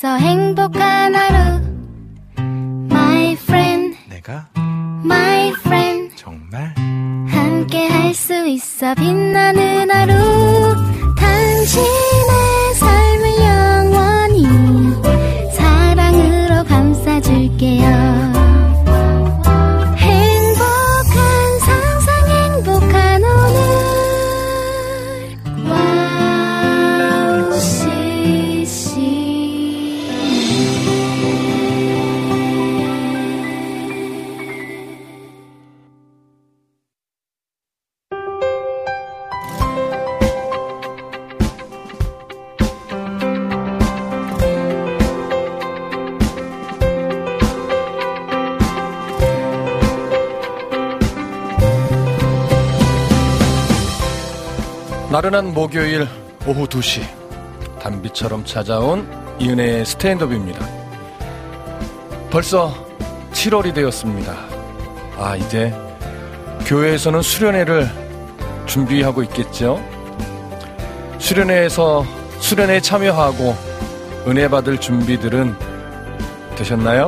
있어 행복한 하루 My friend 내가 My friend 정말 함께 할 수 있어 빛나는 하루 당신의 삶을 영원히 사랑으로 감싸줄게요 나른한 목요일 오후 2시 단비처럼 찾아온 이은혜의 스탠드업입니다. 벌써 7월이 되었습니다. 이제 교회에서는 수련회를 준비하고 있겠죠. 수련회에 참여하고 은혜 받을 준비들은 되셨나요?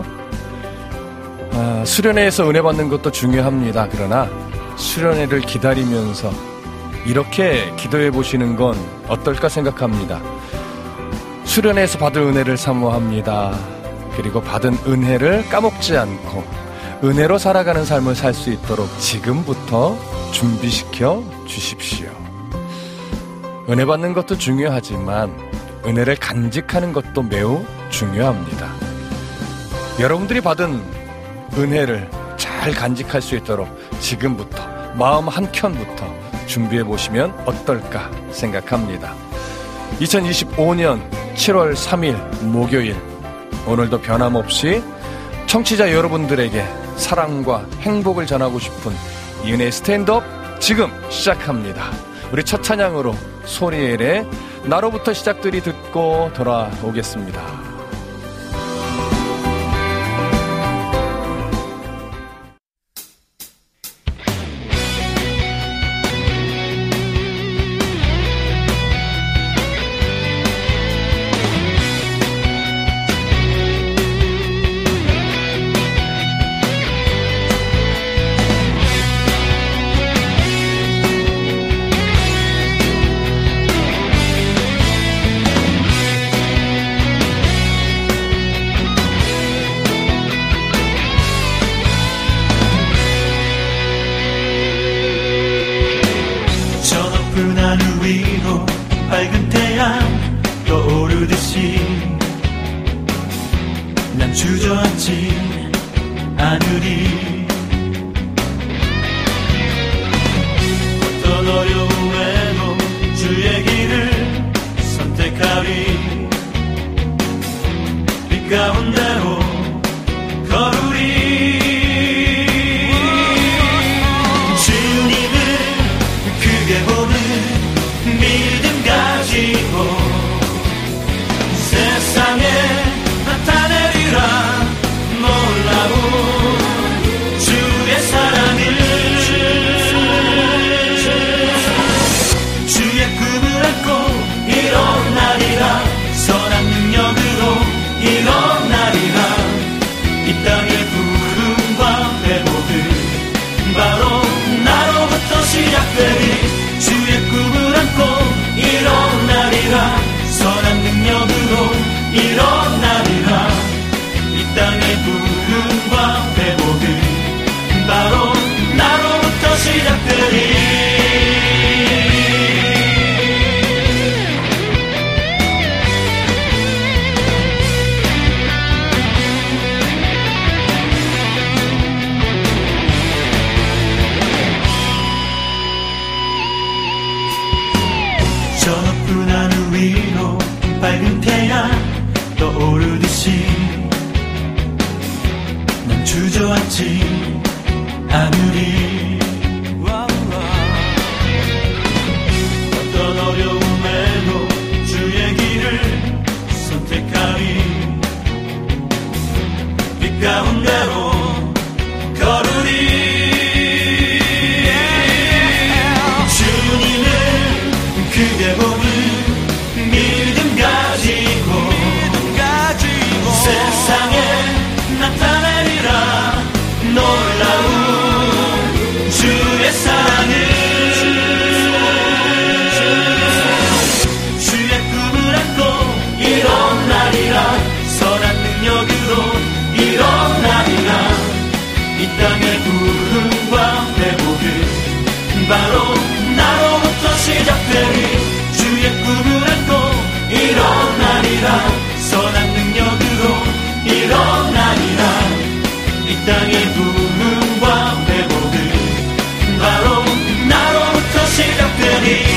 수련회에서 은혜 받는 것도 중요합니다. 그러나 수련회를 기다리면서 이렇게 기도해 보시는 건 어떨까 생각합니다. 수련회에서 받을 은혜를 사모합니다. 그리고 받은 은혜를 까먹지 않고 은혜로 살아가는 삶을 살 수 있도록 지금부터 준비시켜 주십시오. 은혜 받는 것도 중요하지만 은혜를 간직하는 것도 매우 중요합니다. 여러분들이 받은 은혜를 잘 간직할 수 있도록 지금부터 마음 한켠부터 준비해 보시면 어떨까 생각합니다. 2025년 7월 3일 목요일 오늘도 변함없이 청취자 여러분들에게 사랑과 행복을 전하고 싶은 이은혜의 스탠드업 지금 시작합니다. 우리 첫 찬양으로 소리엘의 나로부터 시작들이 듣고 돌아오겠습니다. 밝은 태양 떠오르듯이 난 주저앉지 않으리 어떤 어려움에도 주의 길을 선택하리 빛 가운데로 걸으리 주님을 크게 보는 믿음 가지고 세상에 나타내리라 놀라운 놀라운 주의 사랑을 주의 꿈을 안고 일어나리라 선한 능력으로 일어나리라 이 땅의 부흥과 회복은 바로 나로부터 시작되리 주의 꿈을 안고 일어나리라 선한 능력으로 일어나리라 이 땅의 부흥과 회복은 바로 나로부터 시작되리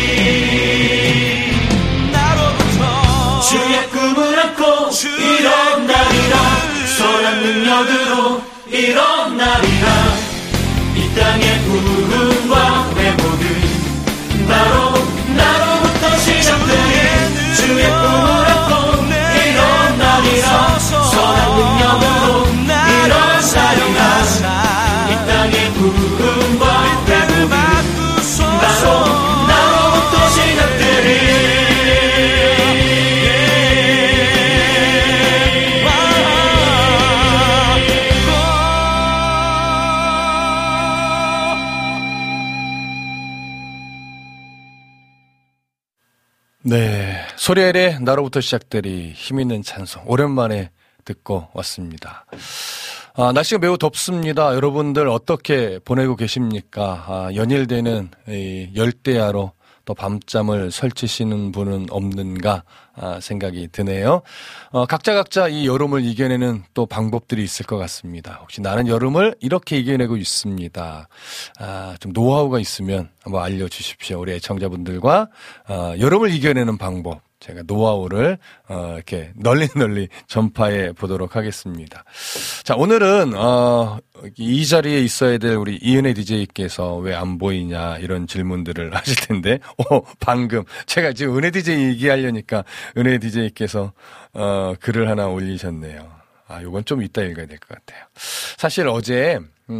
나로부터 주의 꿈을 안고 일어나리라 선한 능력으로 일어나리라 이 땅의 부흥과 회복은 바로 나로부터 시작되리 주의 꿈을 안고 일어나리라 선한 능력으로 일어나리라 이 땅의 부흥과 회복은 바로 나로부터 시작되리 네, 소리엘의 나로부터 시작되리 힘있는 찬송 오랜만에 듣고 왔습니다. 날씨가 매우 덥습니다. 여러분들 어떻게 보내고 계십니까? 연일되는 이 열대야로 또 밤잠을 설치시는 분은 없는가 생각이 드네요. 각자 이 여름을 이겨내는 또 방법들이 있을 것 같습니다. 혹시 나는 여름을 이렇게 이겨내고 있습니다. 좀 노하우가 있으면 한번 알려주십시오. 우리 애청자분들과 여름을 이겨내는 방법. 제가 노하우를 이렇게 널리 전파해 보도록 하겠습니다. 자, 오늘은 이 자리에 있어야 될 우리 이은혜 DJ께서 왜 안 보이냐 이런 질문들을 하실 텐데, 방금 제가 지금 은혜 DJ 얘기하려니까 은혜 DJ께서 글을 하나 올리셨네요. 요건 좀 이따 읽어야 될 것 같아요. 사실 어제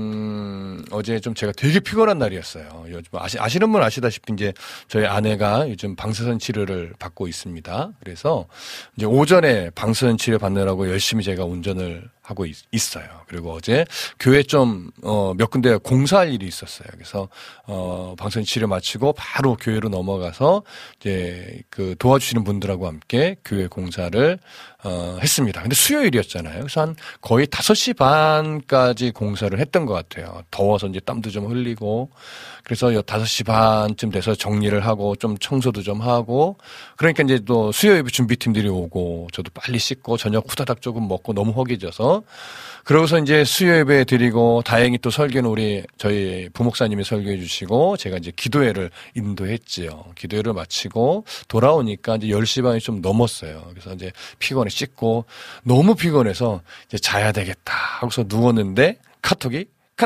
좀 제가 되게 피곤한 날이었어요. 요즘 아시는 분 아시다시피 이제 저희 아내가 요즘 방사선 치료를 받고 있습니다. 그래서 이제 오전에 방사선 치료 받느라고 열심히 제가 운전을 하고 있어요. 그리고 어제 교회 좀 몇 군데 공사할 일이 있었어요. 그래서 방사선 치료 마치고 바로 교회로 넘어가서 이제 그 도와주시는 분들하고 함께 교회 공사를 했습니다. 근데 수요일이었잖아요. 그래서 한 거의 5시 반까지 공사를 했던 것 같아요. 더워서 이제 땀도 좀 흘리고. 그래서 5시 반쯤 돼서 정리를 하고 좀 청소도 좀 하고. 그러니까 이제 또 수요예배 준비팀들이 오고 저도 빨리 씻고 저녁 후다닥 조금 먹고 너무 허기져서 그러고서 이제 수요예배 드리고 다행히 또 설교는 저희 부목사님이 설교해 주시고 제가 이제 기도회를 인도했지요. 기도회를 마치고 돌아오니까 이제 10시 반이 좀 넘었어요. 그래서 이제 피곤해 씻고 너무 피곤해서 이제 자야 되겠다 하고서 누웠는데 카톡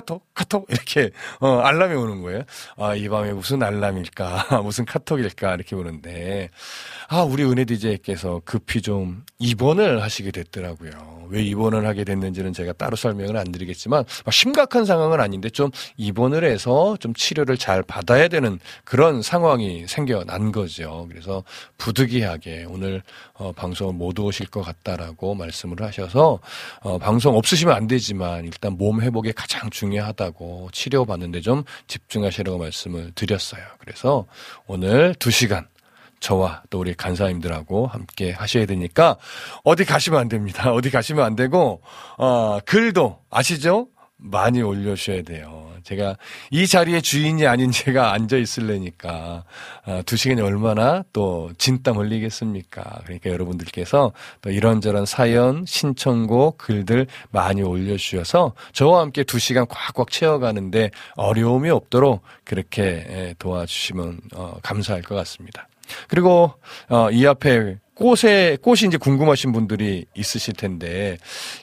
이렇게 알람이 오는 거예요. 이 밤에 무슨 알람일까 무슨 카톡일까 이렇게 보는데 우리 은혜 DJ께서 급히 좀 입원을 하시게 됐더라고요. 왜 입원을 하게 됐는지는 제가 따로 설명을 안 드리겠지만 심각한 상황은 아닌데 좀 입원을 해서 좀 치료를 잘 받아야 되는 그런 상황이 생겨난 거죠. 그래서 부득이하게 오늘 방송을 못 오실 것 같다라고 말씀을 하셔서 방송 없으시면 안 되지만 일단 몸 회복이 가장 중요하다고 치료받는데 좀 집중하시라고 말씀을 드렸어요. 그래서 오늘 2시간 저와 또 우리 간사님들하고 함께 하셔야 되니까 어디 가시면 안 됩니다. 어디 가시면 안 되고 글도 아시죠? 많이 올려주셔야 돼요. 제가 이 자리에 주인이 아닌 제가 앉아 있으려니까 2시간이 얼마나 또 진땀 흘리겠습니까? 그러니까 여러분들께서 또 이런저런 사연, 신청곡, 글들 많이 올려주셔서 저와 함께 2시간 꽉꽉 채워가는데 어려움이 없도록 그렇게 도와주시면 감사할 것 같습니다. 그리고 이 앞에 꽃이 이제 궁금하신 분들이 있으실 텐데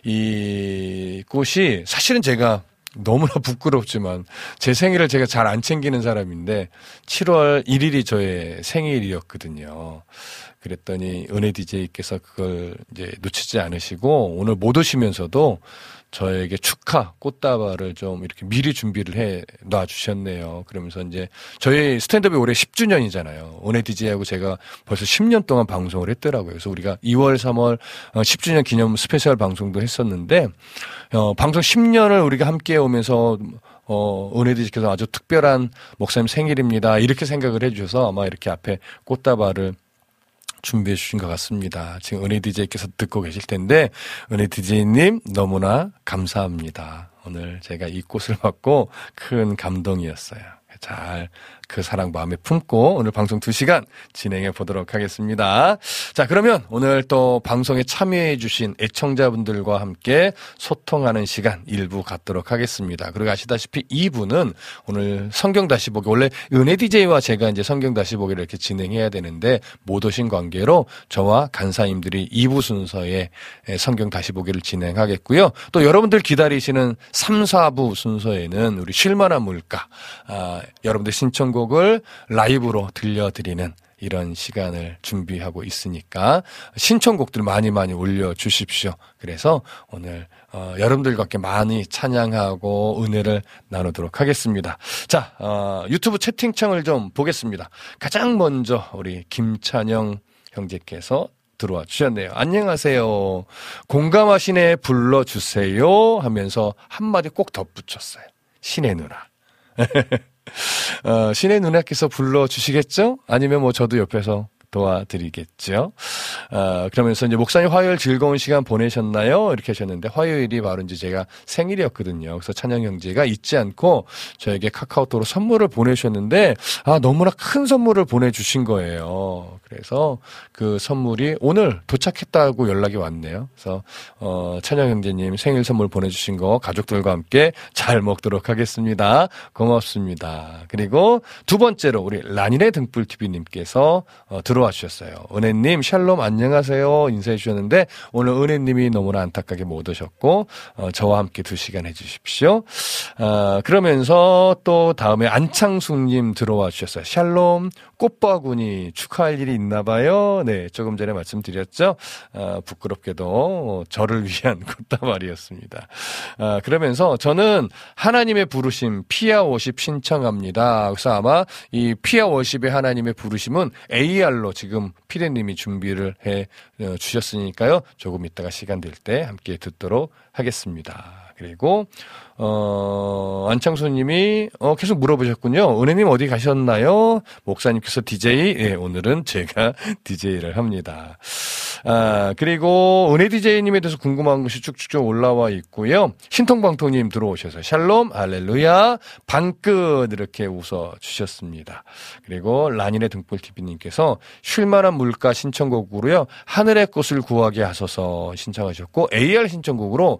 이 꽃이 사실은 제가 너무나 부끄럽지만 제 생일을 제가 잘 안 챙기는 사람인데 7월 1일이 저의 생일이었거든요. 그랬더니 은혜 DJ께서 그걸 이제 놓치지 않으시고 오늘 못 오시면서도 저에게 축하 꽃다발을 좀 이렇게 미리 준비를 해 놔주셨네요. 그러면서 이제 저희 스탠드업이 올해 10주년이잖아요. 은혜 DJ하고 제가 벌써 10년 동안 방송을 했더라고요. 그래서 우리가 2월, 3월 10주년 기념 스페셜 방송도 했었는데, 방송 10년을 우리가 함께 오면서 은혜 DJ께서 아주 특별한 목사님 생일입니다. 이렇게 생각을 해주셔서 아마 이렇게 앞에 꽃다발을 준비해 주신 것 같습니다. 지금 은혜 DJ께서 듣고 계실 텐데, 은혜 DJ님 너무나 감사합니다. 오늘 제가 이 꽃을 받고 큰 감동이었어요. 잘 그 사랑 마음에 품고 오늘 방송 2시간 진행해 보도록 하겠습니다. 자, 그러면 오늘 또 방송에 참여해 주신 애청자분들과 함께 소통하는 시간 1부 갖도록 하겠습니다. 그리고 아시다시피 2부는 오늘 성경 다시 보기, 원래 은혜 DJ와 제가 이제 성경 다시 보기를 이렇게 진행해야 되는데 못 오신 관계로 저와 간사님들이 2부 순서에 성경 다시 보기를 진행하겠고요. 또 여러분들 기다리시는 3, 4부 순서에는 우리 쉴만한 물가, 여러분들 신청곡을 라이브로 들려드리는 이런 시간을 준비하고 있으니까 신청곡들 많이 올려주십시오. 그래서 오늘 여러분들과 함께 많이 찬양하고 은혜를 나누도록 하겠습니다. 자, 유튜브 채팅창을 좀 보겠습니다. 가장 먼저 우리 김찬영 형제께서 들어와 주셨네요. 안녕하세요. 공감하시네 불러주세요 하면서 한마디 꼭 덧붙였어요. 신의 누나. 신의 누나께서 불러주시겠죠? 아니면 뭐 저도 옆에서 도와드리겠죠. 그러면서 이제 목사님 화요일 즐거운 시간 보내셨나요? 이렇게 하셨는데 화요일이 바로 이제 제가 생일이었거든요. 그래서 찬영 형제가 잊지 않고 저에게 카카오톡으로 선물을 보내주셨는데 너무나 큰 선물을 보내주신 거예요. 그래서 그 선물이 오늘 도착했다고 연락이 왔네요. 그래서 찬영 형제님 생일 선물 보내주신 거 가족들과 함께 잘 먹도록 하겠습니다. 고맙습니다. 그리고 두 번째로 우리 라니네 등불TV님께서 들어와 주셨어요. 은혜님 샬롬 안녕하세요 인사해 주셨는데 오늘 은혜님이 너무나 안타깝게 못 오셨고 저와 함께 2시간 해주십시오. 그러면서 또 다음에 안창숙님 들어와 주셨어요. 샬롬 꽃바구니 축하할 일이 있나 봐요. 네, 조금 전에 말씀드렸죠. 부끄럽게도 저를 위한 꽃다발이었습니다. 그러면서 저는 하나님의 부르심 피아 워십 신청합니다. 그래서 아마 이 피아 워십의 하나님의 부르심은 AR로 지금 피디님이 준비를 해 주셨으니까요. 조금 이따가 시간 될 때 함께 듣도록 하겠습니다. 그리고 안창수님이 계속 물어보셨군요. 은혜님 어디 가셨나요? 목사님께서 DJ, 예, 오늘은 제가 DJ를 합니다. 그리고 은혜 DJ님에 대해서 궁금한 것이 쭉쭉 올라와 있고요. 신통방통님 들어오셔서 샬롬 할렐루야 방끝 이렇게 웃어주셨습니다. 그리고 라니네 등불TV님께서 쉴만한 물가 신청곡으로요. 하늘의 꽃을 구하게 하소서 신청하셨고 AR 신청곡으로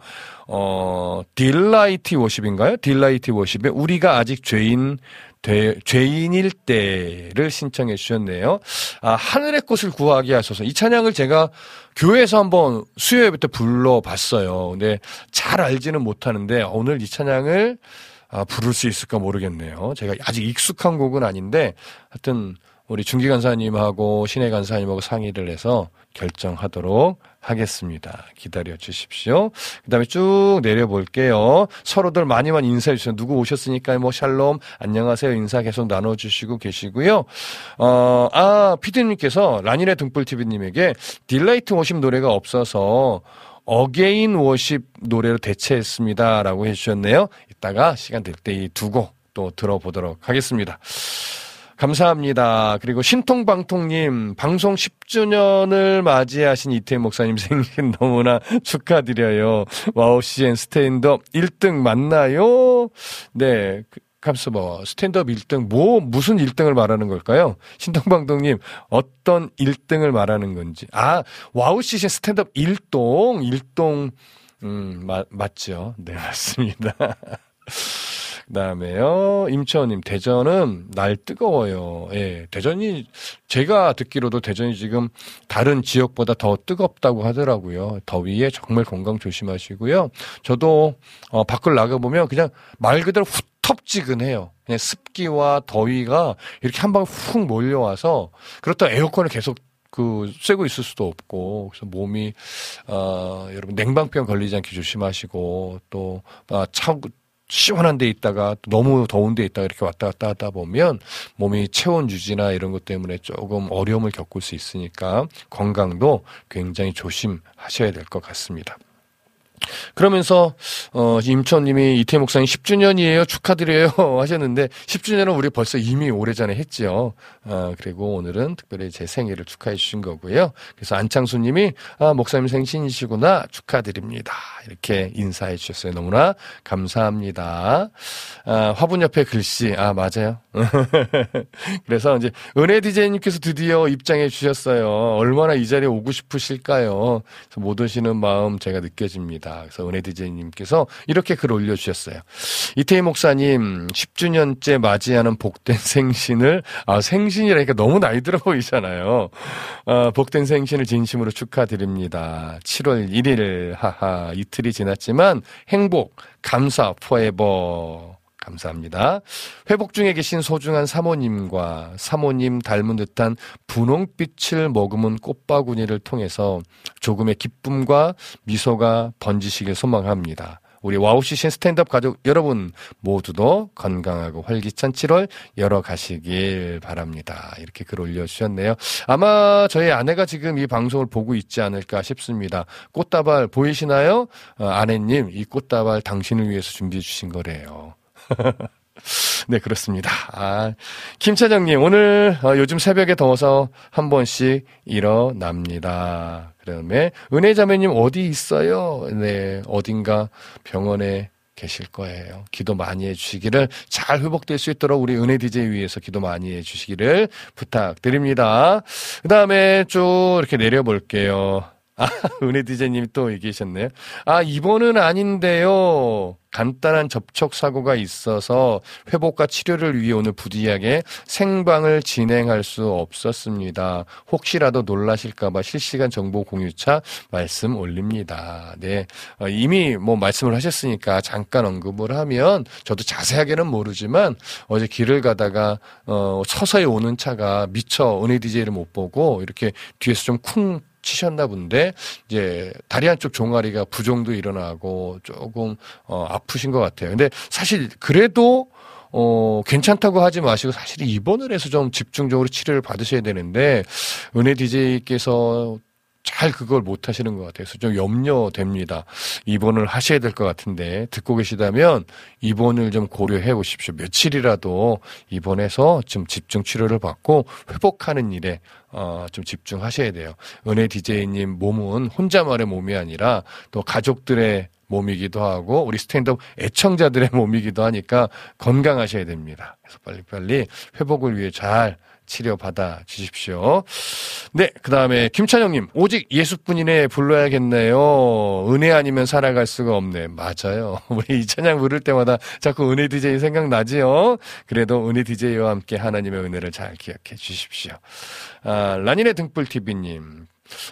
딜라이티 워십인가요? 딜라이티 워십에 우리가 아직 죄인일 때를 신청해 주셨네요. 하늘의 꽃을 구하게 하소서. 이 찬양을 제가 교회에서 한번 수요 예배 때 불러봤어요. 근데 잘 알지는 못하는데 오늘 이 찬양을 부를 수 있을까 모르겠네요. 제가 아직 익숙한 곡은 아닌데 하여튼 우리 중기 간사님하고 신혜 간사님하고 상의를 해서 결정하도록 하겠습니다. 기다려 주십시오. 그 다음에 쭉 내려볼게요. 서로들 많이 인사해 주세요. 누구 오셨으니까 뭐 샬롬 안녕하세요 인사 계속 나눠주시고 계시고요. 피디님께서 라니네 등불TV님에게 딜라이트 워십 노래가 없어서 어게인 워십 노래로 대체했습니다 라고 해주셨네요. 이따가 시간 될 때 이 두 곡 또 들어보도록 하겠습니다. 감사합니다. 그리고 신통방통님 방송 10주년을 맞이하신 이태임 목사님 생일 너무나 축하드려요. 와우 CN 스탠드업 1등 맞나요? 네. 감사 스탠드업 1등 무슨 1등을 말하는 걸까요? 신통방통님 어떤 1등을 말하는 건지. 와우 CN 스탠드업 1동 맞죠? 네 맞습니다. 그다음에요. 임채원님 대전은 날 뜨거워요. 예, 대전이 제가 듣기로도 대전이 지금 다른 지역보다 더 뜨겁다고 하더라고요. 더위에 정말 건강 조심하시고요. 저도 밖을 나가 보면 그냥 말 그대로 후텁지근해요. 그냥 습기와 더위가 이렇게 한 방에 훅 몰려와서 그렇다고 에어컨을 계속 쐬고 있을 수도 없고, 그래서 몸이, 여러분, 냉방병 걸리지 않게 조심하시고, 또, 시원한 데 있다가 너무 더운 데 있다가 이렇게 왔다 갔다 하다 보면 몸이 체온 유지나 이런 것 때문에 조금 어려움을 겪을 수 있으니까 건강도 굉장히 조심하셔야 될 것 같습니다. 그러면서 임초님이 이태희 목사님 10주년이에요. 축하드려요 하셨는데 10주년은 우리 벌써 이미 오래전에 했지요. 그리고 오늘은 특별히 제 생일을 축하해 주신 거고요. 그래서 안창수님이 목사님 생신이시구나 축하드립니다. 이렇게 인사해 주셨어요. 너무나 감사합니다. 화분 옆에 글씨 맞아요. 그래서 이제 은혜 DJ님께서 드디어 입장해 주셨어요. 얼마나 이 자리에 오고 싶으실까요? 그래서 못 오시는 마음 제가 느껴집니다. 그래서 은혜 DJ님께서 이렇게 글 올려주셨어요. 이태희 목사님 10주년째 맞이하는 복된 생신을 생신이라니까 너무 나이 들어 보이잖아요. 복된 생신을 진심으로 축하드립니다. 7월 1일 하하 이틀이 지났지만 행복 감사 포에버 감사합니다. 회복 중에 계신 소중한 사모님과 사모님 닮은 듯한 분홍빛을 머금은 꽃바구니를 통해서 조금의 기쁨과 미소가 번지시길 소망합니다. 우리 와우CCN 스탠드업 가족 여러분 모두도 건강하고 활기찬 7월 열어가시길 바랍니다. 이렇게 글 올려주셨네요. 아마 저희 아내가 지금 이 방송을 보고 있지 않을까 싶습니다. 꽃다발 보이시나요? 아내님, 이 꽃다발 당신을 위해서 준비해 주신 거래요. 네, 그렇습니다. 김차장님, 오늘 요즘 새벽에 더워서 한 번씩 일어납니다. 그다음에 은혜자매님 어디 있어요? 네, 어딘가 병원에 계실 거예요. 기도 많이 해주시기를 잘 회복될 수 있도록 우리 은혜 DJ 위해서 기도 많이 해주시기를 부탁드립니다. 그 다음에 쭉 이렇게 내려볼게요. 은혜 DJ님이 또 얘기하셨네요. 입원은 아닌데요. 간단한 접촉사고가 있어서 회복과 치료를 위해 오늘 부디하게 생방을 진행할 수 없었습니다. 혹시라도 놀라실까봐 실시간 정보 공유차 말씀 올립니다. 네. 이미 말씀을 하셨으니까 잠깐 언급을 하면 저도 자세하게는 모르지만 어제 길을 가다가 서서히 오는 차가 미처 은혜 DJ를 못 보고 이렇게 뒤에서 좀 쿵 치셨나 본데 이제 다리 한쪽 종아리가 부종도 일어나고 조금 아프신 것 같아요. 근데 사실 그래도 괜찮다고 하지 마시고 사실 입원을 해서 좀 집중적으로 치료를 받으셔야 되는데 은혜 DJ께서 잘 그걸 못 하시는 것 같아서 좀 염려됩니다. 입원을 하셔야 될 것 같은데 듣고 계시다면 입원을 좀 고려해 보십시오. 며칠이라도 입원해서 좀 집중 치료를 받고 회복하는 일에 좀 집중하셔야 돼요. 은혜 DJ님 몸은 혼자만의 몸이 아니라 또 가족들의 몸이기도 하고 우리 스탠드업 애청자들의 몸이기도 하니까 건강하셔야 됩니다. 그래서 빨리빨리 회복을 위해 잘 치료받아 주십시오. 네, 그 다음에 김찬영님, 오직 예수뿐이네 불러야겠네요. 은혜 아니면 살아갈 수가 없네. 맞아요. 우리 이 찬양 부를 때마다 자꾸 은혜 DJ 생각나지요. 그래도 은혜 DJ와 함께 하나님의 은혜를 잘 기억해 주십시오. 라니네 등불TV님,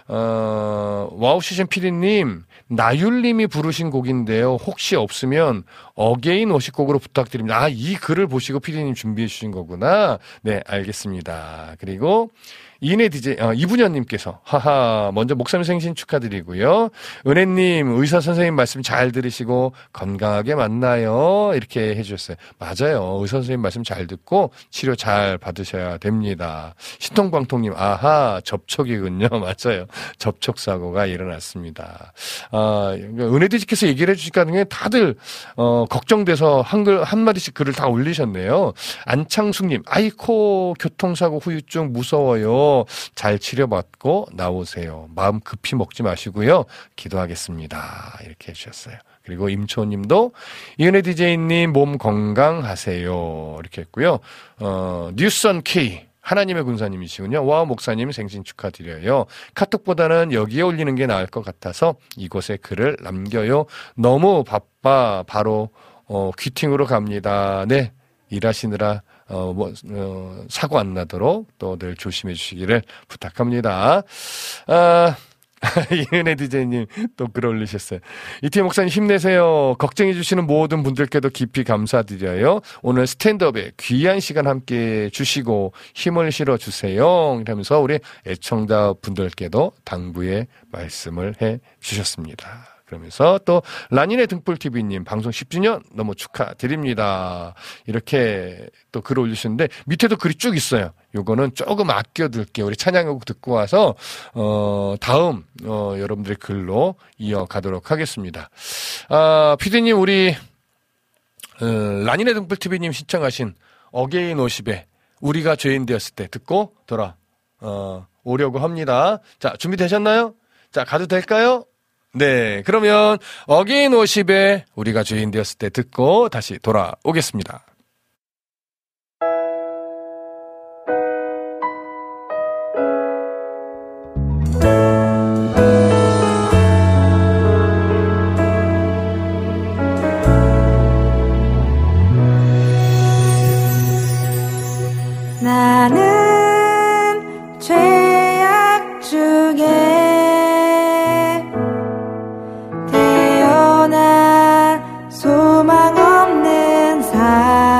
와우CCN PD님, 나율님이 부르신 곡인데요. 혹시 없으면 어게인 워십곡으로 부탁드립니다. 이 글을 보시고 PD님 준비해 주신 거구나. 네, 알겠습니다. 그리고 이은혜 DJ, 이분현님께서, 먼저 목사님 생신 축하드리고요. 은혜님, 의사 선생님 말씀 잘 들으시고 건강하게 만나요. 이렇게 해주셨어요. 맞아요. 의사 선생님 말씀 잘 듣고 치료 잘 받으셔야 됩니다. 신통방통님, 접촉이군요. 맞아요. 접촉사고가 일어났습니다. 은혜 DJ께서 얘기를 해주시니까 다들, 걱정돼서 한마디씩 글을 다 올리셨네요. 안창숙님, 아이코, 교통사고 후유증 무서워요. 잘 치료받고 나오세요. 마음 급히 먹지 마시고요. 기도하겠습니다. 이렇게 해주셨어요. 그리고 임초님도 이은혜 DJ님 몸 건강하세요. 이렇게 했고요. 뉴선 K 하나님의 군사님이시군요. 와우 목사님 생신 축하드려요. 카톡보다는 여기에 올리는 게 나을 것 같아서 이곳에 글을 남겨요. 너무 바빠 바로 귀팅으로 갑니다. 네, 일하시느라 사고 안 나도록 또 늘 조심해 주시기를 부탁합니다. 이은혜 디제이님 또 글 올리셨어요. 이태희 목사님 힘내세요. 걱정해주시는 모든 분들께도 깊이 감사드려요. 오늘 스탠드업에 귀한 시간 함께 주시고 힘을 실어주세요. 이러면서 우리 애청자 분들께도 당부의 말씀을 해 주셨습니다. 그러면서 또 라니네 등불TV님 방송 10주년 너무 축하드립니다. 이렇게 또 글 올리셨는데 밑에도 글이 쭉 있어요. 요거는 조금 아껴둘게요. 우리 찬양곡 듣고 와서 다음 여러분들의 글로 이어가도록 하겠습니다. 피디님 우리 라니네 등불TV님 신청하신 어게인 50에 우리가 죄인 되었을 때 듣고 오려고 합니다. 자 준비되셨나요? 자 가도 될까요? 네, 그러면 어게인 50에 우리가 죄인 되었을 때 듣고 다시 돌아오겠습니다. 나는 죄악 중에 소망 없는 삶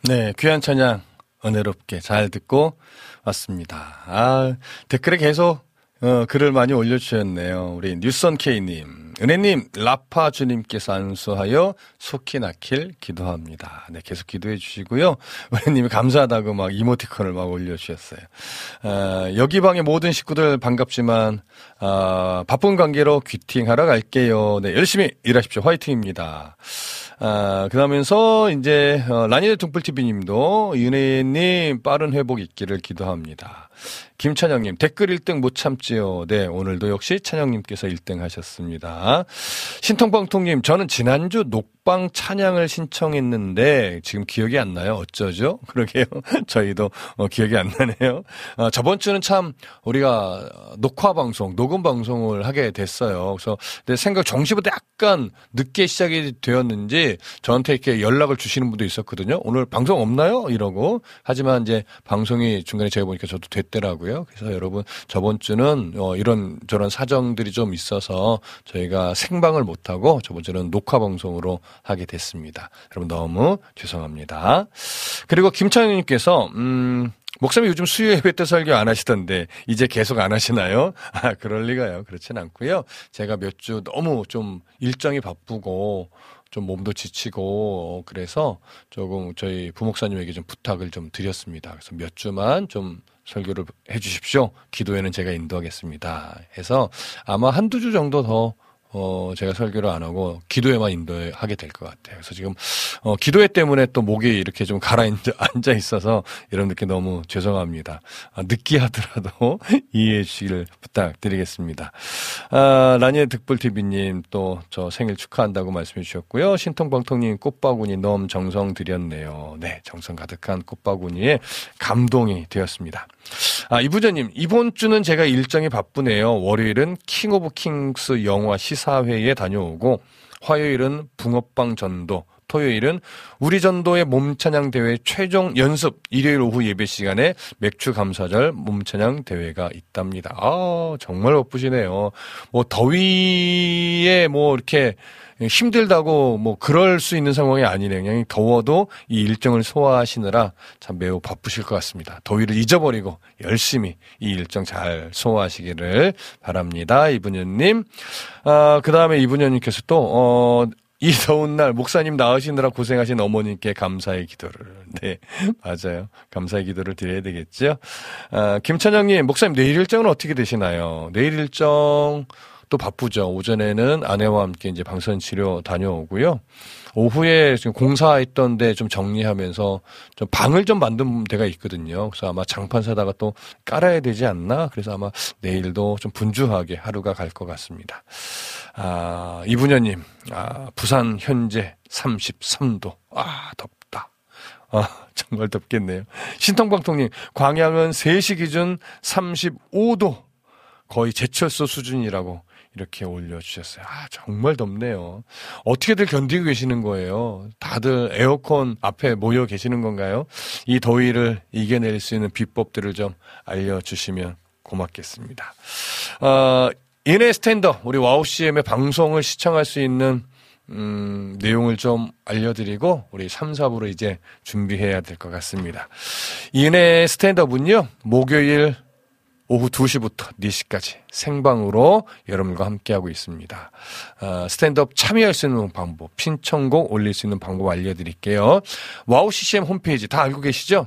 네, 귀한 찬양 은혜롭게 잘 듣고 왔습니다. 댓글에 계속 글을 많이 올려주셨네요. 우리 뉴선케이님, 은혜님, 라파 주님께서 안수하여 속히 낫길 기도합니다. 네, 계속 기도해 주시고요. 은혜님이 감사하다고 막 이모티콘을 막 올려주셨어요. 여기 방의 모든 식구들 반갑지만, 바쁜 관계로 귀팅하러 갈게요. 네, 열심히 일하십시오. 화이팅입니다. 그러면서 이제 라니네 둥플TV 님도 은혜님 빠른 회복 있기를 기도합니다. 김찬영님, 댓글 1등 못 참지요. 네, 오늘도 역시 찬영님께서 1등 하셨습니다. 신통방통님, 저는 지난주 녹방 찬양을 신청했는데 지금 기억이 안 나요. 어쩌죠? 그러게요. 저희도 기억이 안 나네요. 저번 주는 참 우리가 녹화 방송, 녹음 방송을 하게 됐어요. 그래서 내 생각 정시보다 약간 늦게 시작이 되었는지 저한테 이렇게 연락을 주시는 분도 있었거든요. 오늘 방송 없나요? 이러고. 하지만 이제 방송이 중간에 제가 보니까 저도 됐더라고요. 그래서 여러분 저번 주는 이런저런 사정들이 좀 있어서 저희가 생방을 못하고 저번 주는 녹화 방송으로 하게 됐습니다. 여러분 너무 죄송합니다. 그리고 김창현님께서 목사님 요즘 수요 예배 때 설교 안 하시던데 이제 계속 안 하시나요? 그럴 리가요. 그렇진 않고요. 제가 몇 주 너무 좀 일정이 바쁘고 좀 몸도 지치고 그래서 조금 저희 부목사님에게 좀 부탁을 좀 드렸습니다. 그래서 몇 주만 좀 설교를 해 주십시오. 기도회는 제가 인도하겠습니다. 해서 아마 한두 주 정도 더 제가 설교를 안 하고 기도회만 인도하게 될 것 같아요. 그래서 지금 기도회 때문에 또 목이 이렇게 좀 가라앉아 있어서 여러분들께 너무 죄송합니다. 느끼하더라도 이해해 주시길 부탁드리겠습니다. 라니의 득불TV님 또 저 생일 축하한다고 말씀해 주셨고요. 신통방통님, 꽃바구니 너무 정성 들였네요. 네, 정성 가득한 꽃바구니에 감동이 되었습니다. 이부자님, 이번 주는 제가 일정이 바쁘네요. 월요일은 킹 오브 킹스 영화 시사회에 다녀오고 화요일은 붕어빵 전도, 토요일은 우리 전도의 몸찬양 대회 최종 연습, 일요일 오후 예배 시간에 맥주 감사절 몸찬양 대회가 있답니다. 정말 바쁘시네요. 뭐 더위에 뭐 이렇게 힘들다고 뭐 그럴 수 있는 상황이 아니네요. 그냥 더워도 이 일정을 소화하시느라 참 매우 바쁘실 것 같습니다. 더위를 잊어버리고 열심히 이 일정 잘 소화하시기를 바랍니다. 이분현님. 그 다음에 이분현님께서 또 이 더운 날 목사님 낳으시느라 고생하신 어머님께 감사의 기도를. 네, 맞아요. 감사의 기도를 드려야 되겠죠. 김찬영님, 목사님 내일 일정은 어떻게 되시나요? 내일 일정 또 바쁘죠. 오전에는 아내와 함께 이제 방사선 치료 다녀오고요. 오후에 지금 공사했던 데 좀 정리하면서 좀 방을 좀 만든 데가 있거든요. 그래서 아마 장판 사다가 또 깔아야 되지 않나? 그래서 아마 내일도 좀 분주하게 하루가 갈 것 같습니다. 이분현님, 부산 현재 33도. 덥다. 정말 덥겠네요. 신통방통님, 광양은 3시 기준 35도. 거의 제철소 수준이라고 이렇게 올려주셨어요. 정말 덥네요. 어떻게들 견디고 계시는 거예요? 다들 에어컨 앞에 모여 계시는 건가요? 이 더위를 이겨낼 수 있는 비법들을 좀 알려주시면 고맙겠습니다. 인해 스탠더, 우리 와우CM의 방송을 시청할 수 있는 내용을 좀 알려드리고 우리 3, 4부로 이제 준비해야 될 것 같습니다. 인해 스탠더분요, 목요일 오후 2시부터 4시까지 생방으로 여러분과 함께하고 있습니다. 스탠드업 참여할 수 있는 방법, 신청곡 올릴 수 있는 방법 알려드릴게요. 와우CCM 홈페이지 다 알고 계시죠?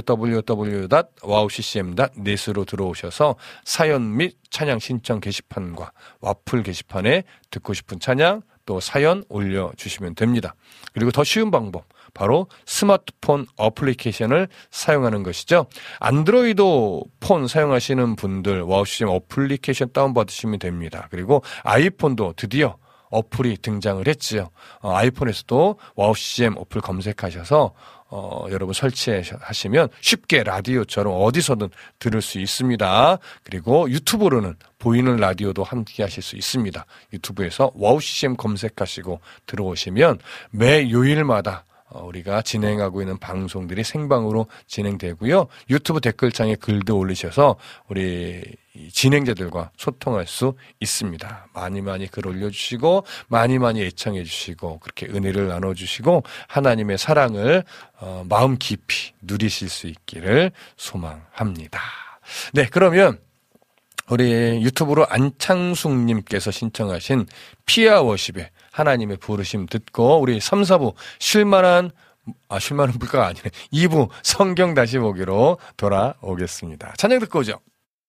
www.wowccm.net으로 들어오셔서 사연 및 찬양 신청 게시판과 와플 게시판에 듣고 싶은 찬양 또 사연 올려주시면 됩니다. 그리고 더 쉬운 방법, 바로 스마트폰 어플리케이션을 사용하는 것이죠. 안드로이드 폰 사용하시는 분들 와우CCM 어플리케이션 다운받으시면 됩니다. 그리고 아이폰도 드디어 어플이 등장을 했지요. 아이폰에서도 와우CCM 어플 검색하셔서 여러분 설치하시면 쉽게 라디오처럼 어디서든 들을 수 있습니다. 그리고 유튜브로는 보이는 라디오도 함께 하실 수 있습니다. 유튜브에서 와우CCM 검색하시고 들어오시면 매 요일마다 우리가 진행하고 있는 방송들이 생방으로 진행되고요. 유튜브 댓글창에 글도 올리셔서 우리 진행자들과 소통할 수 있습니다. 많이 글 올려주시고 많이 애청해 주시고 그렇게 은혜를 나눠주시고 하나님의 사랑을 마음 깊이 누리실 수 있기를 소망합니다. 네, 그러면 우리 유튜브로 안창숙님께서 신청하신 피아 워십의 하나님의 부르심 듣고 우리 3, 4부 쉴만한 물가가 아니네. 2부 성경 다시 보기로 돌아오겠습니다. 찬양 듣고 오죠.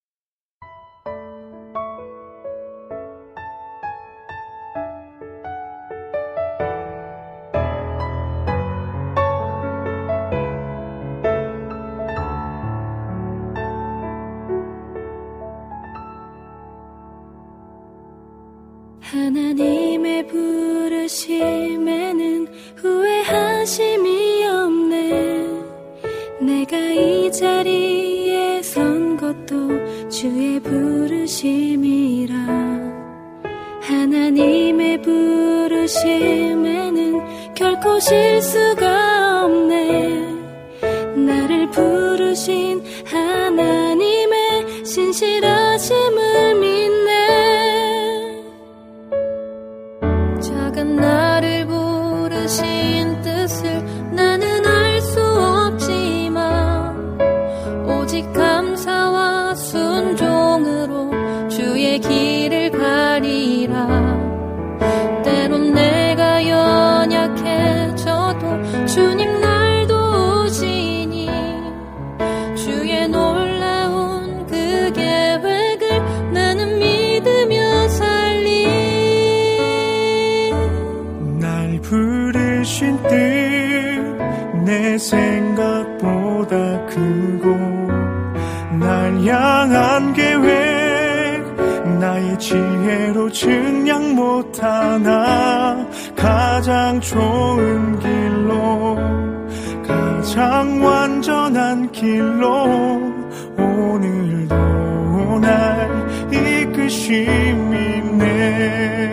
하나님의 부르심에는 후회하심이 없네. 내가 이 자리에 선 것도 주의 부르심이라. 하나님의 부르심에는 결코 실수가 없네. 나를 부르신 하나님의 신실하심을 믿네. 작은 나를 부르신 뜻을 나는 알 수 없지만 오직 감사와 순종으로 주의 길을 가리라. 때론 내가 연약해져도 주님 날 도우시니 주의 놀라운 그 계획을 나는 믿으며 살리. 부르신 뜻 내 생각보다 크고 날 향한 계획 나의 지혜로 측량 못하나 가장 좋은 길로 가장 완전한 길로 오늘도 날 이끄심이네.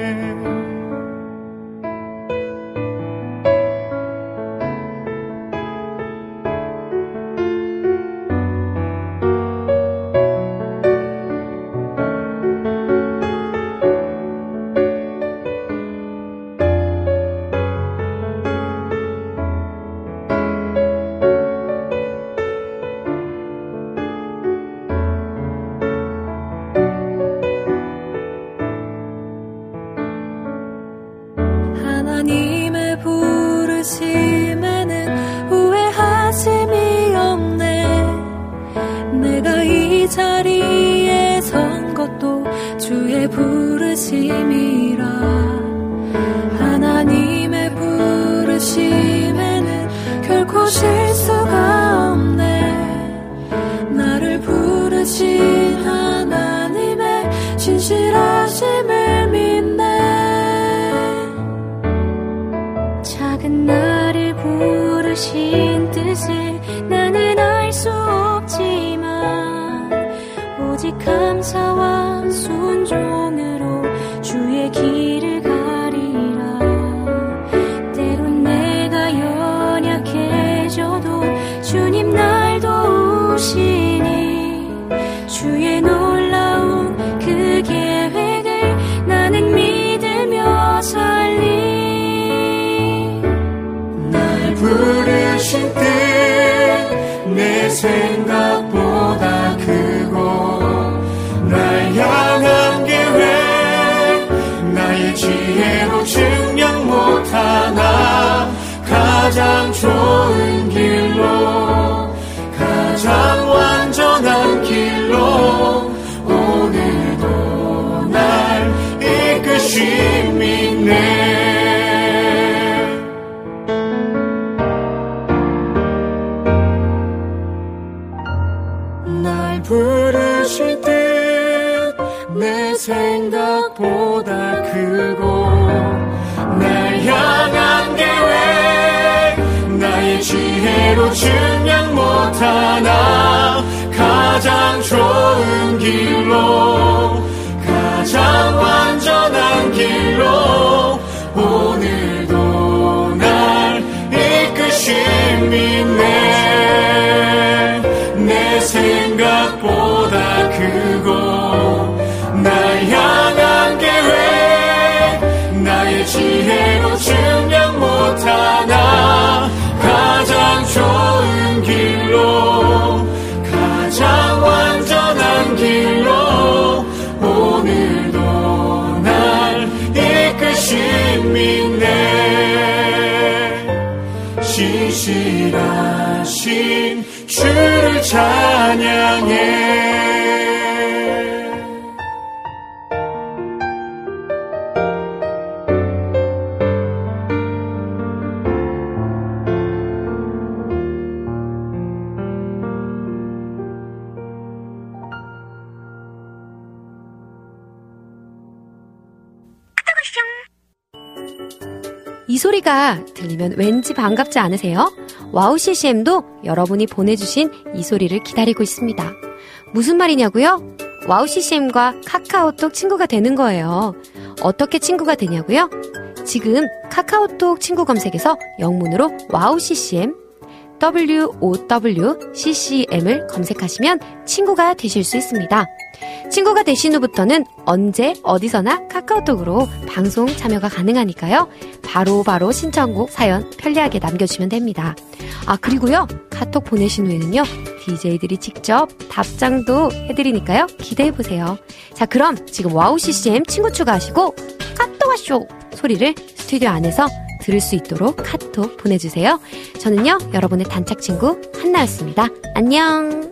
하나님의 부르심에는 후회하심이 없네. 내가 이 자리에 선 것도 주의 부르심이라. 하나님의 부르심에는 결코 실수가 없네. 나를 부르신 하나님의 신실하심을 믿네. 작은 나를 부르신 뜻을 나는 알 수 없지만 오직 감사와 순종으로 주의 길을 가리라. 때론 내가 연약해져도 주님 날 도우시니 주의 놀라운 그 계획을 나는 믿으며 살리. 부르신 뜻 내 생각보다 크고 날 향한 계획 나의 지혜로 측량 못하나 가장 좋은 길로 가장 완전한 길로 오늘도 날 이끄심이네. 부르실 듯 내 생각보다 크고 날 향한 계획 나의 지혜로 측량 못하나 가장 좋은 길로 가장 완전한 길로 오늘도 날 이끌 주신 주를 찬양해. 이 소리가 들리면 왠지 반갑지 않으세요? 와우 CCM도 여러분이 보내주신 이 소리를 기다리고 있습니다. 무슨 말이냐고요? 와우 CCM과 카카오톡 친구가 되는 거예요. 어떻게 친구가 되냐고요? 지금 카카오톡 친구 검색에서 영문으로 와우 CCM, WOWCCM을 검색하시면 친구가 되실 수 있습니다. 친구가 되신 후부터는 언제 어디서나 카카오톡으로 방송 참여가 가능하니까요. 바로 신청곡 사연 편리하게 남겨주시면 됩니다. 아, 그리고요, 카톡 보내신 후에는요, DJ들이 직접 답장도 해드리니까요, 기대해보세요. 자, 그럼 지금 와우 CCM 친구 추가하시고 카톡아쇼 소리를 스튜디오 안에서 들을 수 있도록 카톡 보내주세요. 저는요, 여러분의 단짝 친구 한나였습니다. 안녕.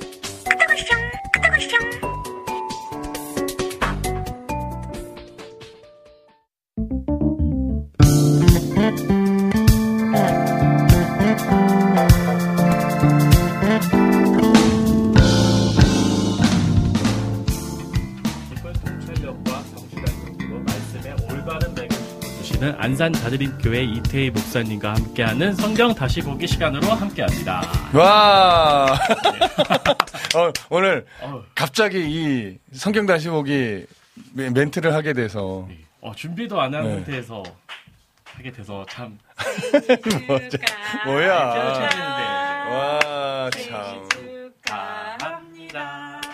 안산 자드림교회 이태희 목사님과 함께하는 성경 다시 보기 시간으로 함께합니다. 와, 오늘 갑자기 이 성경 다시 보기 멘트를 하게 돼서 준비도 안 한 상태에서 하게 돼서 참 뭐야? 와, 참. 축하합니다.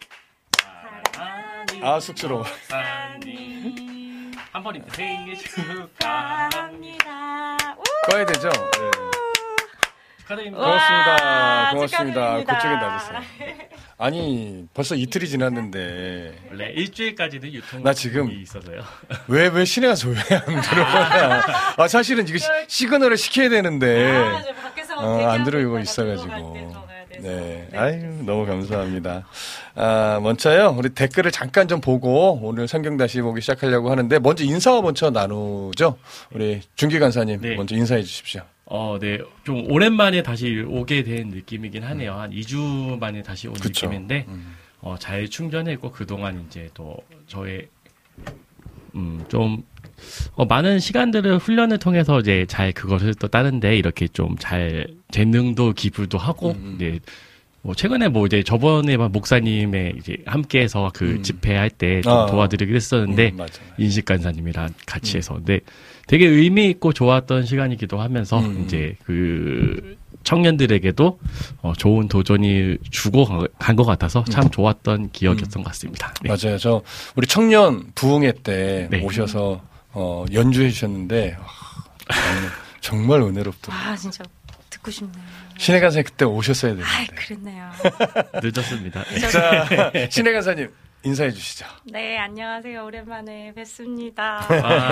아, 쑥스러워. 한 번에 생일 축하합니다. 꺼야 되죠? 네. 축하드립니다. 고맙습니다. 그쪽에 놔주세요. 아니, 벌써 이틀이 지났는데. 원래 일주일까지는 유통이 나 지금 있어서요. 왜 신의 가서 왜 안 들어오냐. 아, 사실은 이거 시그널을 시켜야 되는데. 안 들어오고 있어가지고. 네. 아유, 너무 감사합니다. 아, 먼저요, 우리 댓글을 잠깐 좀 보고 오늘 성경 다시 보기 시작하려고 하는데, 먼저 인사와 먼저 나누죠. 우리 준기 간사님, 네. 먼저 인사해 주십시오. 네. 좀 오랜만에 다시 오게 된 느낌이긴 하네요. 한 2주 만에 다시 온 그쵸. 느낌인데, 잘 충전했고, 그동안 이제 또 저의, 좀, 많은 시간들을 훈련을 통해서 이제 잘 그것을 또 따는데 이렇게 좀 잘 재능도 기부도 하고, 이제 최근에 이제 저번에 목사님의 이제 함께해서 그 집회할 때 좀 도와드리기로 했었는데, 인식 간사님이랑 같이 해서. 근데 되게 의미 있고 좋았던 시간이기도 하면서, 이제 그 청년들에게도 좋은 도전이 주고 간 것 같아서 참 좋았던 기억이었던 것 같습니다. 네. 맞아요. 우리 청년 부흥회 때 네. 오셔서 연주해 주셨는데 정말 은혜롭더라고요. 아, 진짜 듣고 싶네요. 신의 간사님 그때 오셨어야 되는데. 아, 그랬네요. 늦었습니다. 네. 자, 신의 간사님 인사해 주시죠. 네, 안녕하세요. 오랜만에 뵙습니다.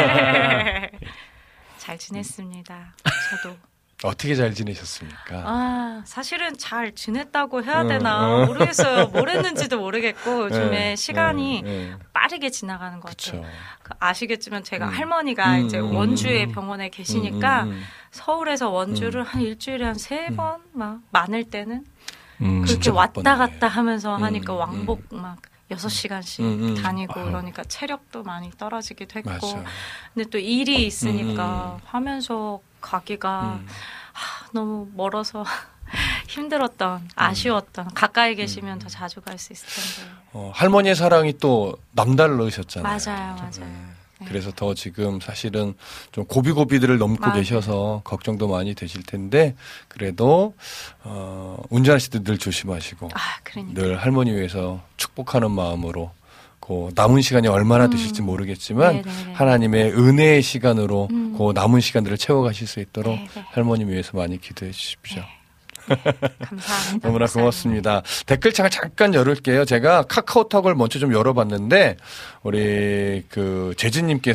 잘 지냈습니다. 저도. 어떻게 잘 지내셨습니까? 사실은 잘 지냈다고 해야 되나 모르겠어요. 뭘 했는지도 모르겠고 요즘에 시간이 빠르게 지나가는 것 같아요. 아시겠지만 제가 할머니가 이제 원주에 병원에 계시니까 서울에서 원주를 한 일주일에 한 3번 막 많을 때는 그렇게 왔다 갔다 하면서 하니까 왕복 막 6시간씩 다니고 그러니까 체력도 많이 떨어지기도 했고 맞아. 근데 또 일이 있으니까 하면서 가기가 너무 멀어서 힘들었던 아쉬웠던 가까이 계시면 더 자주 갈 수 있을 텐데 할머니의 사랑이 또 남다르셨잖아요. 맞아요. 네. 그래서 더 지금 사실은 좀 고비고비들을 넘고 맞아요. 계셔서 걱정도 많이 되실 텐데 그래도 운전하실 때 늘 조심하시고 그러니까. 늘 할머니 위해서 축복하는 마음으로 그 남은 시간이 얼마나 되실지 모르겠지만 네네네. 하나님의 은혜의 시간으로 그 남은 시간들을 채워가실 수 있도록 네네. 할머님 위해서 많이 기도해 주십시오. 감사합니다. 너무나 고맙습니다. 댓글창을 잠깐 열을게요. 제가 카카오톡을 먼저 좀 열어봤는데 우리 그 재진님께서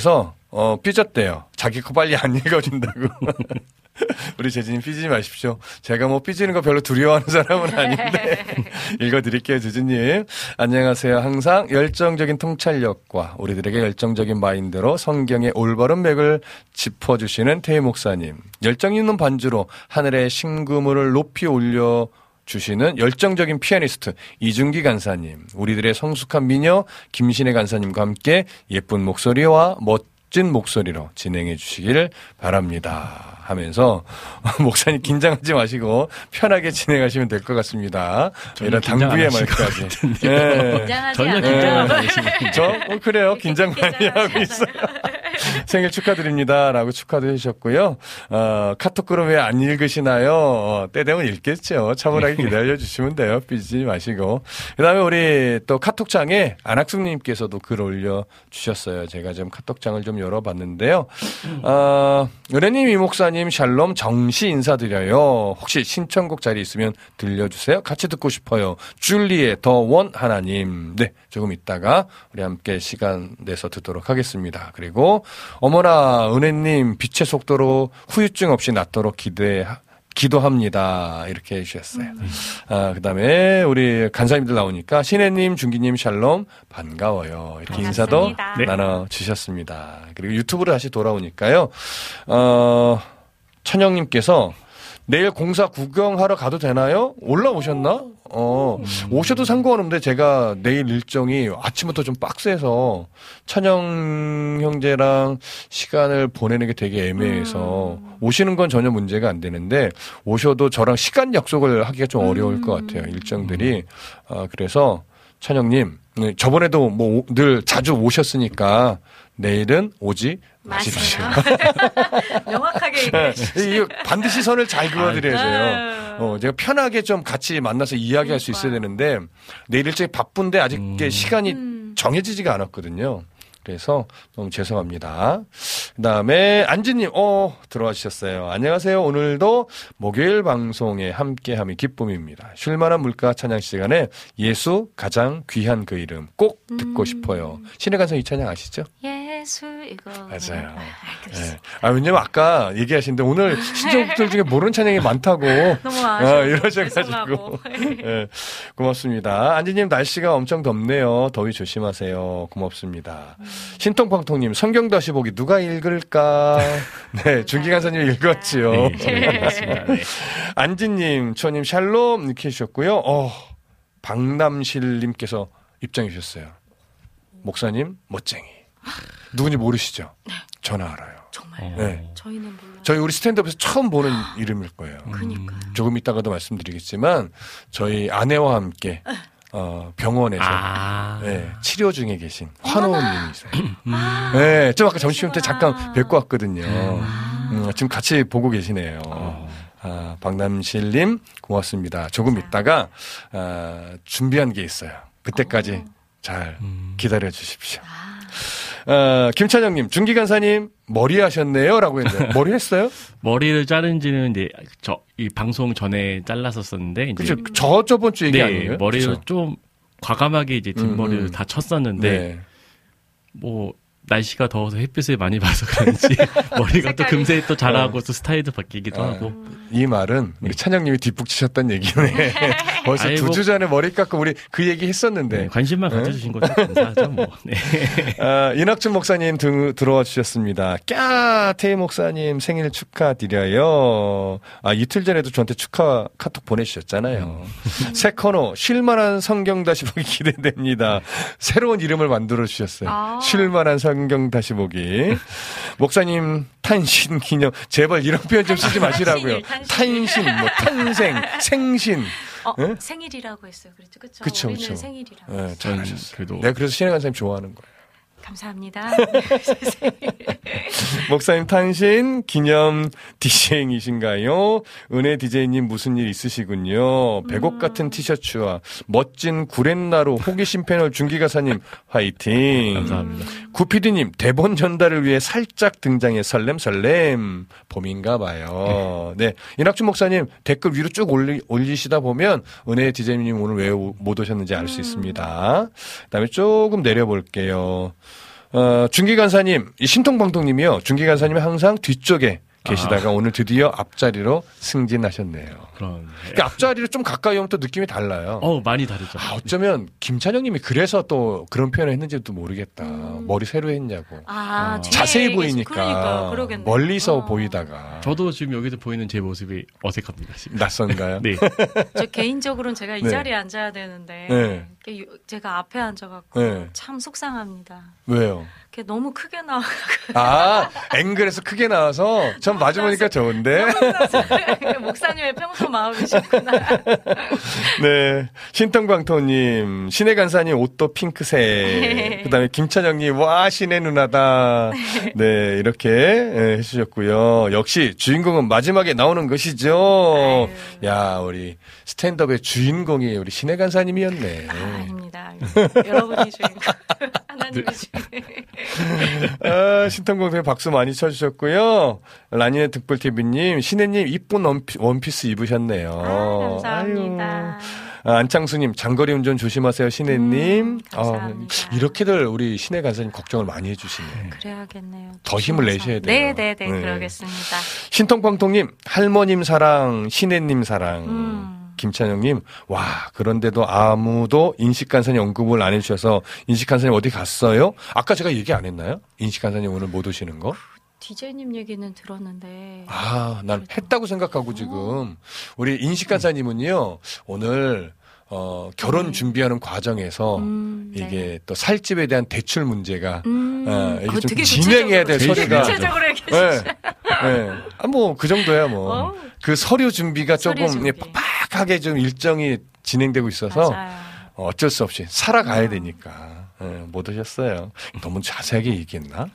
삐졌대요. 자기 거 빨리 안 읽어준다고. 우리 재진님 삐지지 마십시오. 제가 뭐 삐지는 거 별로 두려워하는 사람은 아닌데 읽어드릴게요. 재진님 안녕하세요. 항상 열정적인 통찰력과 우리들에게 열정적인 마인드로 성경의 올바른 맥을 짚어주시는 태희 목사님, 열정 있는 반주로 하늘의 심금을 높이 올려 주시는 열정적인 피아니스트 이준기 간사님, 우리들의 성숙한 미녀 김신혜 간사님과 함께 예쁜 목소리와 멋진 목소리로 진행해 주시길 바랍니다 하면서 목사님 긴장하지 마시고 편하게 진행하시면 될 것 같습니다. 이런 당부의 말까지. 네. 전혀 긴장하지 않으시는 그래요. 긴장 많이 하고 있어요. 생일 축하드립니다라고 축하도 해주셨고요. 카톡 그럼 왜 안 읽으시나요? 때 되면 읽겠죠. 차분하게 기다려주시면 돼요. 삐지지 마시고. 그 다음에 우리 또 카톡창에 안학숙님께서도 글 올려주셨어요. 제가 지금 카톡창을 좀 열어봤는데요. 은혜님, 이목사님, 샬롬, 정시 인사드려요. 혹시 신청곡 자리 있으면 들려주세요. 같이 듣고 싶어요. 줄리의 더 원 하나님. 네, 조금 있다가 우리 함께 시간 내서 듣도록 하겠습니다. 그리고 어머나 은혜님 빛의 속도로 후유증 없이 낫도록 기도합니다. 이렇게 해주셨어요. 그 다음에 우리 간사님들 나오니까 신혜님, 준기님, 샬롬 반가워요. 이렇게 인사도 나눠주셨습니다. 그리고 유튜브로 다시 돌아오니까요. 천영님께서 내일 공사 구경하러 가도 되나요? 올라오셨나? 오셔도 상관없는데 제가 내일 일정이 아침부터 좀 빡세서 찬영 형제랑 시간을 보내는 게 되게 애매해서 오시는 건 전혀 문제가 안 되는데 오셔도 저랑 시간 약속을 하기가 좀 어려울 것 같아요. 일정들이. 그래서 찬영님, 저번에도 뭐 늘 자주 오셨으니까 내일은 오지 마십시오. 명확하게 얘기해. 반드시 선을 잘 그어드려야죠. 제가 편하게 좀 같이 만나서 이야기할 수 있어야 되는데 내일 일정이 바쁜데 아직 시간이 정해지지가 않았거든요. 그래서 너무 죄송합니다. 그다음에 안지님, 들어와 주셨어요. 안녕하세요. 오늘도 목요일 방송에 함께함이 기쁨입니다. 쉴만한 물가 찬양 시간에 예수 가장 귀한 그 이름 꼭 듣고 싶어요. 신의 간성 이 찬양 아시죠? 예수 이거 맞아요. 네. 왜냐면 아까 얘기하시는데 오늘 신청곡들 중에 모르는 찬양이 많다고 너무 아쉬워요. 이러셔가지고 네, 고맙습니다. 안지님 날씨가 엄청 덥네요. 더위 조심하세요. 고맙습니다. 신통방통님 성경 다시 보기 누가 읽을까? 네, 준기 간사님 읽었지요. 네. 안지님, 초님 샬롬 이렇게 해주셨고요. 박남실님께서 입장해 주셨어요. 목사님 멋쟁이. 누군지 모르시죠? 네. 저는 알아요. 정말요? 네. 저희는 몰라요. 저희 우리 스탠드업에서 처음 보는 이름일 거예요. 그러니까요. 조금 이따가도 말씀드리겠지만 저희 아내와 함께 병원에서 네, 치료 중에 계신 환호님이세요. 네, 좀 아까 점심 때 잠깐 뵙고 왔거든요. 지금 같이 보고 계시네요. 박남실님 고맙습니다. 조금 있다가 준비한 게 있어요. 그때까지 잘 기다려 주십시오. 김찬영님, 준기간사님 머리 하셨네요? 라고 했는데 머리 했어요? 머리를 자른 지는 이제 이 방송 전에 잘랐었었는데 이제 그죠? 저번 주 얘기 아니에요? 머리를 그쵸? 좀 과감하게 이제 뒷머리를 다 쳤었는데 뭐 날씨가 더워서 햇빛을 많이 봐서 그런지 머리가 또 금세 또 자라고 또 스타일도 바뀌기도 하고. 이 말은 우리 찬영님이 뒷북 치셨다는 얘기네. 벌써 2주 전에 머리 깎고 우리 그 얘기 했었는데. 네, 관심만 가져주신 것도 감사하죠, 뭐. 네. 이낙준 목사님 들어와 주셨습니다. 태희 목사님 생일 축하드려요. 이틀 전에도 저한테 축하 카톡 보내주셨잖아요. 새 코너 쉴만한 성경 다시 보기 기대됩니다. 새로운 이름을 만들어 주셨어요. 쉴만한 성경 다시 보기. 목사님 탄신 기념. 제발 이런 표현 좀 쓰지 마시라고요. 탄신, 뭐 탄생, 생신. 네? 생일이라고 했어요. 그렇죠. 그쵸. 우리는 생일이라고. 네, 잘하셨어요. 그래도 내가 그래서 신의 간사님 좋아하는 거예요. 감사합니다. 목사님 탄신 기념 DJ이신가요? 은혜 DJ님 무슨 일 있으시군요. 백옥 같은 티셔츠와 멋진 구렛나루 호기심 패널 준기가사님 화이팅. 감사합니다. 구피디님 대본 전달을 위해 살짝 등장해 설렘 봄인가 봐요. 네, 이낙준 목사님 댓글 위로 쭉 올리시다 보면 은혜 DJ님 오늘 왜 못 오셨는지 알 수 있습니다. 그다음에 조금 내려볼게요. 중기간사님, 이 신통방통님이요. 중기간사님이 항상 뒤쪽에 계시다가 오늘 드디어 앞자리로 승진하셨네요. 그러니까 앞자리로 좀 가까이 오면 또 느낌이 달라요. 많이 다르죠. 어쩌면 김찬영님이 그래서 또 그런 표현을 했는지도 모르겠다. 머리 새로 했냐고. 자세히 보이니까 멀리서 보이다가. 저도 지금 여기서 보이는 제 모습이 어색합니다. 지금. 낯선가요? 네. 저 개인적으로는 제가 이 네. 자리에 앉아야 되는데 네. 제가 앞에 앉아갖고 네. 참 속상합니다. 왜요? 너무 크게 나와. 앵글에서 크게 나와서 전 마주 보니까 좋은데. 목사님의 평소 마음이셨구나. 네. 신통방토님, 신의 간사님 옷도 핑크색. 그 다음에 김찬영님, 와, 신의 누나다. 네, 이렇게 해주셨고요. 역시 주인공은 마지막에 나오는 것이죠. 야, 우리 스탠드업의 주인공이 우리 신의 간사님이었네. 아닙니다. 여러분이 주인공. 하나님이 주인공. 신통방토님 박수 많이 쳐주셨고요. 라니네 득불TV님, 신혜님 이쁜 원피스 입으셨네요. 감사합니다. 안창수님, 장거리 운전 조심하세요, 신혜님. 감사합니다. 이렇게들 우리 신혜 간사님 걱정을 많이 해주시네. 그래야겠네요. 더 힘을 내셔야 돼요. 네네네, 그러겠습니다. 신통방통님, 할머님 사랑, 신혜님 사랑. 김찬영님, 와, 그런데도 아무도 인식간사님 언급을 안 해주셔서 인식간사님 어디 갔어요? 아까 제가 얘기 안 했나요? 인식간사님 오늘 못 오시는 거? DJ님 얘기는 들었는데. 난 했다고 생각하고 지금. 우리 인식간사님은요, 오늘, 결혼 준비하는 과정에서 이게 또 살집에 대한 대출 문제가 이게 좀 진행해야 될 서류가. 구체적으로 얘기해 주시죠. 그 정도야 뭐. 그 서류 준비가 조금 빡빡하게 좀 일정이 진행되고 있어서 맞아요. 어쩔 수 없이 살아가야 되니까 못 오셨어요. 너무 자세하게 얘기했나?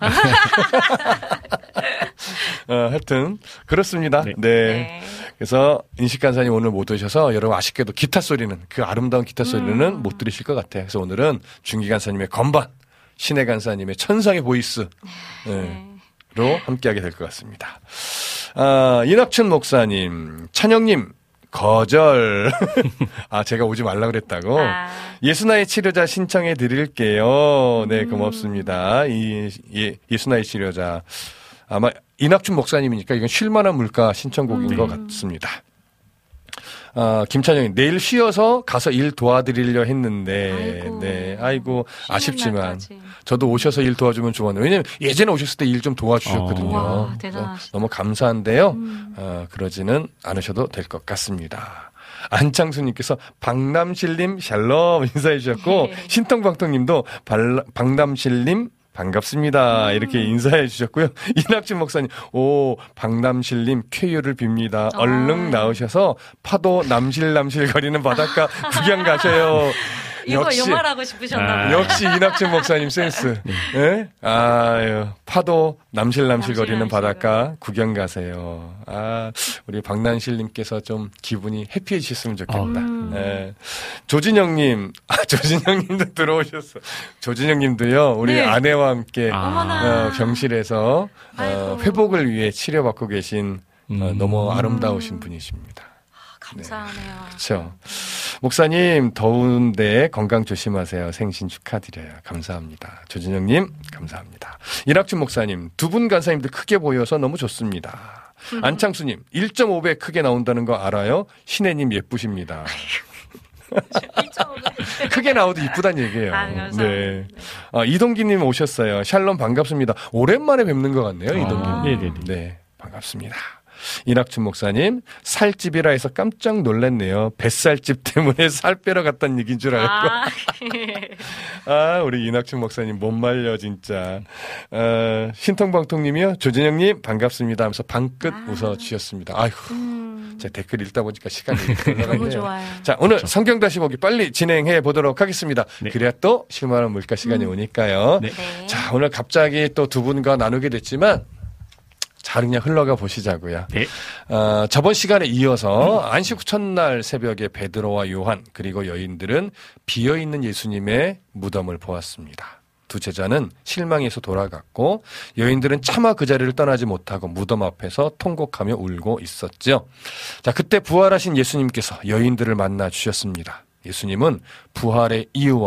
하여튼 그렇습니다. 네. 그래서 인식간사님 오늘 못 오셔서 여러분 아쉽게도 기타 소리는 그 아름다운 기타 소리는 못 들으실 것 같아요. 그래서 오늘은 중기간사님의 건반, 신의 간사님의 천상의 보이스 로 함께하게 될 것 같습니다. 이낙춘 목사님, 찬영님 거절. 제가 오지 말라 그랬다고. 예수나의 치료자 신청해 드릴게요. 네, 고맙습니다. 예수나의 치료자. 아마 이낙춘 목사님이니까 이건 쉴만한 물가 신청곡인 것 같습니다. 김찬영이 내일 쉬어서 가서 일 도와드리려 했는데, 아이고, 아쉽지만. 저도 오셔서 일 도와주면 좋았는데, 왜냐면 예전에 오셨을 때 일 좀 도와주셨거든요. 와, 대단하시다. 너무 감사한데요. 그러지는 않으셔도 될 것 같습니다. 안창수님께서 박남실님 샬롬 인사해 주셨고, 신통방통님도 박남실님 반갑습니다. 이렇게 인사해 주셨고요. 이낙진 목사님, 박남실님 쾌유를 빕니다. 얼른 나오셔서 파도 남실남실 거리는 바닷가 구경 가셔요. 이거 역시 영화라고 싶으셨나 봐요. 역시 이낙진 목사님 센스. 네? 파도 남실남실 거리는 바닷가 구경 가세요. 우리 박난실님께서 좀 기분이 해피해지셨으면 좋겠다. 네. 조진영님, 조진영님도 들어오셨어. 조진영님도요, 우리 아내와 함께 병실에서 회복을 위해 치료받고 계신 너무 아름다우신 분이십니다. 감사하네요. 그렇죠. 목사님 더운데 건강 조심하세요. 생신 축하드려요. 감사합니다. 조진영님 감사합니다. 이낙준 목사님 두 분 간사님들 크게 보여서 너무 좋습니다. 안창수님 1.5배 크게 나온다는 거 알아요? 신혜님 예쁘십니다. 크게 나와도 이쁘단 얘기예요. 네. 이동기님 오셨어요. 샬롬 반갑습니다. 오랜만에 뵙는 것 같네요. 이동기님. 네, 반갑습니다. 이낙춘 목사님 살집이라 해서 깜짝 놀랐네요. 뱃살집 때문에 살 빼러 갔다는 얘기인 줄 알고. 우리 이낙춘 목사님 못 말려 진짜. 신통방통님이요. 조진영님 반갑습니다 하면서 방긋 웃어주셨습니다. 아이고 제 댓글 읽다 보니까 시간이 너무 좋아요. 자, 오늘 성경 다시 보기 빨리 진행해 보도록 하겠습니다. 그래야 또 실만한 물가 시간이 오니까요. 자, 오늘 갑자기 또 두 분과 나누게 됐지만 잘 그냥 흘러가 보시자고요. 저번 시간에 이어서 안식 후 첫날 새벽에 베드로와 요한 그리고 여인들은 비어있는 예수님의 무덤을 보았습니다. 두 제자는 실망해서 돌아갔고 여인들은 차마 그 자리를 떠나지 못하고 무덤 앞에서 통곡하며 울고 있었죠. 자, 그때 부활하신 예수님께서 여인들을 만나 주셨습니다. 예수님은 부활의 이유와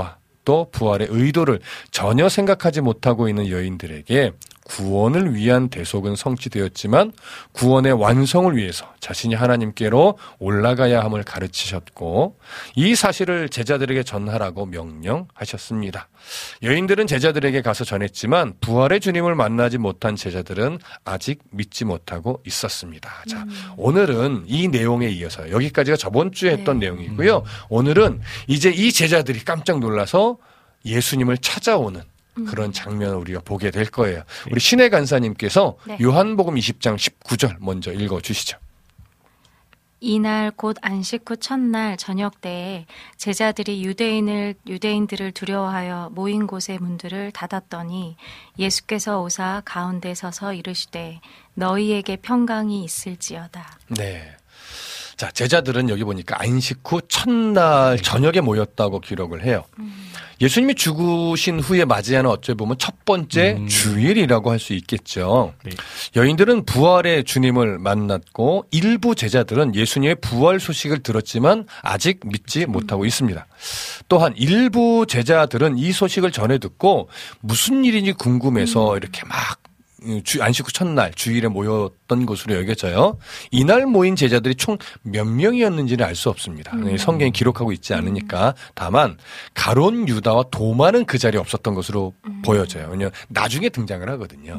또 부활의 의도를 전혀 생각하지 못하고 있는 여인들에게 구원을 위한 대속은 성취되었지만 구원의 완성을 위해서 자신이 하나님께로 올라가야 함을 가르치셨고 이 사실을 제자들에게 전하라고 명령하셨습니다. 여인들은 제자들에게 가서 전했지만 부활의 주님을 만나지 못한 제자들은 아직 믿지 못하고 있었습니다. 자, 오늘은 이 내용에 이어서 여기까지가 저번 주에 했던 내용이고요. 오늘은 이제 이 제자들이 깜짝 놀라서 예수님을 찾아오는 그런 장면을 우리가 보게 될 거예요. 우리 신혜 간사님께서 요한복음 20장 19절 먼저 읽어주시죠. 이날 곧 안식 후 첫날 저녁 때에 제자들이 유대인들을 두려워하여 모인 곳의 문들을 닫았더니 예수께서 오사 가운데 서서 이르시되 너희에게 평강이 있을지어다. 네. 자, 제자들은 여기 보니까 안식 후 첫날 저녁에 모였다고 기록을 해요. 예수님이 죽으신 후에 맞이하는 어찌 보면 첫 번째 주일이라고 할 수 있겠죠. 네. 여인들은 부활의 주님을 만났고 일부 제자들은 예수님의 부활 소식을 들었지만 아직 믿지 못하고 있습니다. 또한 일부 제자들은 이 소식을 전해 듣고 무슨 일인지 궁금해서 이렇게 막 안식 후 첫날 주일에 모였던 것으로 여겨져요. 이날 모인 제자들이 총 몇 명이었는지는 알 수 없습니다. 성경이 기록하고 있지 않으니까. 다만 가론 유다와 도마는 그 자리에 없었던 것으로 보여져요. 왜냐하면 나중에 등장을 하거든요.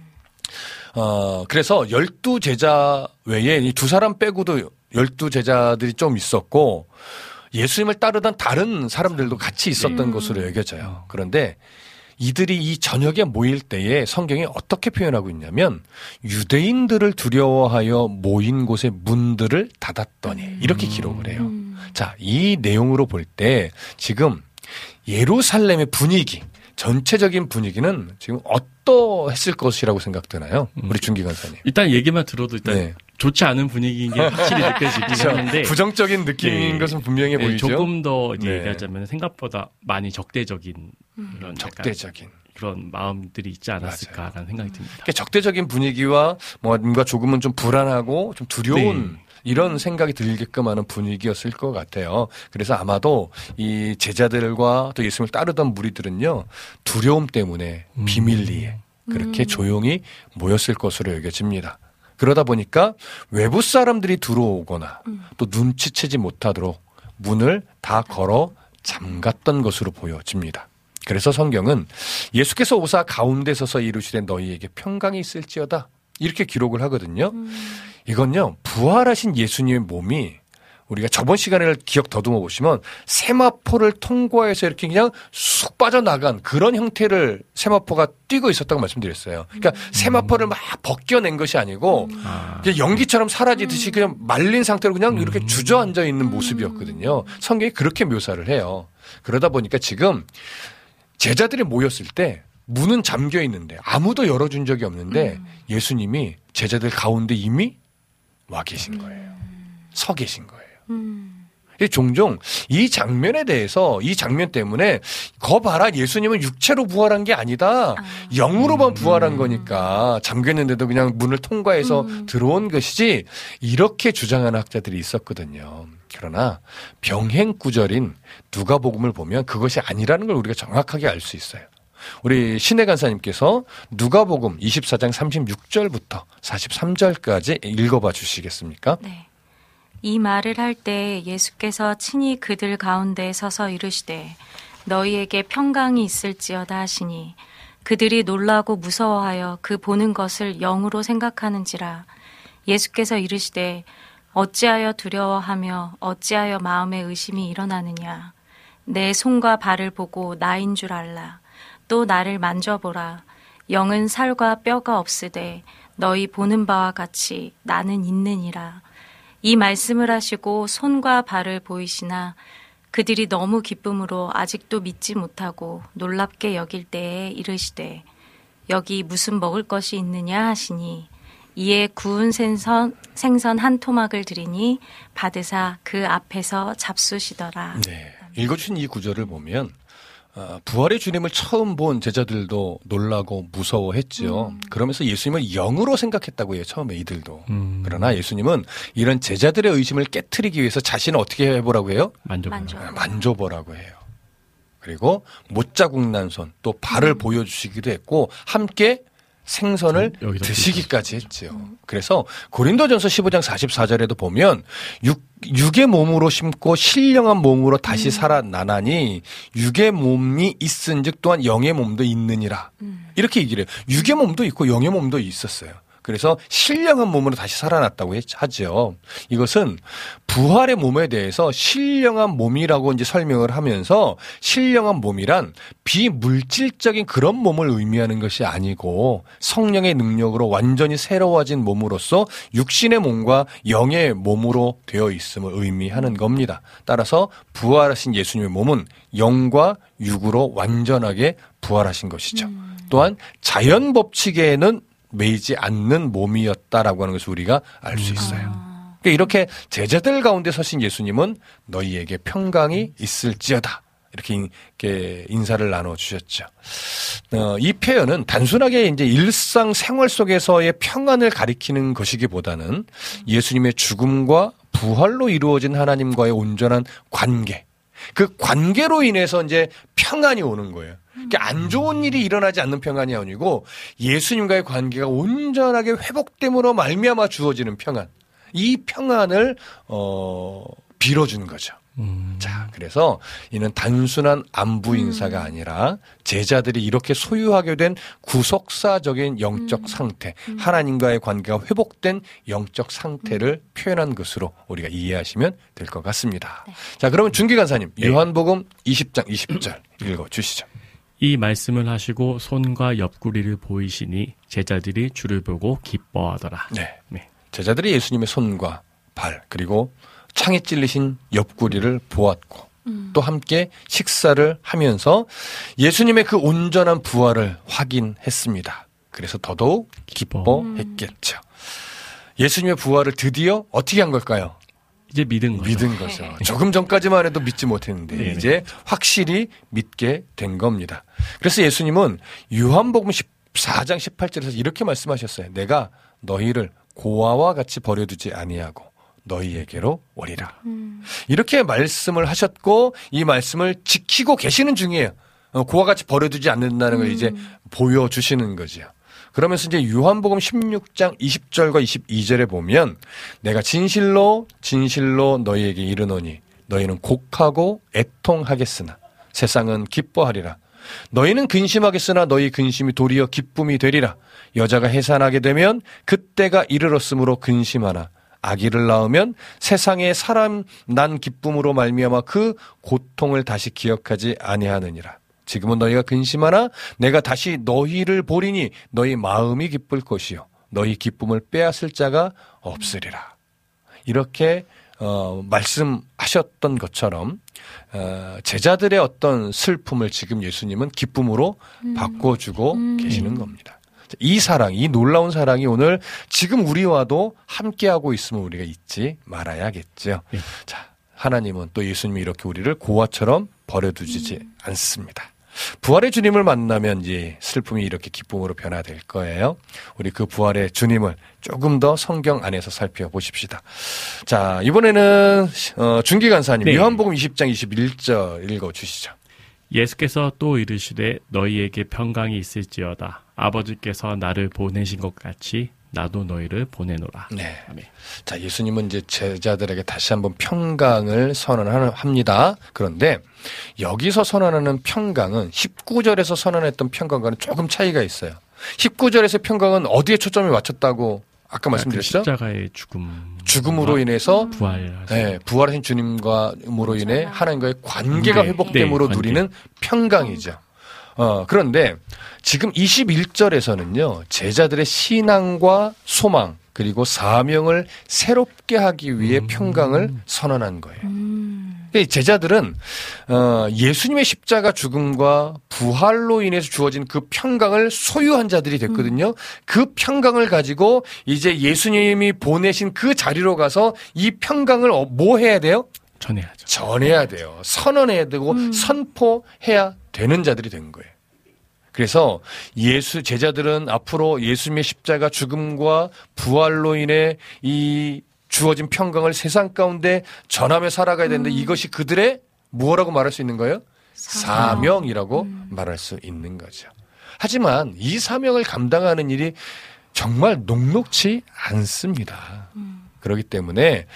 그래서 12제자 외에 이 두 사람 빼고도 12제자들이 좀 있었고 예수님을 따르던 다른 사람들도 같이 있었던 것으로 여겨져요. 그런데 이들이 이 저녁에 모일 때에 성경이 어떻게 표현하고 있냐면 유대인들을 두려워하여 모인 곳의 문들을 닫았더니 이렇게 기록을 해요. 자, 이 내용으로 볼 때 지금 예루살렘의 분위기, 전체적인 분위기는 지금 어떠했을 것이라고 생각되나요? 우리 준기 간사님. 일단 얘기만 들어도 일단 좋지 않은 분위기인 게 확실히 느껴지긴 하는데 부정적인 느낌인 것은 분명해 보이죠. 조금 더 이제 얘기하자면 생각보다 많이 적대적인 그런 적대적인 그런 마음들이 있지 않았을까라는 생각이 듭니다. 그러니까 적대적인 분위기와 뭔가 조금은 좀 불안하고 좀 두려운 이런 생각이 들게끔 하는 분위기였을 것 같아요. 그래서 아마도 이 제자들과 또 예수님을 따르던 무리들은요 두려움 때문에 비밀리에 그렇게 조용히 모였을 것으로 여겨집니다. 그러다 보니까 외부 사람들이 들어오거나 또 눈치채지 못하도록 문을 다 걸어 잠갔던 것으로 보여집니다. 그래서 성경은 예수께서 오사 가운데 서서 이르시되 너희에게 평강이 있을지어다 이렇게 기록을 하거든요. 이건요 부활하신 예수님의 몸이 우리가 저번 시간을 기억 더듬어 보시면 세마포를 통과해서 이렇게 그냥 쑥 빠져나간 그런 형태를 세마포가 뛰고 있었다고 말씀드렸어요. 그러니까 세마포를 막 벗겨낸 것이 아니고 그냥 연기처럼 사라지듯이 그냥 말린 상태로 그냥 이렇게 주저앉아 있는 모습이었거든요. 성경이 그렇게 묘사를 해요. 그러다 보니까 지금 제자들이 모였을 때 문은 잠겨 있는데 아무도 열어준 적이 없는데 예수님이 제자들 가운데 이미 와 계신 거예요. 서 계신 거예요. 종종 이 장면에 대해서 이 장면 때문에 거 봐라 예수님은 육체로 부활한 게 아니다. 영으로만 부활한 거니까 잠겼는데도 그냥 문을 통과해서 들어온 것이지 이렇게 주장하는 학자들이 있었거든요. 그러나 병행구절인 누가복음을 보면 그것이 아니라는 걸 우리가 정확하게 알 수 있어요. 우리 신혜 간사님께서 누가복음 24장 36절부터 43절까지 읽어봐 주시겠습니까? 네. 이 말을 할 때 예수께서 친히 그들 가운데 서서 이르시되 너희에게 평강이 있을지어다 하시니 그들이 놀라고 무서워하여 그 보는 것을 영으로 생각하는지라. 예수께서 이르시되 어찌하여 두려워하며 어찌하여 마음에 의심이 일어나느냐. 내 손과 발을 보고 나인 줄 알라. 또 나를 만져보라. 영은 살과 뼈가 없으되 너희 보는 바와 같이 나는 있느니라. 이 말씀을 하시고 손과 발을 보이시나 그들이 너무 기쁨으로 아직도 믿지 못하고 놀랍게 여길 때에 이르시되 여기 무슨 먹을 것이 있느냐 하시니 이에 구운 생선 한 토막을 드리니 받으사 그 앞에서 잡수시더라. 네. 읽어주신 이 구절을 보면 부활의 주님을 처음 본 제자들도 놀라고 무서워했죠. 그러면서 예수님을 영으로 생각했다고 해요. 처음에 이들도. 그러나 예수님은 이런 제자들의 의심을 깨트리기 위해서 자신을 어떻게 해보라고 해요? 만져보라고. 만져보라고 해요. 그리고 못자국 난 손, 또 발을 보여주시기도 했고 함께 생선을 드시기까지 했죠. 그래서 고린도전서 15장 44절에도 보면 육의 몸으로 심고 신령한 몸으로 다시 살아나나니 육의 몸이 있은즉 또한 영의 몸도 있느니라. 이렇게 얘기를 해요. 육의 몸도 있고 영의 몸도 있었어요. 그래서 신령한 몸으로 다시 살아났다고 하죠. 이것은 부활의 몸에 대해서 신령한 몸이라고 이제 설명을 하면서 신령한 몸이란 비물질적인 그런 몸을 의미하는 것이 아니고 성령의 능력으로 완전히 새로워진 몸으로서 육신의 몸과 영의 몸으로 되어 있음을 의미하는 겁니다. 따라서 부활하신 예수님의 몸은 영과 육으로 완전하게 부활하신 것이죠. 또한 자연 법칙에는 매이지 않는 몸이었다라고 하는 것을 우리가 알 수 있어요. 그러니까 이렇게 제자들 가운데 서신 예수님은 너희에게 평강이 있을지어다. 이렇게 인사를 나눠주셨죠. 이 표현은 단순하게 이제 일상 생활 속에서의 평안을 가리키는 것이기보다는 예수님의 죽음과 부활로 이루어진 하나님과의 온전한 관계, 그 관계로 인해서 이제 평안이 오는 거예요. 그러니까 안 좋은 일이 일어나지 않는 평안이 아니고 예수님과의 관계가 온전하게 회복됨으로 말미암아 주어지는 평안. 이 평안을 빌어주는 거죠. 자, 그래서 이는 단순한 안부 인사가 아니라 제자들이 이렇게 소유하게 된 구속사적인 영적 상태, 하나님과의 관계가 회복된 영적 상태를 표현한 것으로 우리가 이해하시면 될 것 같습니다. 네. 자, 그러면 준기 간사님, 네. 요한복음 20장 20절 읽어주시죠. 이 말씀을 하시고 손과 옆구리를 보이시니 제자들이 주를 보고 기뻐하더라. 네. 네. 제자들이 예수님의 손과 발 그리고 창에 찔리신 옆구리를 보았고 또 함께 식사를 하면서 예수님의 그 온전한 부활을 확인했습니다. 그래서 더더욱 기뻐했겠죠. 예수님의 부활을 드디어 어떻게 한 걸까요? 이제 믿은 거죠. 조금 전까지만 해도 믿지 못했는데 네. 이제 확실히 믿게 된 겁니다. 그래서 예수님은 요한복음 14장 18절에서 이렇게 말씀하셨어요. 내가 너희를 고아와 같이 버려두지 아니하고 너희에게로 오리라. 이렇게 말씀을 하셨고 이 말씀을 지키고 계시는 중이에요. 고아와 같이 버려두지 않는다는 걸 이제 보여주시는 거죠. 그러면서 이제 요한복음 16장 20절과 22절에 보면 내가 진실로 너희에게 이르노니 너희는 곡하고 애통하겠으나 세상은 기뻐하리라. 너희는 근심하겠으나 너희 근심이 도리어 기쁨이 되리라. 여자가 해산하게 되면 그때가 이르렀으므로 근심하나 아기를 낳으면 세상에 사람 난 기쁨으로 말미암아 그 고통을 다시 기억하지 아니하느니라. 지금은 너희가 근심하나 내가 다시 너희를 보리니 너희 마음이 기쁠 것이요 너희 기쁨을 빼앗을 자가 없으리라. 이렇게 말씀하셨던 것처럼 제자들의 어떤 슬픔을 지금 예수님은 기쁨으로 바꿔주고 계시는 겁니다. 이 사랑, 이 놀라운 사랑이 오늘 지금 우리와도 함께하고 있음을 우리가 잊지 말아야겠죠. 예. 자, 하나님은 또 예수님이 이렇게 우리를 고아처럼 버려두지 않습니다. 부활의 주님을 만나면 이제 슬픔이 이렇게 기쁨으로 변화될 거예요. 우리 그 부활의 주님을 조금 더 성경 안에서 살펴보십시다. 자, 이번에는 준기 간사님, 네. 요한복음 20장 21절 읽어주시죠. 예수께서 또 이르시되 너희에게 평강이 있을지어다. 아버지께서 나를 보내신 것 같이 나도 너희를 보내노라. 네. 아멘. 자, 예수님은 이제 제자들에게 다시 한번 평강을 선언합니다. 그런데 여기서 선언하는 평강은 19절에서 선언했던 평강과는 조금 차이가 있어요. 19절에서 평강은 어디에 초점을 맞췄다고 아까 말씀드렸죠? 십자가의 죽음으로 인해서 부활하신 주님과로 인해 하나님과의 관계가 회복됨으로 누리는 평강이죠. 그런데 지금 21절에서는요, 제자들의 신앙과 소망, 그리고 사명을 새롭게 하기 위해 평강을 선언한 거예요. 제자들은 예수님의 십자가 죽음과 부활로 인해서 주어진 그 평강을 소유한 자들이 됐거든요. 그 평강을 가지고 이제 예수님이 보내신 그 자리로 가서 이 평강을 뭐 해야 돼요? 전해야죠. 전해야 돼요. 선언해야 되고 선포해야 되는 자들이 된 거예요. 그래서 제자들은 앞으로 예수님의 십자가 죽음과 부활로 인해 이 주어진 평강을 세상 가운데 전하며 살아가야 되는데 이것이 그들의 뭐라고 말할 수 있는 거예요? 사명이라고 말할 수 있는 거죠. 하지만 이 사명을 감당하는 일이 정말 녹록지 않습니다. 그렇기 때문에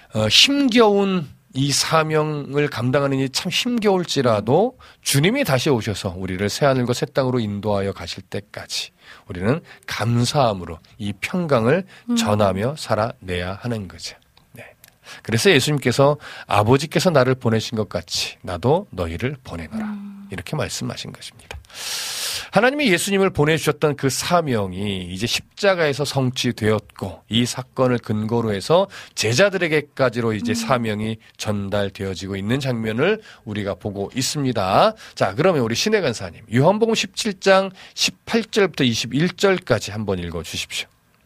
힘겨운 이 사명을 감당하는 일이 참 힘겨울지라도 주님이 다시 오셔서 우리를 새하늘과 새 땅으로 인도하여 가실 때까지 우리는 감사함으로 이 평강을 전하며 살아내야 하는 거죠. 네. 그래서 예수님께서 아버지께서 나를 보내신 것 같이 나도 너희를 보내노라 이렇게 말씀하신 것입니다. 하나님이 예수님을 보내주셨던 그 사명이 이제 십자가에서 성취되었고 이 사건을 근거로 해서 제자들에게까지로 이제 사명이 전달되어지고 있는 장면을 우리가 보고 있습니다. 자, 그러면 우리 신혜 간사님 요한복음 17장 18절부터 21절까지 한번 읽어주십시오.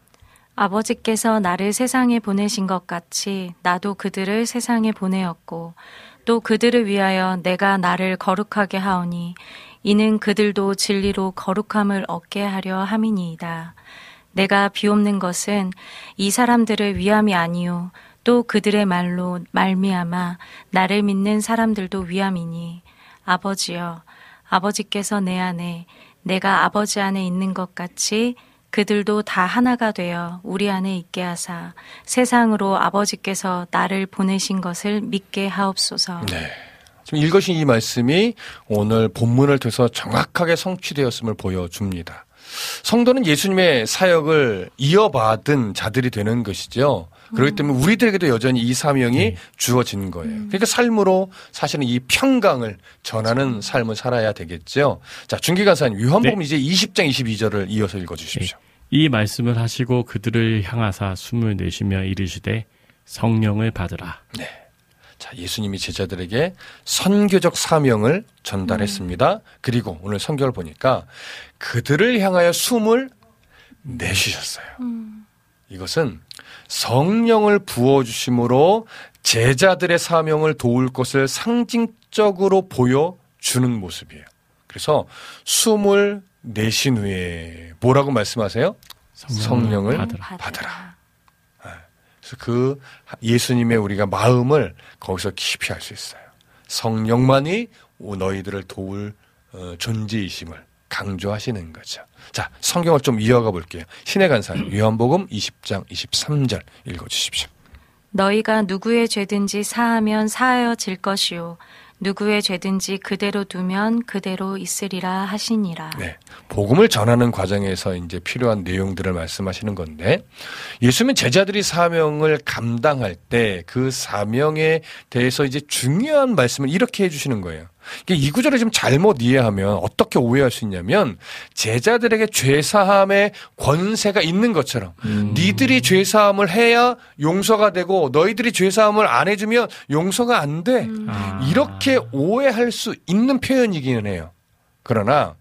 아버지께서 나를 세상에 보내신 것 같이 나도 그들을 세상에 보내었고 또 그들을 위하여 내가 나를 거룩하게 하오니 이는 그들도 진리로 거룩함을 얻게 하려 함이니이다. 내가 비옵는 것은 이 사람들을 위함이 아니요 또 그들의 말로 말미암아 나를 믿는 사람들도 위함이니 아버지여 아버지께서 내 안에 내가 아버지 안에 있는 것 같이 그들도 다 하나가 되어 우리 안에 있게 하사 세상으로 아버지께서 나를 보내신 것을 믿게 하옵소서. 네. 지금 읽으신 이 말씀이 오늘 본문을 통해서 정확하게 성취되었음을 보여줍니다. 성도는 예수님의 사역을 이어받은 자들이 되는 것이죠. 그렇기 때문에 우리들에게도 여전히 이 사명이 주어진 거예요. 그러니까 삶으로 사실은 이 평강을 전하는 삶을 살아야 되겠죠. 자, 준기간사님 요한복음 이제 20장 22절을 이어서 읽어주십시오. 이 말씀을 하시고 그들을 향하사 숨을 내쉬며 이르시되 성령을 받으라. 네. 자, 예수님이 제자들에게 선교적 사명을 전달했습니다. 그리고 오늘 성경을 보니까 그들을 향하여 숨을 내쉬셨어요. 이것은 성령을 부어주심으로 제자들의 사명을 도울 것을 상징적으로 보여주는 모습이에요. 그래서 숨을 내쉰 후에 뭐라고 말씀하세요? 성령을 받으라. 그래서 그 예수님의 우리가 마음을 거기서 깊이 알 수 있어요. 성령만이 너희들을 도울 존재이심을 강조하시는 거죠. 자, 성경을 좀 이어가 볼게요. 신의 간사님 요한복음 20장 23절 읽어주십시오. 너희가 누구의 죄든지 사하면 사하여질 것이요 누구의 죄든지 그대로 두면 그대로 있으리라 하시니라. 네, 복음을 전하는 과정에서 이제 필요한 내용들을 말씀하시는 건데 예수님은 제자들이 사명을 감당할 때 그 사명에 대해서 이제 중요한 말씀을 이렇게 해주시는 거예요. 이 구절을 좀 잘못 이해하면 어떻게 오해할 수 있냐면 제자들에게 죄사함의 권세가 있는 것처럼 니들이 죄사함을 해야 용서가 되고 너희들이 죄사함을 안 해주면 용서가 안 돼. 이렇게 오해할 수 있는 표현이기는 해요. 그러나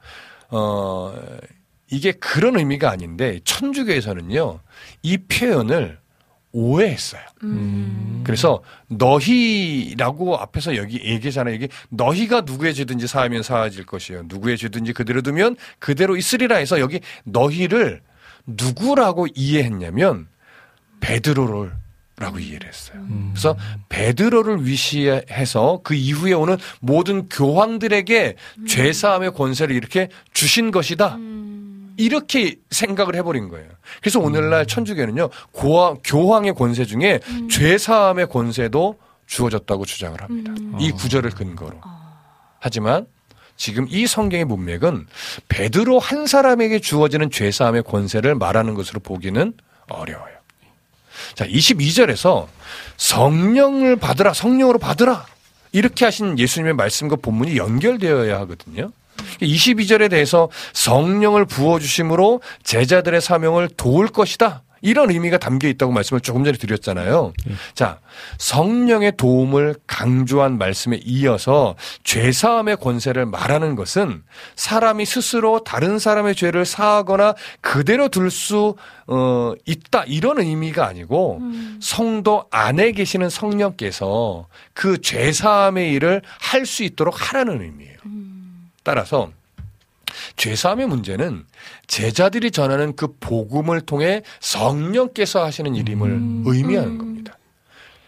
이게 그런 의미가 아닌데 천주교에서는요 이 표현을 오해했어요. 그래서 너희라고 앞에서 여기 얘기잖아요. 이게 너희가 누구의 죄든지 사하면 사하질 것이요 누구의 죄든지 그대로 두면 그대로 있으리라 해서 여기 너희를 누구라고 이해했냐면 베드로라고 이해를 했어요. 그래서 베드로를 위시해서 그 이후에 오는 모든 교황들에게 죄사함의 권세를 이렇게 주신 것이다. 이렇게 생각을 해버린 거예요. 그래서 오늘날 천주교는요, 교황의 권세 중에 죄사함의 권세도 주어졌다고 주장을 합니다. 이 구절을 근거로. 하지만 지금 이 성경의 문맥은 베드로 한 사람에게 주어지는 죄사함의 권세를 말하는 것으로 보기는 어려워요. 자, 22절에서 성령을 받으라, 성령으로 받으라. 이렇게 하신 예수님의 말씀과 본문이 연결되어야 하거든요. 22절에 대해서 성령을 부어주심으로 제자들의 사명을 도울 것이다. 이런 의미가 담겨 있다고 말씀을 조금 전에 드렸잖아요. 자, 성령의 도움을 강조한 말씀에 이어서 죄사함의 권세를 말하는 것은 사람이 스스로 다른 사람의 죄를 사하거나 그대로 둘 수 있다. 이런 의미가 아니고 성도 안에 계시는 성령께서 그 죄사함의 일을 할 수 있도록 하라는 의미예요. 따라서 죄사함의 문제는 제자들이 전하는 그 복음을 통해 성령께서 하시는 일임을 의미하는 겁니다.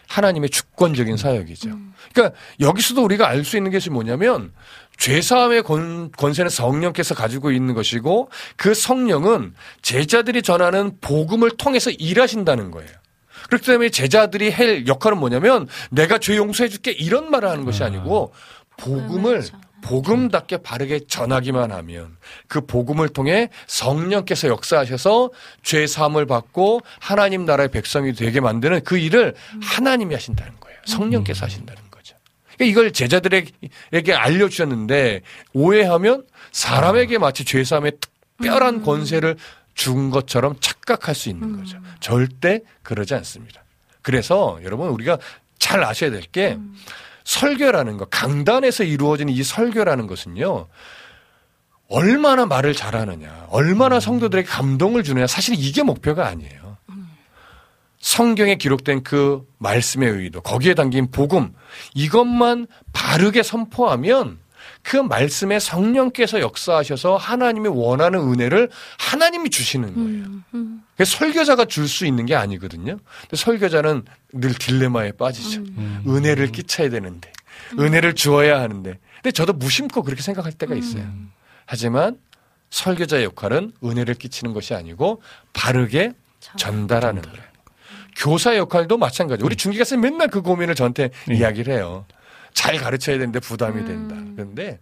하나님의 주권적인 사역이죠. 그러니까 여기서도 우리가 알 수 있는 것이 뭐냐면 죄사함의 권세는 성령께서 가지고 있는 것이고 그 성령은 제자들이 전하는 복음을 통해서 일하신다는 거예요. 그렇기 때문에 제자들이 할 역할은 뭐냐면 내가 죄 용서해 줄게 이런 말을 하는 것이 아니고 복음을 복음답게 바르게 전하기만 하면 그 복음을 통해 성령께서 역사하셔서 죄 사함을 받고 하나님 나라의 백성이 되게 만드는 그 일을 하나님이 하신다는 거예요. 성령께서 하신다는 거죠. 그러니까 이걸 제자들에게 알려주셨는데 오해하면 사람에게 마치 죄 사함의 특별한 권세를 준 것처럼 착각할 수 있는 거죠. 절대 그러지 않습니다. 그래서 여러분 우리가 잘 아셔야 될 게 설교라는 것, 강단에서 이루어지는 이 설교라는 것은요. 얼마나 말을 잘하느냐, 얼마나 성도들에게 감동을 주느냐 사실 이게 목표가 아니에요. 성경에 기록된 그 말씀의 의도, 거기에 담긴 복음 이것만 바르게 선포하면 그 말씀에 성령께서 역사하셔서 하나님이 원하는 은혜를 하나님이 주시는 거예요. 설교자가 줄 수 있는 게 아니거든요. 근데 설교자는 늘 딜레마에 빠지죠. 은혜를 끼쳐야 되는데, 은혜를 주어야 하는데. 근데 저도 무심코 그렇게 생각할 때가 있어요. 하지만 설교자의 역할은 은혜를 끼치는 것이 아니고 바르게 전달하는 거예요. 교사 역할도 마찬가지예요. 우리 중기가 선생님 맨날 그 고민을 저한테 이야기를 해요. 잘 가르쳐야 되는데 부담이 된다. 그런데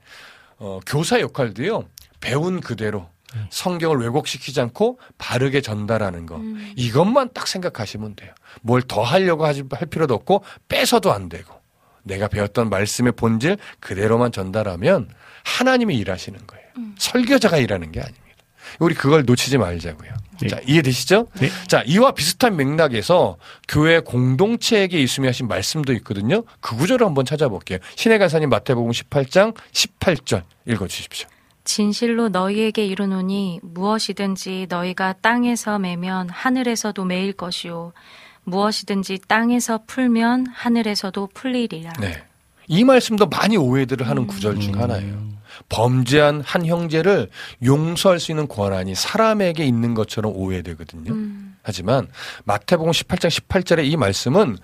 교사 역할도요. 배운 그대로 성경을 왜곡시키지 않고 바르게 전달하는 거. 이것만 딱 생각하시면 돼요. 뭘 더 하려고 할 필요도 없고 뺏어도 안 되고 내가 배웠던 말씀의 본질 그대로만 전달하면 하나님이 일하시는 거예요. 설교자가 일하는 게 아닙니다. 우리 그걸 놓치지 말자고요. 네. 자, 이해되시죠? 네. 자, 이와 비슷한 맥락에서 교회 공동체에게 있음이 하신 말씀도 있거든요. 그 구절을 한번 찾아볼게요. 신의 간사님 마태복음 18장 18절 읽어주십시오. 진실로 너희에게 이르노니 무엇이든지 너희가 땅에서 매면 하늘에서도 매일 것이요 무엇이든지 땅에서 풀면 하늘에서도 풀리리라. 네. 이 말씀도 많이 오해들을 하는 구절 중 하나예요. 범죄한 한 형제를 용서할 수 있는 권한이 사람에게 있는 것처럼 오해되거든요. 하지만 마태복음 18장 18절의 이 말씀은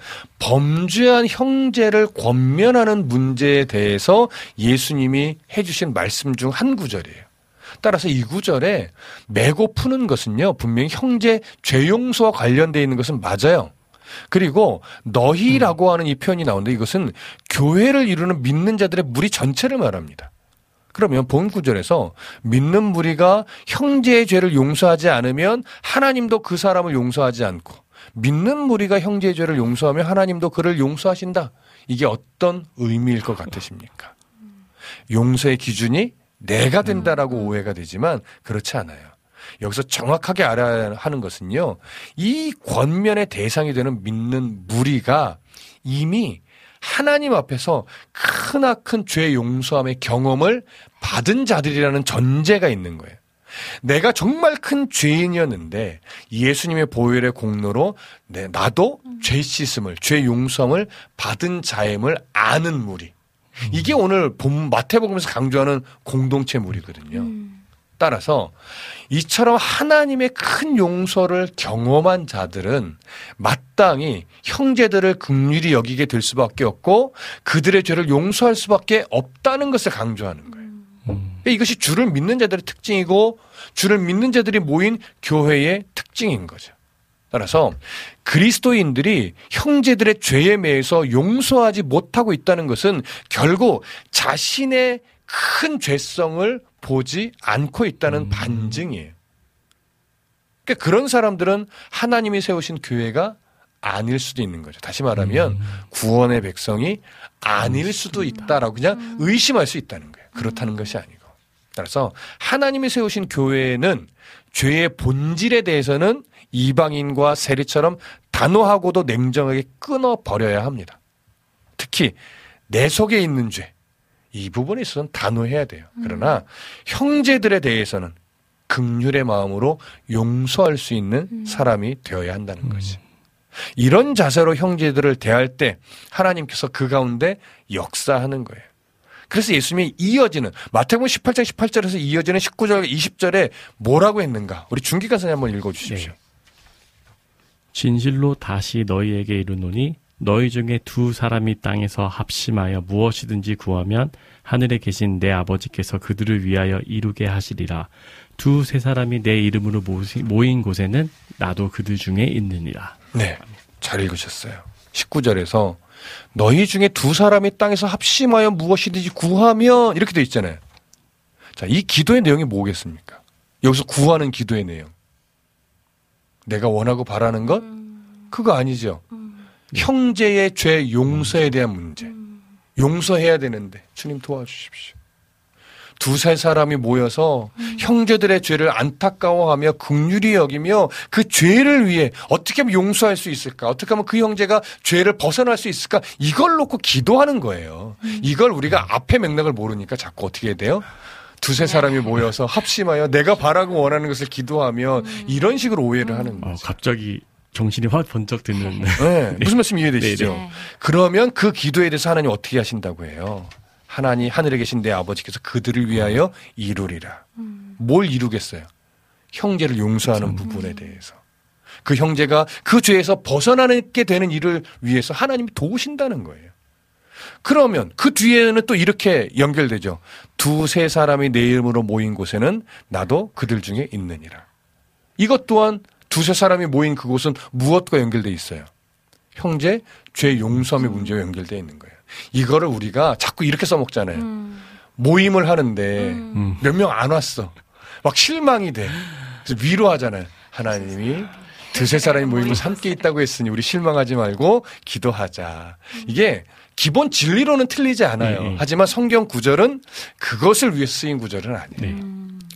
범죄한 형제를 권면하는 문제에 대해서 예수님이 해주신 말씀 중 한 구절이에요. 따라서 이 구절에 매고 푸는 것은요. 분명히 형제 죄 용서와 관련되어 있는 것은 맞아요. 그리고 너희라고 하는 이 표현이 나오는데 이것은 교회를 이루는 믿는 자들의 무리 전체를 말합니다. 그러면 본 구절에서 믿는 무리가 형제의 죄를 용서하지 않으면 하나님도 그 사람을 용서하지 않고 믿는 무리가 형제의 죄를 용서하면 하나님도 그를 용서하신다. 이게 어떤 의미일 것 같으십니까? 용서의 기준이 내가 된다라고 오해가 되지만 그렇지 않아요. 여기서 정확하게 알아야 하는 것은요. 이 권면의 대상이 되는 믿는 무리가 이미 하나님 앞에서 크나큰 죄 용서함의 경험을 받은 자들이라는 전제가 있는 거예요. 내가 정말 큰 죄인이었는데 예수님의 보혈의 공로로 나도 죄 씻음을, 죄 용서함을 받은 자임을 아는 무리. 이게 오늘 마태복음에서 강조하는 공동체 무리거든요. 따라서 이처럼 하나님의 큰 용서를 경험한 자들은 마땅히 형제들을 긍휼히 여기게 될 수밖에 없고 그들의 죄를 용서할 수밖에 없다는 것을 강조하는 거예요. 이것이 주를 믿는 자들의 특징이고 주를 믿는 자들이 모인 교회의 특징인 거죠. 따라서 그리스도인들이 형제들의 죄에 매여서 용서하지 못하고 있다는 것은 결국 자신의 큰 죄성을 보지 않고 있다는 반증이에요. 그러니까 그런 사람들은 하나님이 세우신 교회가 아닐 수도 있는 거죠. 다시 말하면 구원의 백성이 아닐 수도 있다라고 그냥 의심할 수 있다는 거예요. 그렇다는 것이 아니고. 따라서 하나님이 세우신 교회는 죄의 본질에 대해서는 이방인과 세리처럼 단호하고도 냉정하게 끊어버려야 합니다. 특히 내 속에 있는 죄. 이 부분에 있어서는 단호해야 돼요. 그러나 형제들에 대해서는 긍휼의 마음으로 용서할 수 있는 사람이 되어야 한다는 거지. 이런 자세로 형제들을 대할 때 하나님께서 그 가운데 역사하는 거예요. 그래서 예수님이 이어지는 마태복음 18장 18절에서 이어지는 19절 20절에 뭐라고 했는가? 우리 준기가 선생님 한번 읽어주십시오. 네. 진실로 다시 너희에게 이르노니 너희 중에 두 사람이 땅에서 합심하여 무엇이든지 구하면 하늘에 계신 내 아버지께서 그들을 위하여 이루게 하시리라. 두세 사람이 내 이름으로 모인 곳에는 나도 그들 중에 있느니라. 네, 잘 읽으셨어요. 19절에서 너희 중에 두 사람이 땅에서 합심하여 무엇이든지 구하면 이렇게 돼 있잖아요. 자, 이 기도의 내용이 뭐겠습니까? 여기서 구하는 기도의 내용. 내가 원하고 바라는 것? 그거 아니죠. 형제의 죄 용서에 대한 문제. 용서해야 되는데 주님 도와주십시오. 두세 사람이 모여서 형제들의 죄를 안타까워하며 긍휼히 여기며 그 죄를 위해 어떻게 하면 용서할 수 있을까? 어떻게 하면 그 형제가 죄를 벗어날 수 있을까? 이걸 놓고 기도하는 거예요. 이걸 우리가 앞에 맥락을 모르니까 자꾸 어떻게 해야 돼요? 두세 사람이 모여서 합심하여 내가 바라고 원하는 것을 기도하면 이런 식으로 오해를 하는 거죠. 갑자기 정신이 확 번쩍 드는. 네, 무슨 말씀 이해되시죠? 네. 그러면 그 기도에 대해서 하나님 어떻게 하신다고 해요? 하나님 하늘에 계신 내 아버지께서 그들을 위하여 이루리라. 뭘 이루겠어요? 형제를 용서하는 부분에 대해서. 그 형제가 그 죄에서 벗어나게 되는 일을 위해서 하나님이 도우신다는 거예요. 그러면 그 뒤에는 또 이렇게 연결되죠. 두세 사람이 내 이름으로 모인 곳에는 나도 그들 중에 있느니라. 이것 또한 두세 사람이 모인 그곳은 무엇과 연결되어 있어요? 형제 죄 용서함의 문제와 연결되어 있는 거예요. 이거를 우리가 자꾸 이렇게 써먹잖아요. 모임을 하는데 몇 명 안 왔어. 막 실망이 돼. 그래서 위로하잖아요. 하나님이 두세 사람이 모인 곳에 함께 있다고 했으니 우리 실망하지 말고 기도하자. 이게 기본 진리로는 틀리지 않아요. 하지만 성경 구절은 그것을 위해 쓰인 구절은 아니에요.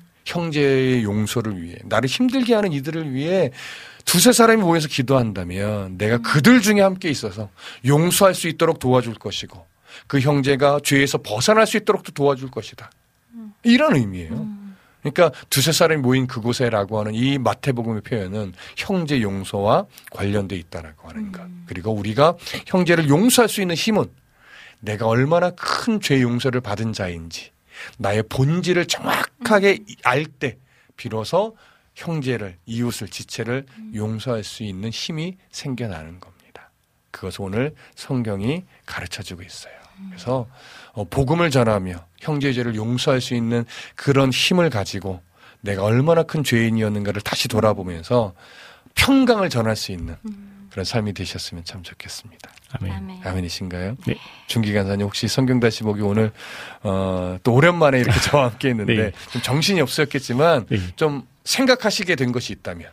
형제의 용서를 위해, 나를 힘들게 하는 이들을 위해 두세 사람이 모여서 기도한다면 내가 그들 중에 함께 있어서 용서할 수 있도록 도와줄 것이고 그 형제가 죄에서 벗어날 수 있도록 도와줄 것이다. 이런 의미예요. 그러니까 두세 사람이 모인 그곳에라고 하는 이 마태복음의 표현은 형제 용서와 관련돼 있다라고 하는 것. 그리고 우리가 형제를 용서할 수 있는 힘은 내가 얼마나 큰 죄 용서를 받은 자인지 나의 본질을 정확하게 알 때 비로소 형제를, 이웃을, 지체를 용서할 수 있는 힘이 생겨나는 겁니다. 그것을 오늘 성경이 가르쳐주고 있어요. 그래서 복음을 전하며 형제의 죄를 용서할 수 있는 그런 힘을 가지고 내가 얼마나 큰 죄인이었는가를 다시 돌아보면서 평강을 전할 수 있는 그런 삶이 되셨으면 참 좋겠습니다. 아멘. 아멘이신가요? 네. 준기 간사님 혹시 성경 다시 보기 오늘 또 오랜만에 이렇게 저와 함께 했는데 네. 좀 정신이 없었겠지만 네. 좀 생각하시게 된 것이 있다면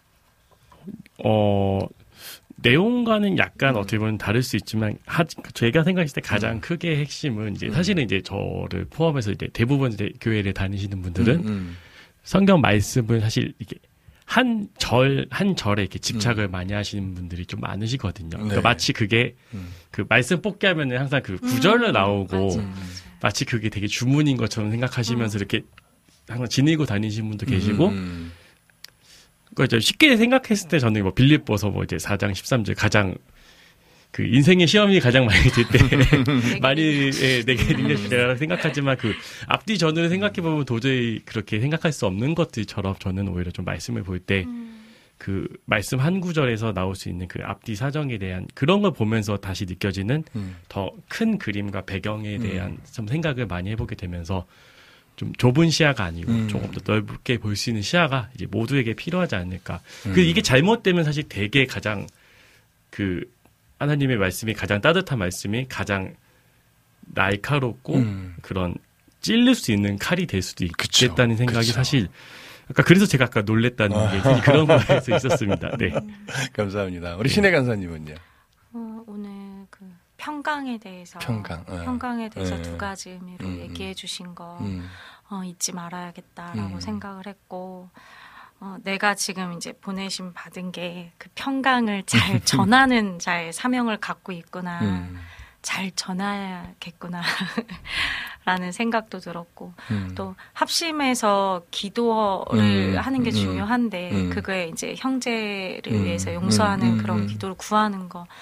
내용과는 약간 어떻게 보면 다를 수 있지만 제가 생각했을 때 가장 크게 핵심은 이제 사실은 이제 저를 포함해서 이제 대부분 이제 교회를 다니시는 분들은 성경 말씀을 사실 이게 한 절에 이렇게 집착을 많이 하시는 분들이 좀 많으시거든요. 그러니까 네. 마치 그게 그 말씀 뽑기 하면은 항상 그 구절로 나오고 마치 그게 되게 주문인 것처럼 생각하시면서 이렇게 항상 지니고 다니시는 분도 계시고 그러니까 쉽게 생각했을 때 저는 뭐 빌립보서 뭐 이제 4장 13절 가장 그 인생의 시험이 가장 많이 들 때 많이 내게 능력이라고 생각하지만 그 앞뒤 전후를 생각해 보면 도저히 그렇게 생각할 수 없는 것들처럼 저는 오히려 좀 말씀을 볼 때 그 말씀 한 구절에서 나올 수 있는 그 앞뒤 사정에 대한 그런 걸 보면서 다시 느껴지는 더 큰 그림과 배경에 대한 좀 생각을 많이 해보게 되면서 좀 좁은 시야가 아니고 조금 더 넓게 볼 수 있는 시야가 이제 모두에게 필요하지 않을까. 그 이게 잘못되면 사실 되게 가장 그 하나님의 말씀이 가장 따뜻한 말씀이 가장 날카롭고 그런 찔릴 수 있는 칼이 될 수도 있겠다는 생각이 그쵸. 사실 아까 그래서 제가 아까 놀랬다는 게 그런 거에서 있었습니다. 네. 감사합니다. 우리 신혜 간사님은요? 오늘 그 평강에 대해서 평강에 대해서 두 가지 의미로 얘기해 주신 거 잊지 말아야겠다라고 생각을 했고 내가 지금 이제 보내심 받은 게 그 평강을 잘 전하는 자의 사명을 갖고 있구나. 잘 전해야겠구나. 라는 생각도 들었고 또 합심해서 기도를 하는 게 중요한데 그거에 이제 형제를 위해서 용서하는 그런 기도를 구하는 거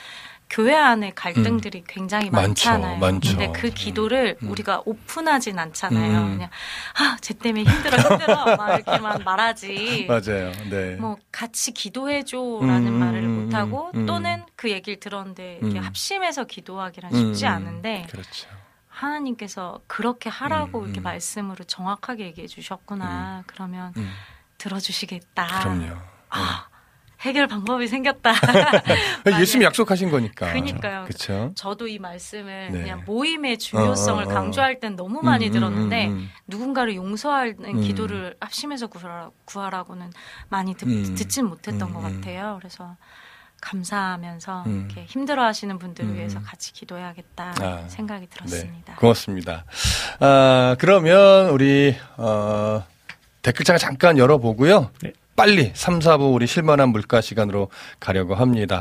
교회 안에 갈등들이 굉장히 많잖아요. 많죠. 근데 그 기도를 우리가 오픈하진 않잖아요. 그냥 쟤 때문에 힘들어 막 이렇게만 말하지. 맞아요. 네. 뭐 같이 기도해줘라는 말을 못 하고 또는 그 얘기를 들었는데 이렇게 합심해서 기도하기란 쉽지 않은데. 그렇죠. 하나님께서 그렇게 하라고 이렇게 말씀으로 정확하게 얘기해 주셨구나. 그러면 들어주시겠다. 그럼요. 해결 방법이 생겼다. 예수님이 약속하신 거니까. 그러니까요. 그렇죠. 저도 이 말씀을 그냥 모임의 중요성을 강조할 땐 너무 많이 들었는데 누군가를 용서하는 기도를 합심해서 구하라고는 많이 듣진 못했던 것 같아요. 그래서 감사하면서 이렇게 힘들어하시는 분들을 위해서 같이 기도해야겠다 생각이 들었습니다. 네, 고맙습니다. 그러면 우리 댓글창을 잠깐 열어보고요. 네. 빨리 3, 4부 우리 실만한 물가 시간으로 가려고 합니다.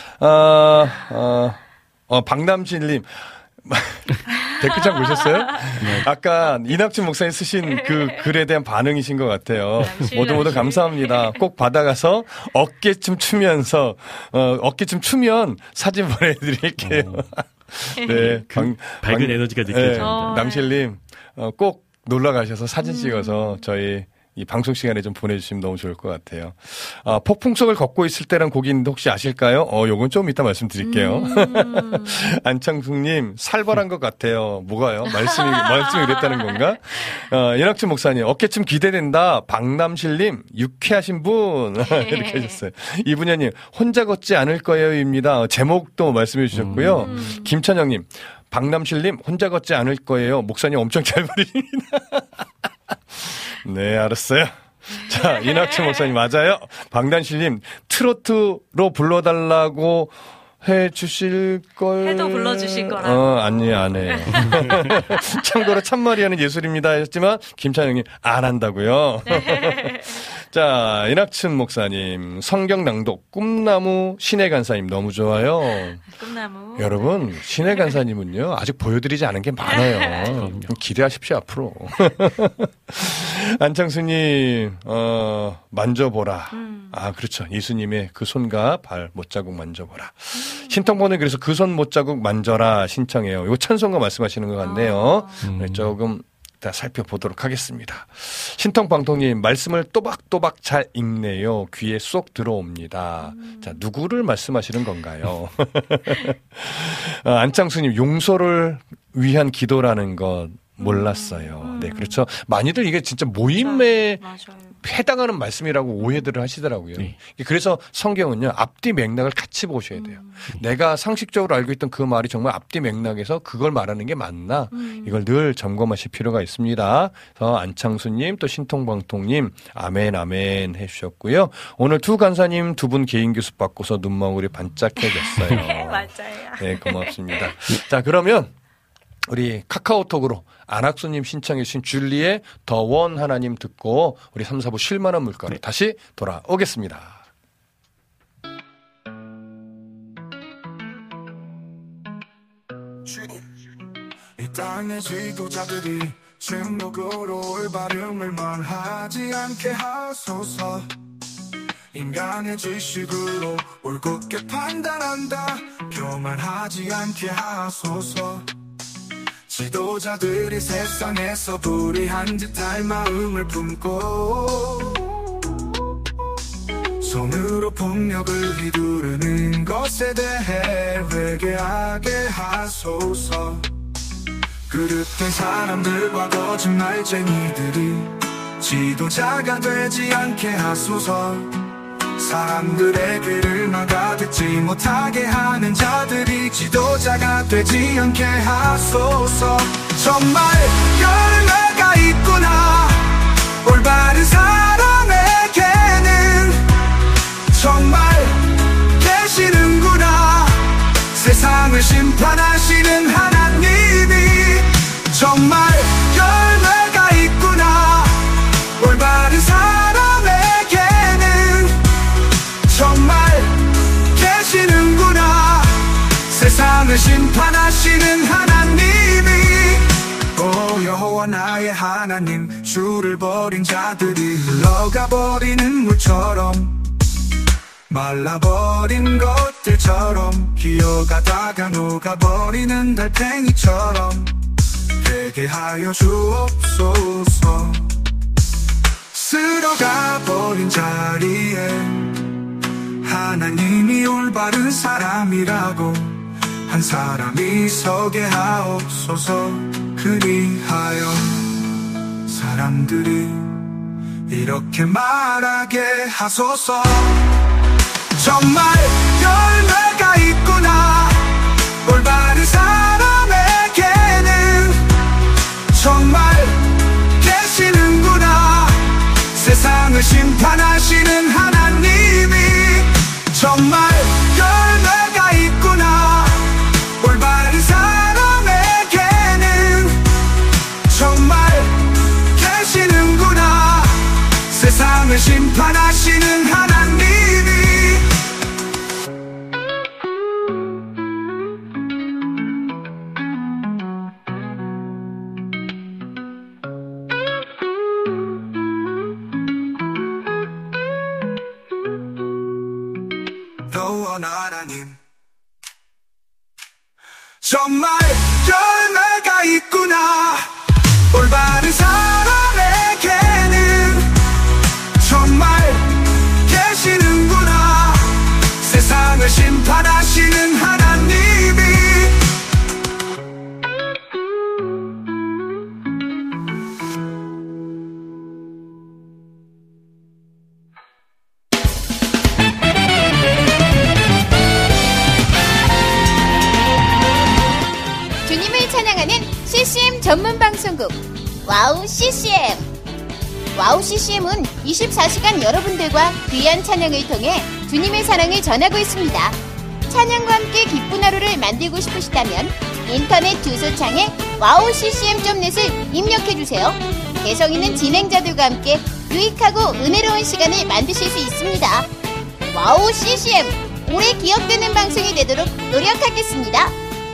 박남진님. 댓글창 보셨어요? 네. 아까 이낙준 목사님 쓰신 그 글에 대한 반응이신 것 같아요. 모두 감사합니다. 꼭 받아가서 어깨춤 추면서 어깨춤 추면 사진 보내드릴게요. 네, 밝은 에너지가 느껴집니다. 남실님 꼭 놀러 가셔서 사진 찍어서 저희 이 방송 시간에 좀 보내주시면 너무 좋을 것 같아요. 폭풍 속을 걷고 있을 때란 곡이 있는데 혹시 아실까요? 요건 좀 이따 말씀드릴게요. 안창숙님, 살벌한 것 같아요. 뭐가요? 말씀이 그랬다는 건가? 이낙준 목사님, 어깨춤 기대된다. 박남실님, 유쾌하신 분. 이렇게 하셨어요. 이분야님, 혼자 걷지 않을 거예요입니다. 제목도 말씀해 주셨고요. 김찬영님, 박남실님, 혼자 걷지 않을 거예요. 목사님 엄청 잘 부르십니다. 네, 알았어요. 자, 이낙춘 목사님 맞아요. 박단실님 트로트로 불러달라고 해주실 걸. 해도 불러주실 거라고. 아니, 안 해요. 참고로 참말이하는 예술입니다 했지만 김찬영님 안 한다고요. 네. 자, 이낙춘 목사님 성경 낭독 꿈나무 신의 간사님 너무 좋아요. 꿈나무. 여러분 신의 간사님은요 아직 보여드리지 않은 게 많아요. 기대하십시오 앞으로. 안창수님 만져보라. 그렇죠. 예수님의 그 손과 발 못자국 만져보라. 신통번은 그래서 그 손 못자국 만져라 신청해요. 이거 찬송가 말씀하시는 것 같네요. 조금 이따 살펴보도록 하겠습니다. 신통방통님 말씀을 또박또박 잘 읽네요. 귀에 쏙 들어옵니다. 자, 누구를 말씀하시는 건가요? 안창수님 용서를 위한 기도라는 것 몰랐어요. 네, 그렇죠. 많이들 이게 진짜 모임에 해당하는 말씀이라고 오해들을 하시더라고요. 네. 그래서 성경은요, 앞뒤 맥락을 같이 보셔야 돼요. 내가 상식적으로 알고 있던 그 말이 정말 앞뒤 맥락에서 그걸 말하는 게 맞나? 이걸 늘 점검하실 필요가 있습니다. 그래서 안창수님, 또 신통방통님, 아멘, 아멘 해주셨고요. 오늘 두 간사님 두 분 개인 교습 받고서 눈망울이 반짝해졌어요. 맞아요. 네, 고맙습니다. 자, 그러면 우리 카카오톡으로 안학수님 신청해 주신 줄리의 더 원 하나님 듣고 우리 3, 4부 쉴만한 물가로 다시 돌아오겠습니다. 이 땅의 지도자들이 침묵으로 올바름을 말하지 않게 하소서. 인간의 지식으로 올곧게 판단한다 교만하지 않게 하소서. 지도자들이 세상에서 불의한 짓 할 마음을 품고 손으로 폭력을 휘두르는 것에 대해 회개하게 하소서. 그릇된 사람들과 거짓말쟁이들이 지도자가 되지 않게 하소서. 사람들의 귀를 막아 듣지 못하게 하는 자들이 지도자가 되지 않게 하소서. 정말 열매가 있구나 올바른 사람에게는 정말 계시는구나 세상을 심판하시는 하나님이. 정말 열매가 있구나 올바른 사람에게는 정말 계시는구나 세상을 심판하시는 하나님이. 오 여호와 나의 하나님 주를 버린 자들이 흘러가 버리는 물처럼 말라버린 것들처럼 기어가다가 녹아버리는 달팽이처럼 되게 하여 주옵소서. 쓸어가버린 자리에 하나님이 올바른 사람이라고 한 사람이 서게 하옵소서. 그리하여 사람들이 이렇게 말하게 하소서. 정말 열매가 있구나. 올바른 사람에게는 정말 계시는구나. 세상을 심판하시는 하나님이 정말 열매가 있구나. 올바른 사람에게는 정말 계시는구나. 세상을 심판하시는 하나님이. 하나님 정말 열매가 있구나. 올바른 사람에게는 정말 계시는구나. 세상을 심판하시는 하나님이 CCM 전문 방송국 와우 CCM. 와우 CCM은 24시간 여러분들과 귀한 찬양을 통해 주님의 사랑을 전하고 있습니다. 찬양과 함께 기쁜 하루를 만들고 싶으시다면 인터넷 주소창에 wowccm.net을 입력해주세요. 개성 있는 진행자들과 함께 유익하고 은혜로운 시간을 만드실 수 있습니다. 와우 CCM, 오래 기억되는 방송이 되도록 노력하겠습니다.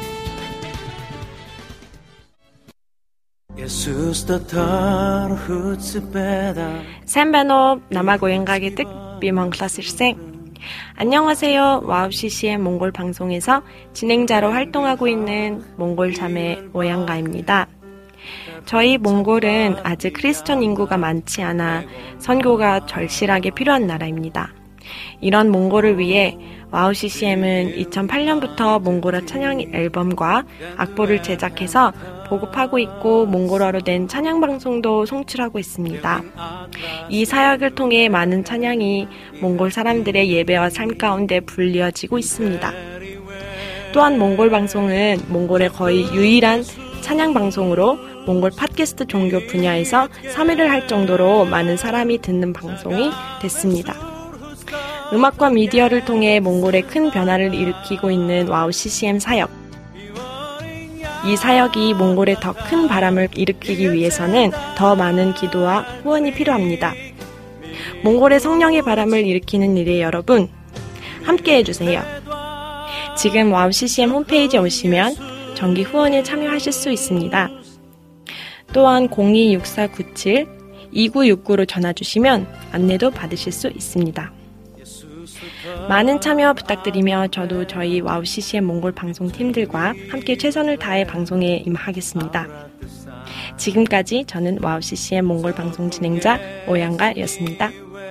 Сайн байна уу? Намайг уянгаа гэдэг. Би Монголоос ирсэн. 안녕하세요. 와우 CCM 몽골 방송에서 진행자로 활동하고 있는 몽골 자매 오양가입니다. 저희 몽골은 아직 크리스천 인구가 많지 않아 선교가 절실하게 필요한 나라입니다. 이런 몽골을 위해 와우 CCM은 2008년부터 몽골어 찬양 앨범과 악보를 제작해서 보급하고 있고 몽골어로 된 찬양 방송도 송출하고 있습니다. 이 사역을 통해 많은 찬양이 몽골 사람들의 예배와 삶 가운데 불리어지고 있습니다. 또한 몽골 방송은 몽골의 거의 유일한 찬양 방송으로 몽골 팟캐스트 종교 분야에서 3위를 할 정도로 많은 사람이 듣는 방송이 됐습니다. 음악과 미디어를 통해 몽골에 큰 변화를 일으키고 있는 와우 CCM 사역. 이 사역이 몽골에 더 큰 바람을 일으키기 위해서는 더 많은 기도와 후원이 필요합니다. 몽골의 성령의 바람을 일으키는 일에 여러분, 함께 해주세요. 지금 와우 CCM 홈페이지에 오시면 정기 후원에 참여하실 수 있습니다. 또한 026497-2969로 전화주시면 안내도 받으실 수 있습니다. 많은 참여 부탁드리며 저도 저희 와우 CCM 몽골 방송팀들과 함께 최선을 다해 방송에 임하겠습니다. 지금까지 저는 와우 CCM 몽골 방송 진행자 오양가였습니다.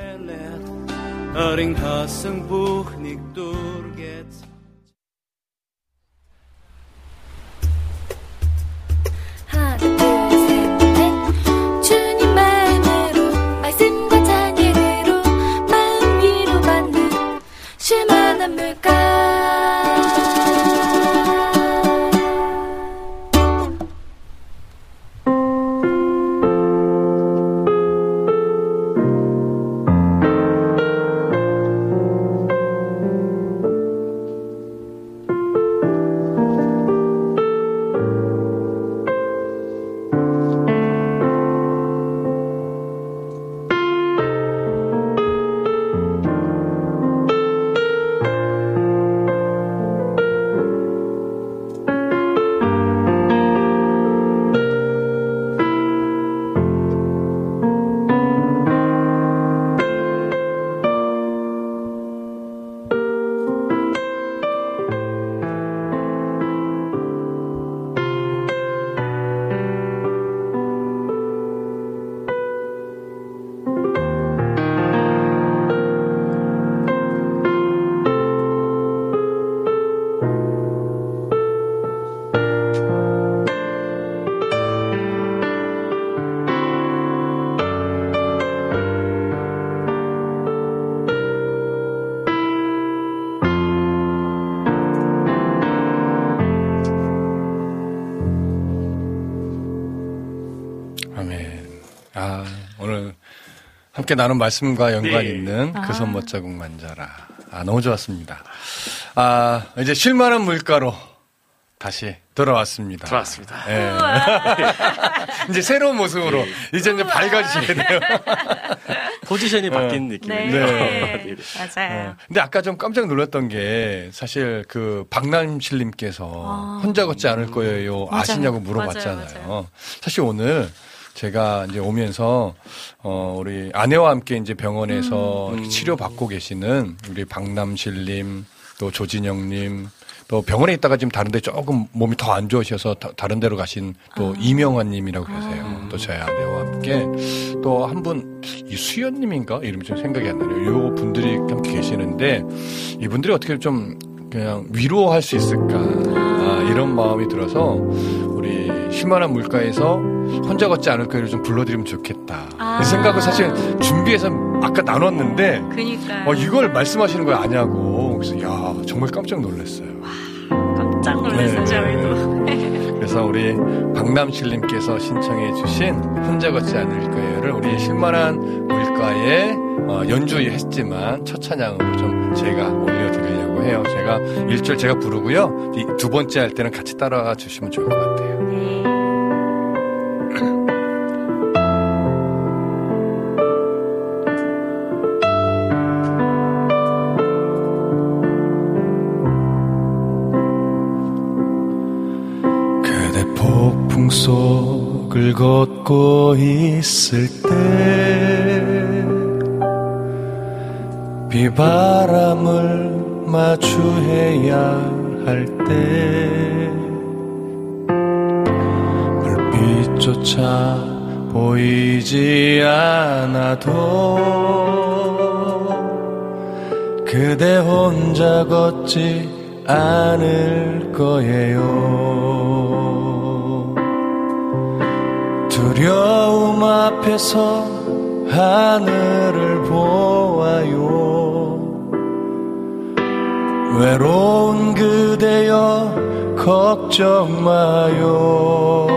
하나 둘 셋 넷 주님 말대로 말씀과 찬양으로 마음 위로 받는 쉴만한 물가. 함께 나눈 말씀과 연관 네. 있는 그 손 멋자국 만져라. 너무 좋았습니다. 이제 쉴만한 물가로 다시 돌아왔습니다. 돌아왔습니다. 네. 이제 새로운 모습으로 이제 밝아지셔야 돼요. 포지션이 바뀐 느낌이에요. 네. 맞아요. 근데 아까 좀 깜짝 놀랐던 게 사실 그 박남실님께서 혼자 걷지 않을 거예요. 아시냐고 물어봤잖아요. 맞아요. 사실 오늘 제가 이제 오면서 우리 아내와 함께 이제 병원에서 치료 받고 계시는 우리 박남실님 또 조진영님 또 병원에 있다가 지금 다른데 조금 몸이 더 안 좋으셔서 다른 데로 가신 또 이명환님이라고 계세요. 또 저희 아내와 함께 또 한 분 이수연님인가 이름이 좀 생각이 안 나네요. 요 분들이 함께 계시는데 이분들이 어떻게 좀 그냥 위로할 수 있을까 이런 마음이 들어서 우리 쉴만한 물가에서 혼자 걷지 않을 거를 좀 불러드리면 좋겠다. 이 생각을 사실 준비해서 아까 나눴는데 그러니까요. 이걸 말씀하시는 거 아냐고. 그래서 야 정말 깜짝 놀랐어요. 깜짝 놀랐어요. 저희도. 그래서 우리 박남실님께서 신청해 주신 혼자 걷지 않을 거예요를 우리 쉴만한 물가에 연주했지만 첫 찬양으로 좀 제가 올려드리려고 해요. 제가 1절 제가 부르고요. 두 번째 할 때는 같이 따라가 주시면 좋을 것 같아요. 폭풍 속을 걷고 있을 때 비바람을 마주해야 할 때 불빛조차 보이지 않아도 그대 혼자 걷지 않을 거예요. 두려움 앞에서 하늘을 보아요. 외로운 그대여 걱정 마요.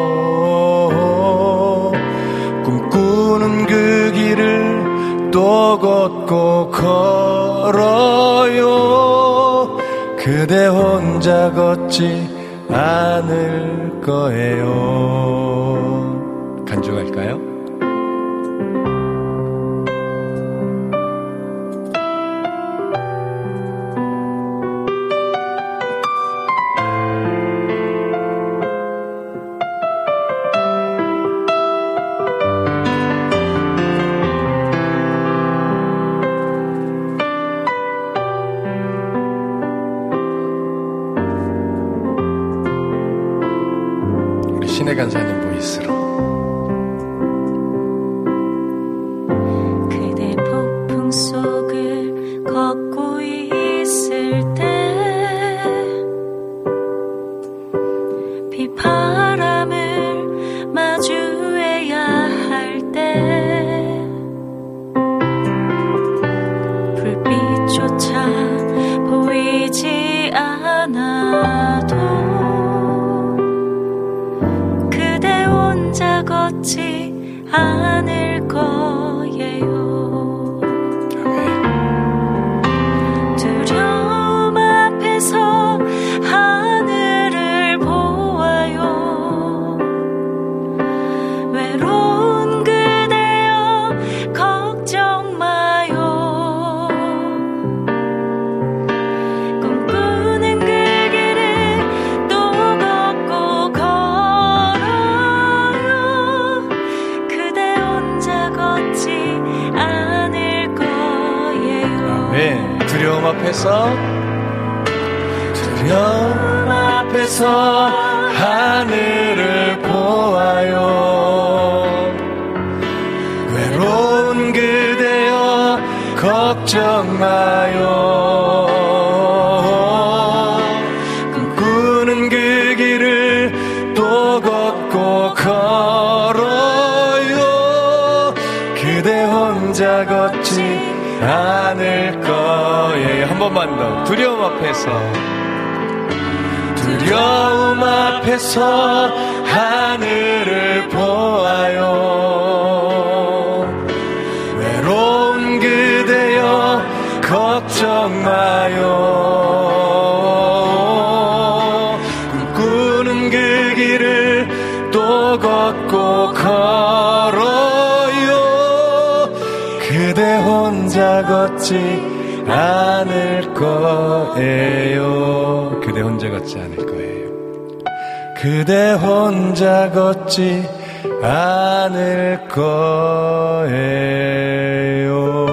꿈꾸는 그 길을 또 걷고 걸어요. 그대 혼자 걷지 않을 거예요. 간증할까요? 신의 간사님 보이스로 그대 폭풍 속을 걷고 있을 때 비바람을 마주해야 할 때 불빛조차 보이지 않아도 혼자 걷지 않을 거예요. 두려움 앞에서 하늘을 보아요. 외로운 그대여 걱정 마요. 꿈꾸는 그 길을 또 걷고 두려움 앞에서 하늘을 보아요. 외로운 그대여 걱정 마요. 꿈꾸는 그 길을 또 걷고 걸어요. 그대 혼자 걷지 않을 거예요. 한 번만 더. 두려움 앞에서 하늘을 보아요. 외로운 걱정 마요. 꿈꾸는 그 길을 또 걷고 걸어요. 그대 혼자 걷지 않을 거예요. 그대 혼자 걷지 않을 거예요. 그대 혼자 걷지 않을 거예요.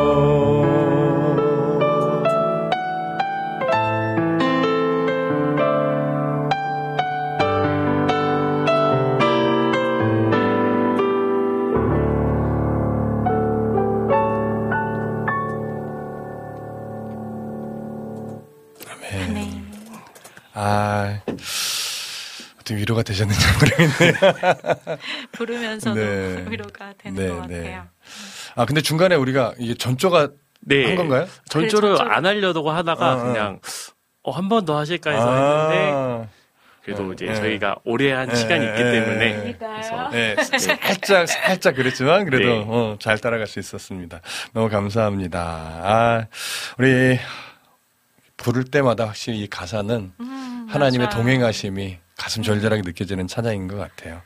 어떻게 위로가 되셨는지 모르겠네요. 부르면서도 네. 위로가 되는 것 같아요. 근데 중간에 우리가 이게 전조가 한 건가요? 전조를 안 하려고 하다가 그냥 한 번 더 하실까 해서 했는데 그래도 이제 저희가 오래 한 시간이 있기 때문에 그래서 살짝 그랬지만 그래도 잘 따라갈 수 있었습니다. 너무 감사합니다. 우리 부를 때마다 확실히 이 가사는 하나님의 맞아요. 동행하심이 가슴 절절하게 느껴지는 찬양인 것 같아요.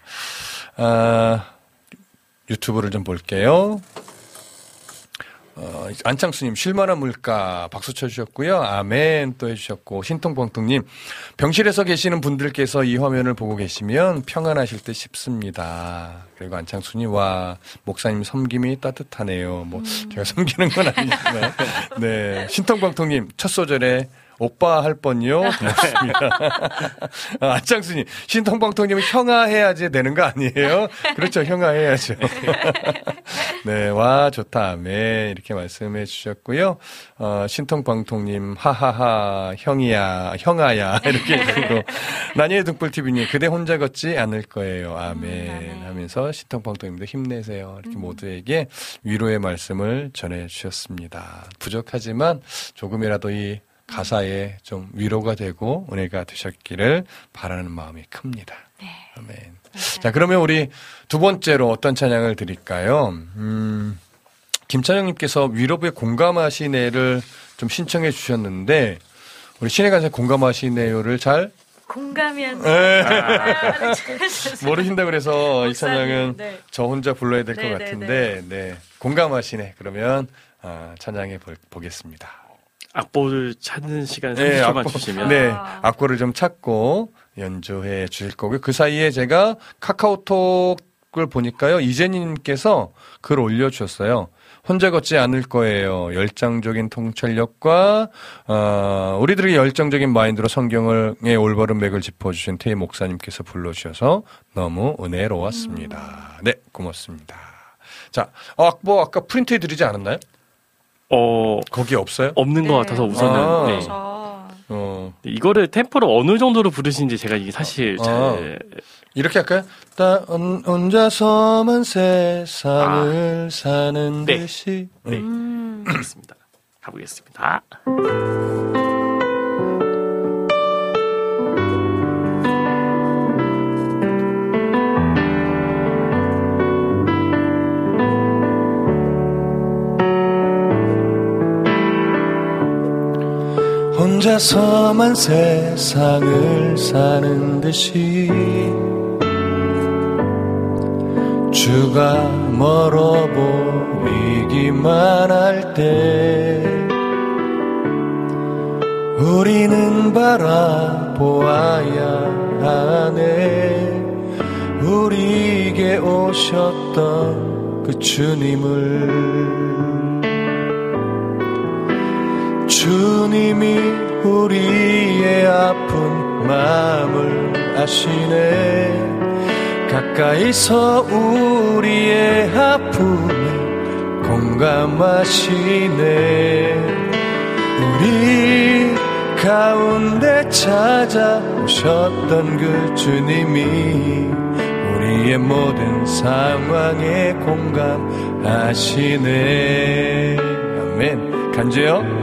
유튜브를 좀 볼게요. 안창수님, 쉴만한 물가 박수 쳐주셨고요. 아멘 또 해주셨고, 신통방통님, 병실에서 계시는 분들께서 이 화면을 보고 계시면 평안하실 듯 싶습니다. 그리고 안창수님, 와, 목사님 섬김이 따뜻하네요. 뭐, 제가 섬기는 건 아니지만. 네. 신통방통님, 첫 소절에 오빠 할 뻔요. 고맙습니다. 안창수님, 신통방통님은 형아 해야지 되는 거 아니에요? 그렇죠. 형아 해야죠. 네, 와, 좋다. 네, 이렇게 말씀해 주셨고요. 신통방통님, 하하하, 형이야, 형아야. 이렇게 해주시고, 나니의 등불TV님, 그대 혼자 걷지 않을 거예요. 아멘. 하면서 신통방통님도 힘내세요. 이렇게 모두에게 위로의 말씀을 전해 주셨습니다. 부족하지만 조금이라도 이 가사에 좀 위로가 되고 은혜가 되셨기를 바라는 마음이 큽니다. 네. 아멘. 맞아요. 자, 그러면 우리 두 번째로 어떤 찬양을 드릴까요? 김찬영님께서 위로부에 공감하시네를 좀 신청해 주셨는데 우리 신의 간사 공감하시네요를 잘 공감이 안 돼. 모르신다 그래서 이 목사님, 찬양은 네. 저 혼자 불러야 될 것 같은데 네. 공감하시네. 그러면 찬양해 보겠습니다. 악보를 찾는 시간 30초만 주시면. 네, 악보를 좀 찾고 연주해 주실 거고요. 그 사이에 제가 카카오톡을 보니까요. 이재님께서 글 올려주셨어요. 혼자 걷지 않을 거예요. 열정적인 통찰력과 우리들에게 열정적인 마인드로 성경의 올바른 맥을 짚어주신 태희 목사님께서 불러주셔서 너무 은혜로웠습니다. 네, 고맙습니다. 자, 악보 아까 프린트해드리지 않았나요? 거기 없어요? 없는 것 같아서 우선은. 이거를 템포를 어느 정도로 부르시는지 제가 이게 사실 잘. 이렇게 할까요? 혼자서만 세상을 사는 듯이. 네. 알겠습니다. 가보겠습니다. 혼자서만 세상을 사는 듯이 주가 멀어 보이기만 할 때 우리는 바라보아야 하네. 우리에게 오셨던 그 주님을. 주님이 우리의 아픈 마음을 아시네. 가까이서 우리의 아픔에 공감하시네. 우리 가운데 찾아오셨던 그 주님이 우리의 모든 상황에 공감하시네. 아멘. 간주요.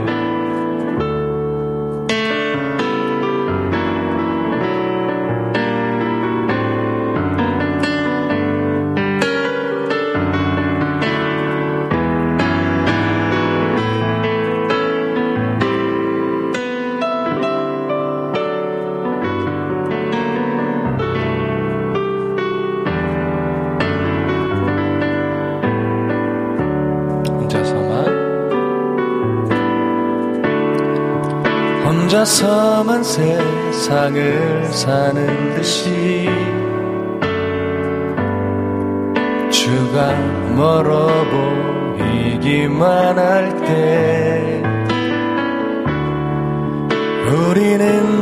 혼자서만 세상을 사는 듯이 주가 멀어 보이기만 할 때 우리는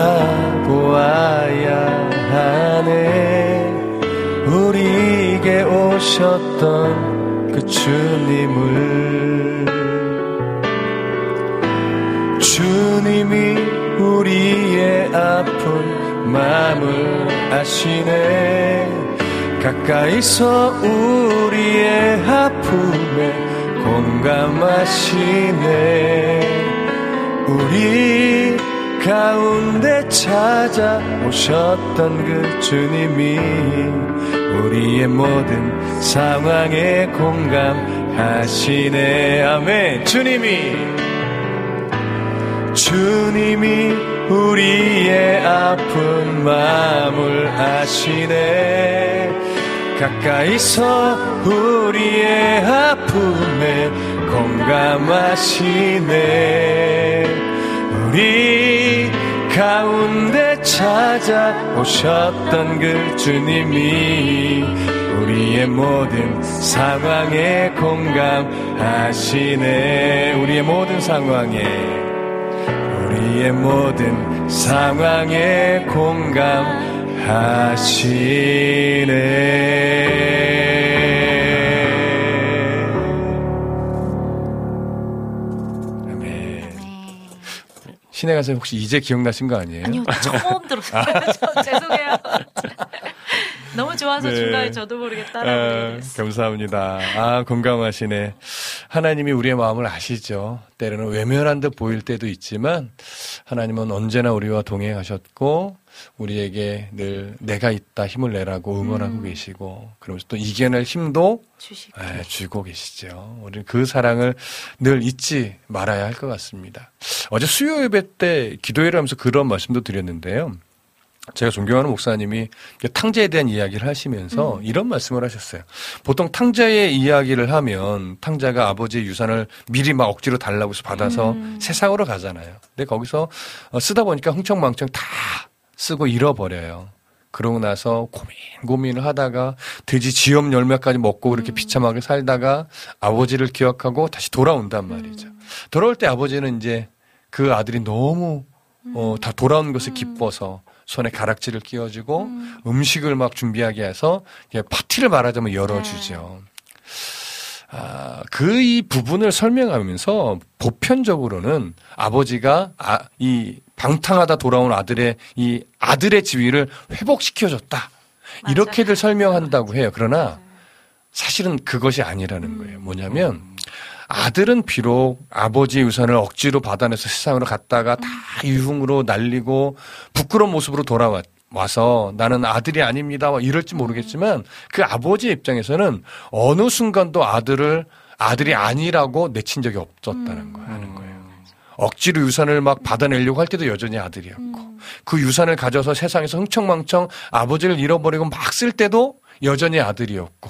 바라보아야 하네. 우리에게 오셨던 그 주님을. 주님이 우리의 아픈 마음을 아시네. 가까이서 우리의 아픔에 공감하시네. 우리 가운데 찾아오셨던 그 주님이 우리의 모든 상황에 공감하시네. 아멘. 주님이 우리의 아픈 마음을 아시네. 가까이서 우리의 아픔에 공감하시네. 우리 가운데 찾아오셨던 그 주님이 우리의 모든 상황에 공감하시네. 우리의 모든 상황에 공감하시네. 신의 가서 혹시 이제 기억나신 거 아니에요? 아니요, 처음 들었어요. 죄송해요. 너무 좋아서 중간에 저도 모르게 따라 부르겠어요. 감사합니다. 공감하시네. 하나님이 우리의 마음을 아시죠. 때로는 외면한 듯 보일 때도 있지만 하나님은 언제나 우리와 동행하셨고 우리에게 늘 내가 있다 힘을 내라고 응원하고 계시고 그러면서 또 이겨낼 힘도 주고 계시죠. 우리는 그 사랑을 늘 잊지 말아야 할 것 같습니다. 어제 수요 예배 때 기도회를 하면서 그런 말씀도 드렸는데요. 제가 존경하는 목사님이 탕자에 대한 이야기를 하시면서 이런 말씀을 하셨어요. 보통 탕자의 이야기를 하면 탕자가 아버지의 유산을 미리 막 억지로 달라고 해서 받아서 세상으로 가잖아요. 근데 거기서 쓰다 보니까 흥청망청 다 쓰고 잃어버려요. 그러고 나서 고민을 하다가 돼지 지엽 열매까지 먹고 그렇게 비참하게 살다가 아버지를 기억하고 다시 돌아온단 말이죠. 돌아올 때 아버지는 이제 그 아들이 너무 다 돌아온 것을 기뻐서 손에 가락지를 끼워주고 음식을 막 준비하게 해서 파티를 말하자면 열어주죠. 그 이 부분을 설명하면서 보편적으로는 아버지가 이 방탕하다 돌아온 아들의 이 아들의 지위를 회복시켜줬다. 이렇게들 설명한다고 해요. 그러나 사실은 그것이 아니라는 거예요. 뭐냐면 아들은 비록 아버지의 유산을 억지로 받아내서 세상으로 갔다가 다 유흥으로 날리고 부끄러운 모습으로 돌아와서 나는 아들이 아닙니다. 이럴지 모르겠지만 그 아버지의 입장에서는 어느 순간도 아들이 아니라고 내친 적이 없었다는 거예요. 억지로 유산을 막 받아내려고 할 때도 여전히 아들이었고 그 유산을 가져서 세상에서 흥청망청 아버지를 잃어버리고 막 쓸 때도 여전히 아들이었고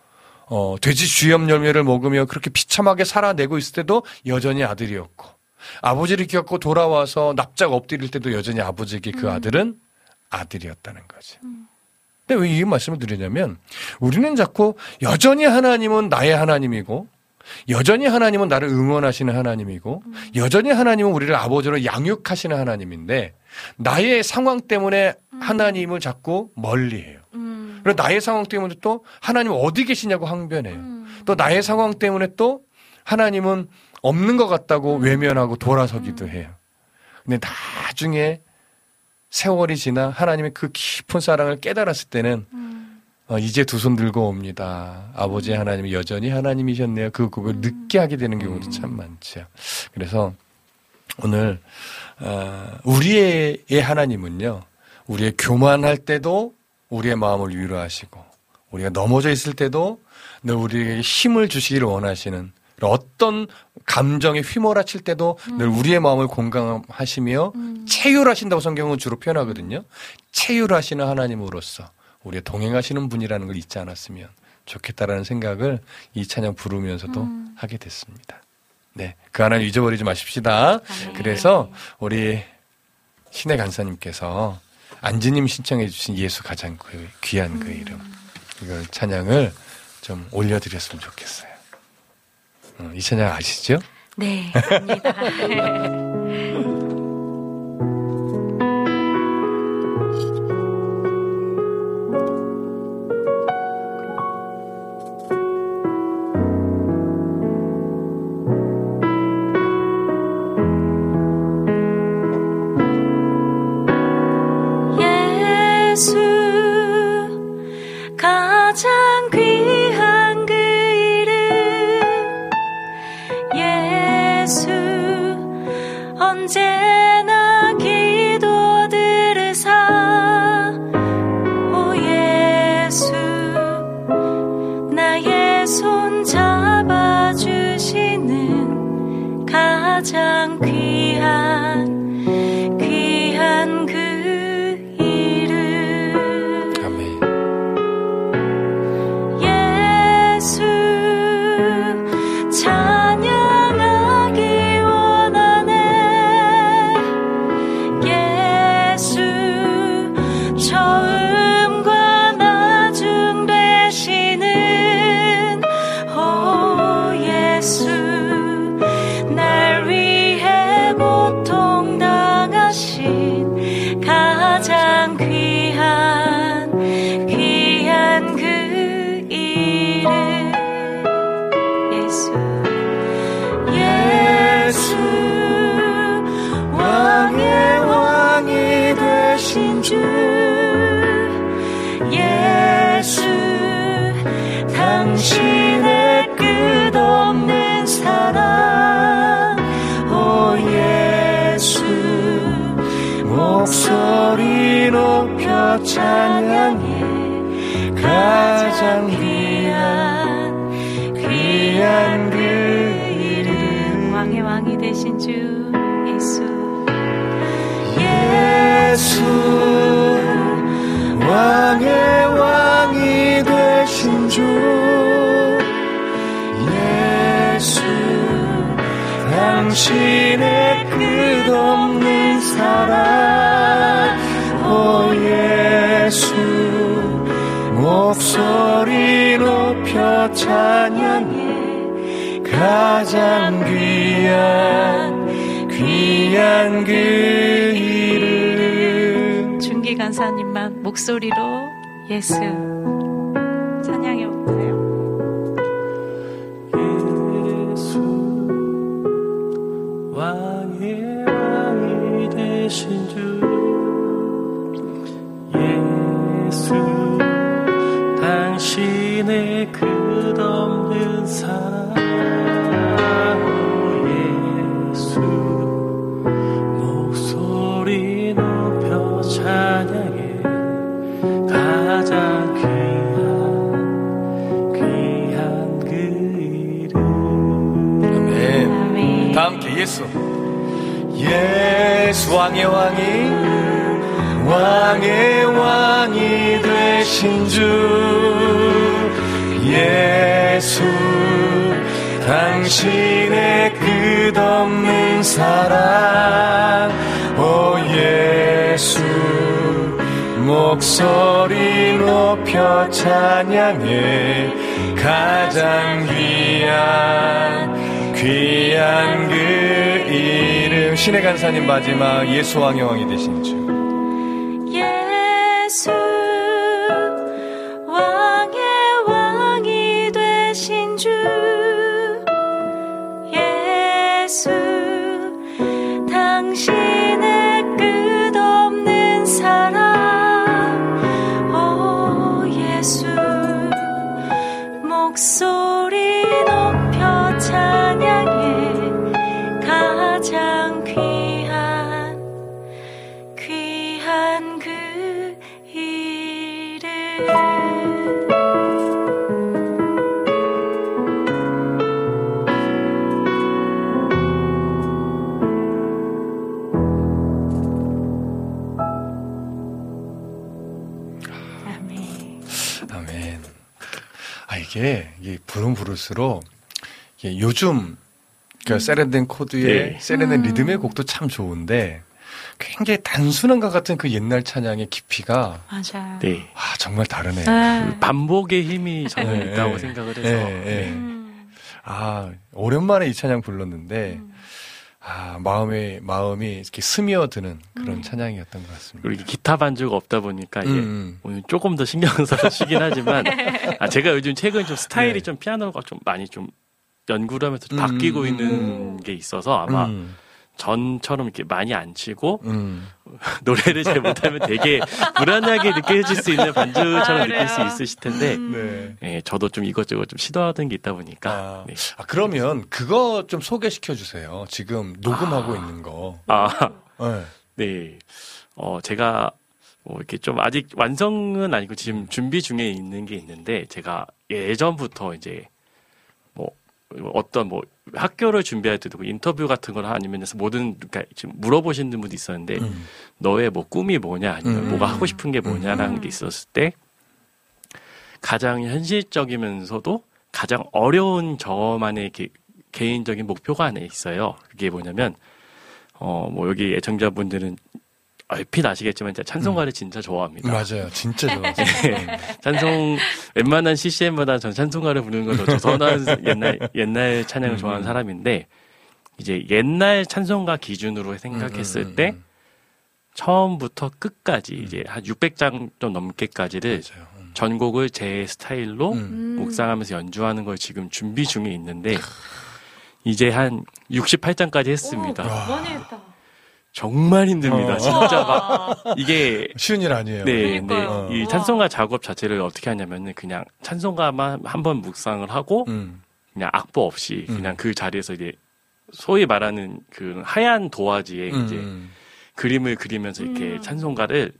돼지 쥐염 열매를 먹으며 그렇게 비참하게 살아내고 있을 때도 여전히 아들이었고 아버지를 기억하고 돌아와서 납작 엎드릴 때도 여전히 아버지에게 그 아들은 아들이었다는 거죠. 근데 왜 이 말씀을 드리냐면 우리는 자꾸 여전히 하나님은 나의 하나님이고 여전히 하나님은 나를 응원하시는 하나님이고 여전히 하나님은 우리를 아버지로 양육하시는 하나님인데 나의 상황 때문에 하나님을 자꾸 멀리해요. 그리고 나의 상황 때문에 또 하나님 어디 계시냐고 항변해요. 또 나의 상황 때문에 또 하나님은 없는 것 같다고 외면하고 돌아서기도 해요. 근데 나중에 세월이 지나 하나님의 그 깊은 사랑을 깨달았을 때는 이제 두 손 들고 옵니다. 아버지 하나님이 여전히 하나님이셨네요. 그 고백을 늦게 하게 되는 경우도 참 많죠. 그래서 오늘 우리의 하나님은요. 우리의 교만할 때도 우리의 마음을 위로하시고 우리가 넘어져 있을 때도 늘 우리에게 힘을 주시기를 원하시는 어떤 감정에 휘몰아칠 때도 늘 우리의 마음을 공감하시며 체휼하신다고 성경은 주로 표현하거든요. 체휼하시는 하나님으로서 우리의 동행하시는 분이라는 걸 잊지 않았으면 좋겠다라는 생각을 이 찬양 부르면서도 하게 됐습니다. 네, 그 하나님 잊어버리지 마십시다. 그래서 우리 신의 간사님께서 안지님 신청해 주신 예수 가장 귀한 그 이름, 이걸 찬양을 좀 올려드렸으면 좋겠어요. 이 찬양 아시죠? 네, 압니다. 가장 귀한 그 이름 예수 언제나 기도 들으사 오 예수 나의 손 잡아주시는 가장 귀한 그 이름 아멘. 예수 찬양하기 원하네 예수 처음과 나중 되시는 오 예수 날 위해 고통 당하신 가장 귀한 그 이름 예수 왕의 왕이 되신 주 예수 당신의 끝없는 사랑 오 예수 목소리 높여 찬양해 가장 귀한 그 이름 왕의 왕이 되신 주 예수 왕의 왕이 되신 주 예수 당신의 끝없는 사랑 오 예수 목소리 높여 찬양해 가장 귀한 그 이름 준기 간사님만 목소리로 예수 찬양해 볼까요? 예수 왕의 왕이 되신 주 예수 당신의 끝없는 사랑 오 예수 목소리 높여 찬양해 가장 귀한 그 이름 아멘. 다 함께 예수 왕의 왕이 되신 주 예수 당신의 끝없는 사랑 오 예수 목소리 높여 찬양해 가장 귀한 그 이름 신의 간사님 마지막 예수 왕의 왕이 되신 주 예수 왕의 왕이 되신 주 예수 당신의 끝없는 사랑 오 예수 목소리 높여 찬양해 가장 귀한 그 이름 아멘. 이게 부름 부를수록 이게 요즘 그러니까 세련된 코드에 세련된 리듬의 곡도 참 좋은데 굉장히 단순한 것 같은 그 옛날 찬양의 깊이가 맞아요. 네. 정말 다르네요. 그 반복의 힘이 저는 있다고 생각을 해서 오랜만에 이 찬양 불렀는데 마음이 이렇게 스며드는 그런 찬양이었던 것 같습니다. 그리고 기타 반주가 없다 보니까 이게 오늘 조금 더 신경 써서 치긴 하지만 제가 요즘 최근 좀 스타일이 좀 피아노가 좀 많이 좀 연구를 하면서 바뀌고 있는 게 있어서 아마 전처럼 이렇게 많이 안 치고 노래를 잘 못하면 되게 불안하게 느껴질 수 있는 반주처럼 느낄 수 있으실 텐데 저도 좀 이것저것 좀 시도하던 게 있다 보니까 그러면 그거 좀 소개시켜 주세요. 지금 녹음하고 있는 거. 네. 제가 뭐 이렇게 좀 아직 완성은 아니고 지금 준비 중에 있는 게 있는데 제가 예전부터 이제 어떤 학교를 준비할 때도 인터뷰 같은 걸 아니면 그러니까 지금 물어보시는 분도 있었는데 너의 꿈이 뭐냐 아니면 뭐가 하고 싶은 게 뭐냐라는 게 있었을 때 가장 현실적이면서도 가장 어려운 저만의 개인적인 목표가 하나 있어요. 그게 뭐냐면 여기 애청자분들은 얼핏 아시겠지만 찬송가를 진짜 좋아합니다. 맞아요. 진짜 좋아해요. 찬송 웬만한 CCM보다 전 찬송가를 부르는 걸 더 선호하는 옛날 찬양을 좋아하는 사람인데 이제 옛날 찬송가 기준으로 생각했을 때 처음부터 끝까지 이제 한 600장 좀 넘게까지를 전곡을 제 스타일로 묵상하면서 연주하는 걸 지금 준비 중에 있는데 이제 한 68장까지 했습니다. 많이 했다. 정말 힘듭니다. 진짜 이게 쉬운 일 아니에요. 네. 이 찬송가 작업 자체를 어떻게 하냐면은 그냥 찬송가만 한번 묵상을 하고 그냥 악보 없이 그냥 그 자리에서 이제 소위 말하는 그 하얀 도화지에 이제 그림을 그리면서 이렇게 찬송가를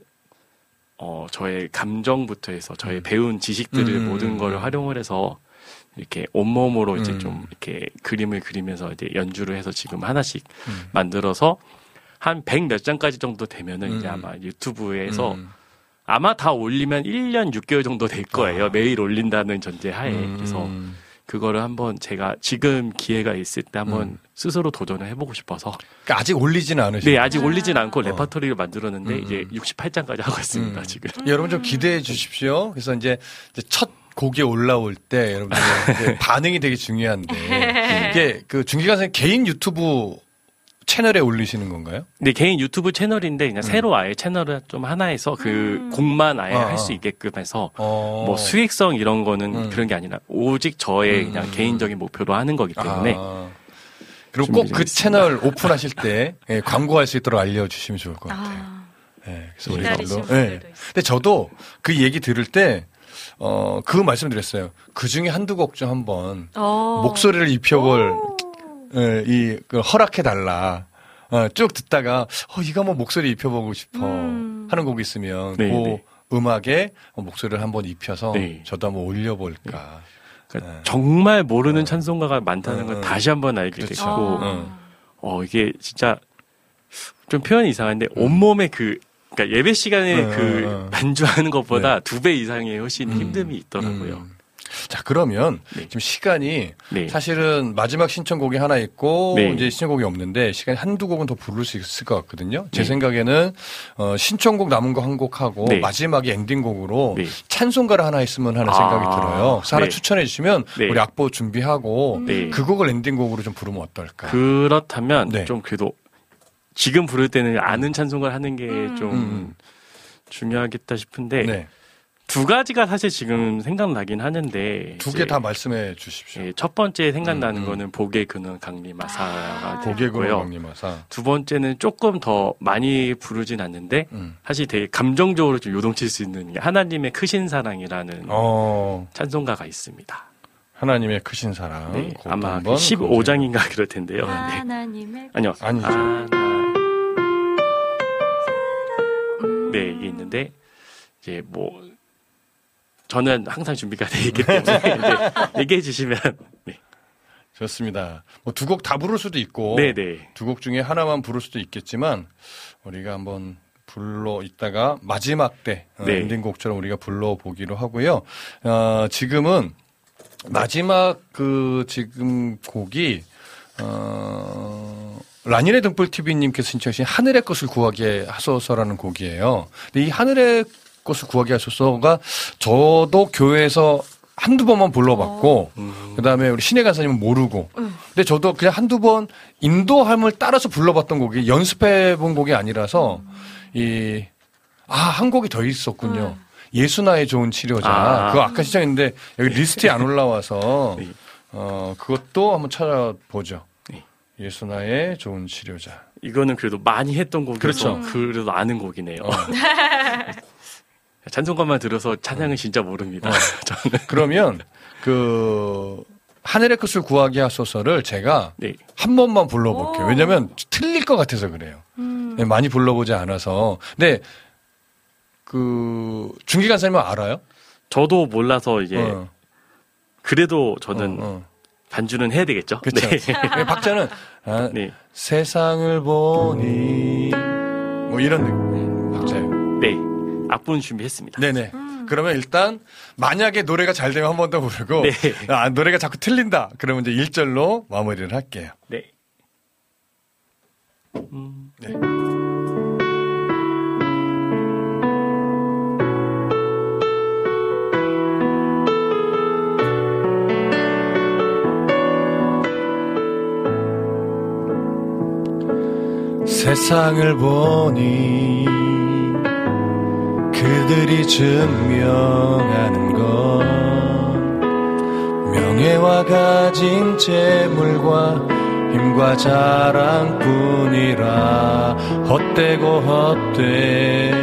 저의 감정부터 해서 저의 배운 지식들을 모든 걸 활용을 해서 이렇게 온몸으로 이제 좀 이렇게 그림을 그리면서 이제 연주를 해서 지금 하나씩 만들어서 한 100 몇 장까지 정도 되면은 이제 아마 유튜브에서 아마 다 올리면 1년 6개월 정도 될 거예요. 매일 올린다는 전제하에. 그래서 그거를 한번 제가 지금 기회가 있을 때 한번 스스로 도전을 해보고 싶어서. 그러니까 아직 올리지는 않으시죠? 네, 아직 올리진 않고 레퍼토리를 만들었는데 이제 68장까지 하고 있습니다, 지금. 여러분 좀 기대해 주십시오. 그래서 이제 첫 곡이 올라올 때 여러분들 반응이 되게 중요한데 이게 그 준기관 선생님 개인 유튜브 채널에 올리시는 건가요? 네, 개인 유튜브 채널인데 그냥 새로 아예 채널을 좀 하나 해서 그 곡만 아예 할 수 있게끔 해서 뭐 수익성 이런 거는 그런 게 아니라 오직 저의 그냥 개인적인 목표로 하는 거기 때문에 그리고 꼭 그 채널 오픈하실 때 광고할 수 있도록 알려주시면 좋을 것 같아요. 그래서 기다리시는 분들도 있어요. 근데 저도 그 얘기 들을 때 그 말씀드렸어요. 그 중에 한두 곡 좀 한번 목소리를 입혀볼 그 허락해달라. 쭉 듣다가, 이거 한번 목소리 입혀보고 싶어. 하는 곡이 있으면, 그 음악에 목소리를 한번 입혀서 저도 한번 올려볼까. 그러니까 정말 모르는 찬송가가 많다는 걸 다시 한번 알게 됐고, 이게 진짜 좀 표현이 이상한데, 온몸에 그러니까 예배 시간에 반주하는 것보다 2배 이상의 훨씬 힘듦이 있더라고요. 자, 그러면 지금 시간이 사실은 마지막 신청곡이 하나 있고 이제 신청곡이 없는데 시간이 한두 곡은 더 부를 수 있을 것 같거든요. 제 생각에는 신청곡 남은 거 한 곡 하고 마지막에 엔딩곡으로 찬송가를 하나 있으면 하는 생각이 들어요. 그래서 하나 추천해 주시면 우리 악보 준비하고 그 곡을 엔딩곡으로 좀 부르면 어떨까? 그렇다면 좀 그래도 지금 부를 때는 아는 찬송가를 하는 게 좀 중요하겠다 싶은데 두 가지가 사실 지금 생각나긴 하는데 두 개 다 말씀해 주십시오. 첫 번째 생각나는 거는 복의 근원 강림하사가 복의 근원 강림하사. 두 번째는 조금 더 많이 부르진 않는데 사실 되게 감정적으로 좀 요동칠 수 있는 하나님의 크신 사랑이라는 찬송가가 있습니다. 하나님의 크신 사랑. 아마 15장인가 그럴 텐데요. 하나님의 아니요. 아니죠. 네, 이게 있는데 이제 저는 항상 준비가 돼 있기 때문에 얘기해 주시면 좋습니다. 두 곡 다 부를 수도 있고 두 곡 중에 하나만 부를 수도 있겠지만 우리가 한번 이따가 마지막 때 엔딩곡처럼 우리가 불러보기로 하고요. 지금은 마지막 지금 곡이 라니네 등불TV님께서 신청하신 하늘의 것을 구하게 하소서라는 곡이에요. 근데 이 하늘의 것을 구하게 하소서가 저도 교회에서 한두 번만 불러봤고, 그 다음에 우리 신혜 간사님은 모르고, 근데 저도 그냥 한두 번 인도함을 따라서 불러봤던 곡이 연습해본 곡이 아니라서, 한 곡이 더 있었군요. 예수나의 좋은 치료자. 그거 아까 시작했는데 여기 리스트에 안 올라와서, 그것도 한번 찾아보죠. 예수나의 좋은 치료자. 이거는 그래도 많이 했던 곡이어서 그렇죠. 그래도 아는 곡이네요. 찬송가만 들어서 찬양은 진짜 모릅니다. 저는. 그러면 하늘의 것을 구하게 하소서를 제가 한 번만 불러볼게요. 왜냐하면 틀릴 것 같아서 그래요. 네, 많이 불러보지 않아서. 근데 중기 간사님은 알아요? 저도 몰라서 이제 그래도 저는 반주는 해야 되겠죠. 그렇죠. 네. 박자는 세상을 보니 뭐 이런 느낌 박자예요. 네. 앞부분 준비했습니다. 네네. 그러면 일단 만약에 노래가 잘 되면 한 번 더 부르고 노래가 자꾸 틀린다. 그러면 이제 1절로 마무리를 할게요. 네. 네. 세상을 보니 그들이 증명하는 것 명예와 가진 재물과 힘과 자랑뿐이라 헛되고 헛된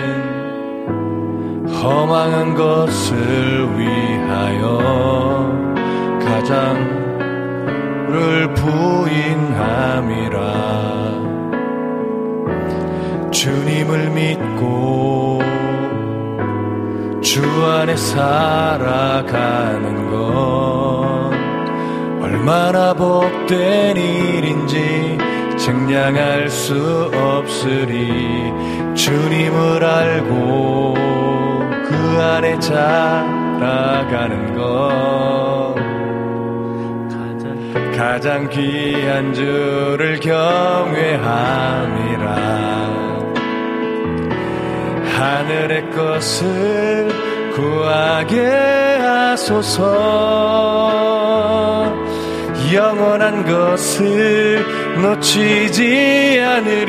허망한 것을 위하여 가장을 부인함이라 주님을 믿고 주 안에 살아가는 건 얼마나 복된 일인지 증량할 수 없으리 주님을 알고 그 안에 자라가는 건 가장 귀한 주를 경외함이라 하늘의 것을 구하게 하소서 영원한 것을 놓치지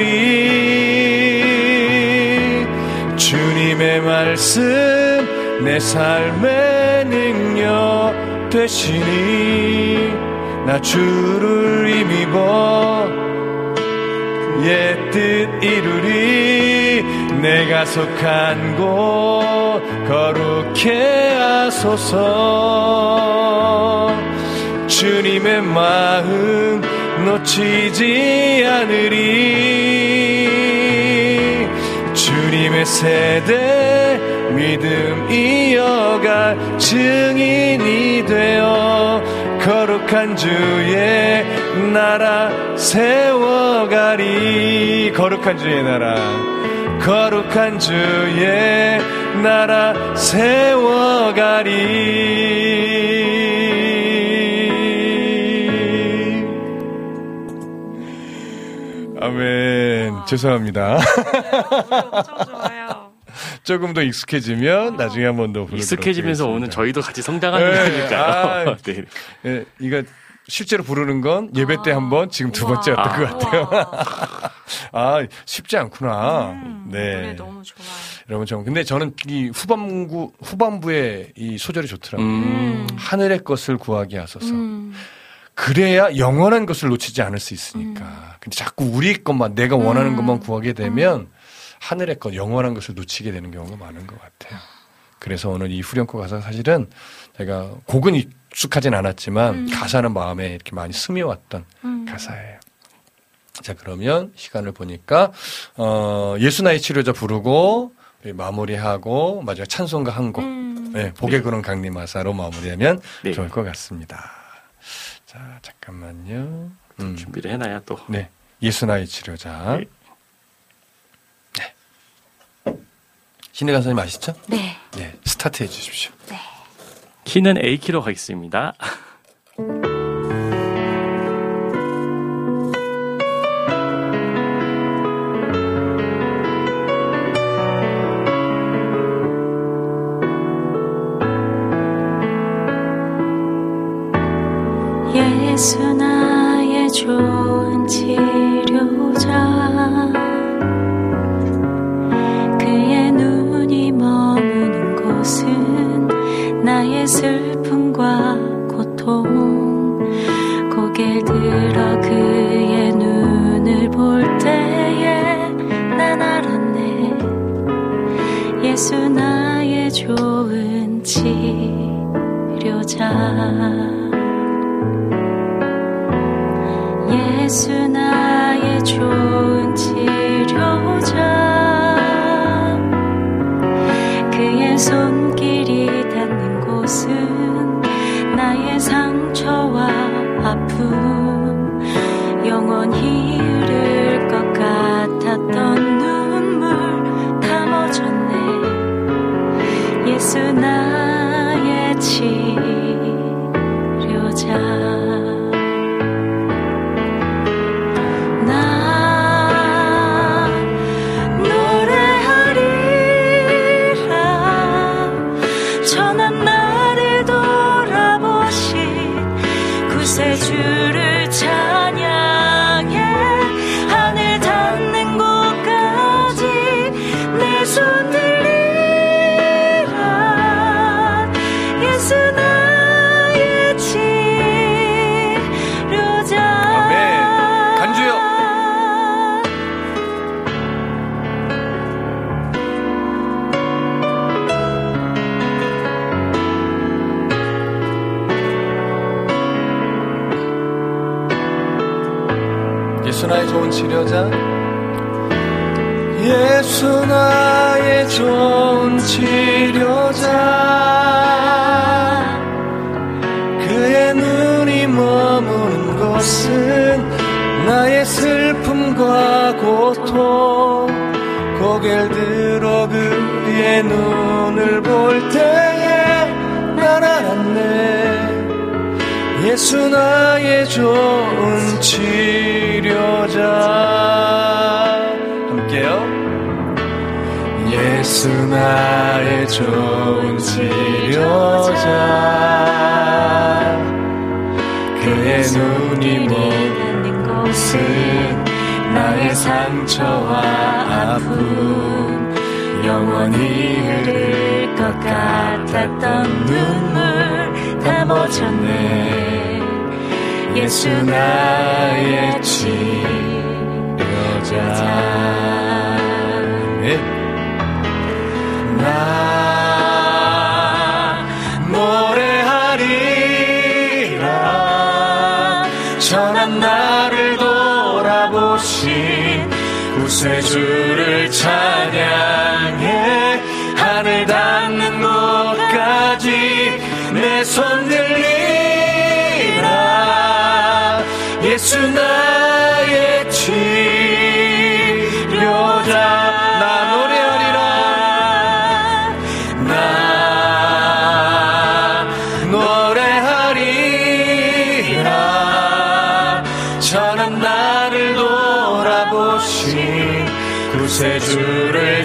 않으리 주님의 말씀 내 삶의 능력 되시니 나 주를 힘입어 그의 뜻 이루리 내가 속한 곳 거룩해 하소서 주님의 마음 놓치지 않으리 주님의 세대 믿음 이어갈 증인이 되어 거룩한 주의 나라 세워가리 거룩한 주의 나라 거룩한 주의 나라 세워가리 아멘. 죄송합니다. 엄청 좋아요. 조금 더 익숙해지면 나중에 한 번 더 부르도록 익숙해지면서 하겠습니다. 오는 저희도 같이 성장하는 거니까요. 네. 네. 이거 실제로 부르는 건 예배 때 한 번, 지금 두 번째였던 것 같아요. 아, 쉽지 않구나. 네. 노래 너무 좋아요. 여러분, 근데 저는 이 후반부에 이 소절이 좋더라고요. 하늘의 것을 구하게 하소서. 그래야 영원한 것을 놓치지 않을 수 있으니까. 근데 자꾸 우리 것만, 내가 원하는 것만 구하게 되면 하늘의 것, 영원한 것을 놓치게 되는 경우가 많은 것 같아요. 그래서 오늘 이 후렴구 가사 사실은 제가 곡은 익숙하진 않았지만 가사는 마음에 이렇게 많이 스며왔던 가사예요. 자, 그러면 시간을 보니까, 예수나의 치료자 부르고, 마무리하고, 마지막 찬송가 한 곡, 네, 복의 그런 강림하사로 마무리하면 네. 좋을 것 같습니다. 자, 잠깐만요. 준비를 해놔야 또. 네. 예수나의 치료자. 네. 네. 신혜 간사님 아시죠? 네. 네. 스타트 해 주십시오. 네. 키는 A키로 가겠습니다. 예수 나의 좋은 치료자 그의 손길이 닿는 곳은 나의 상처와 아픔 영원히 흐를 것 같았던 눈물 다 멎었네 예수 나의 치료자 주를 찬양해 하늘 닿는 곳까지 내 손 들리라 예수 나의 치료자 아멘. 간주요. 예수 나의 좋은 치료자 예수 나의 좋은 치료자 그의 눈이 머무는 곳은 나의 슬픔과 고통 고개를 들어 그의 눈을 볼 때에 난 알았네 예수 나의 좋은 치료자 함께요 예수 나의 좋은 치료자 그의 눈이 머무는 곳은 나의 상처와 아픔 영원히 흐를 것 같았던 눈물 다 멎었네 예수 나의 치료자 네. 나 노래하리라 전한 나를 돌아보신 구세주를 찬양해 하늘 닿는 곳까지 내 손 들리라 예수 나의 치료자 나 노래하리라 나 노래하리라 전한 나를 돌아보신 구세주를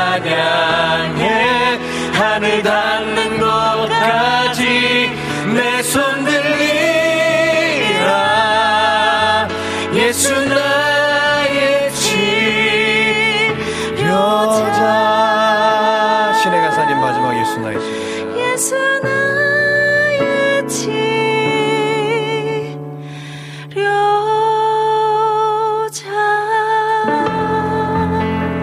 찬양해 하늘 닿는 곳까지 내 손 들리라 예수 나의 치료자 신의 가사님 마지막 예수 나의 치료자 예수 나의 치료자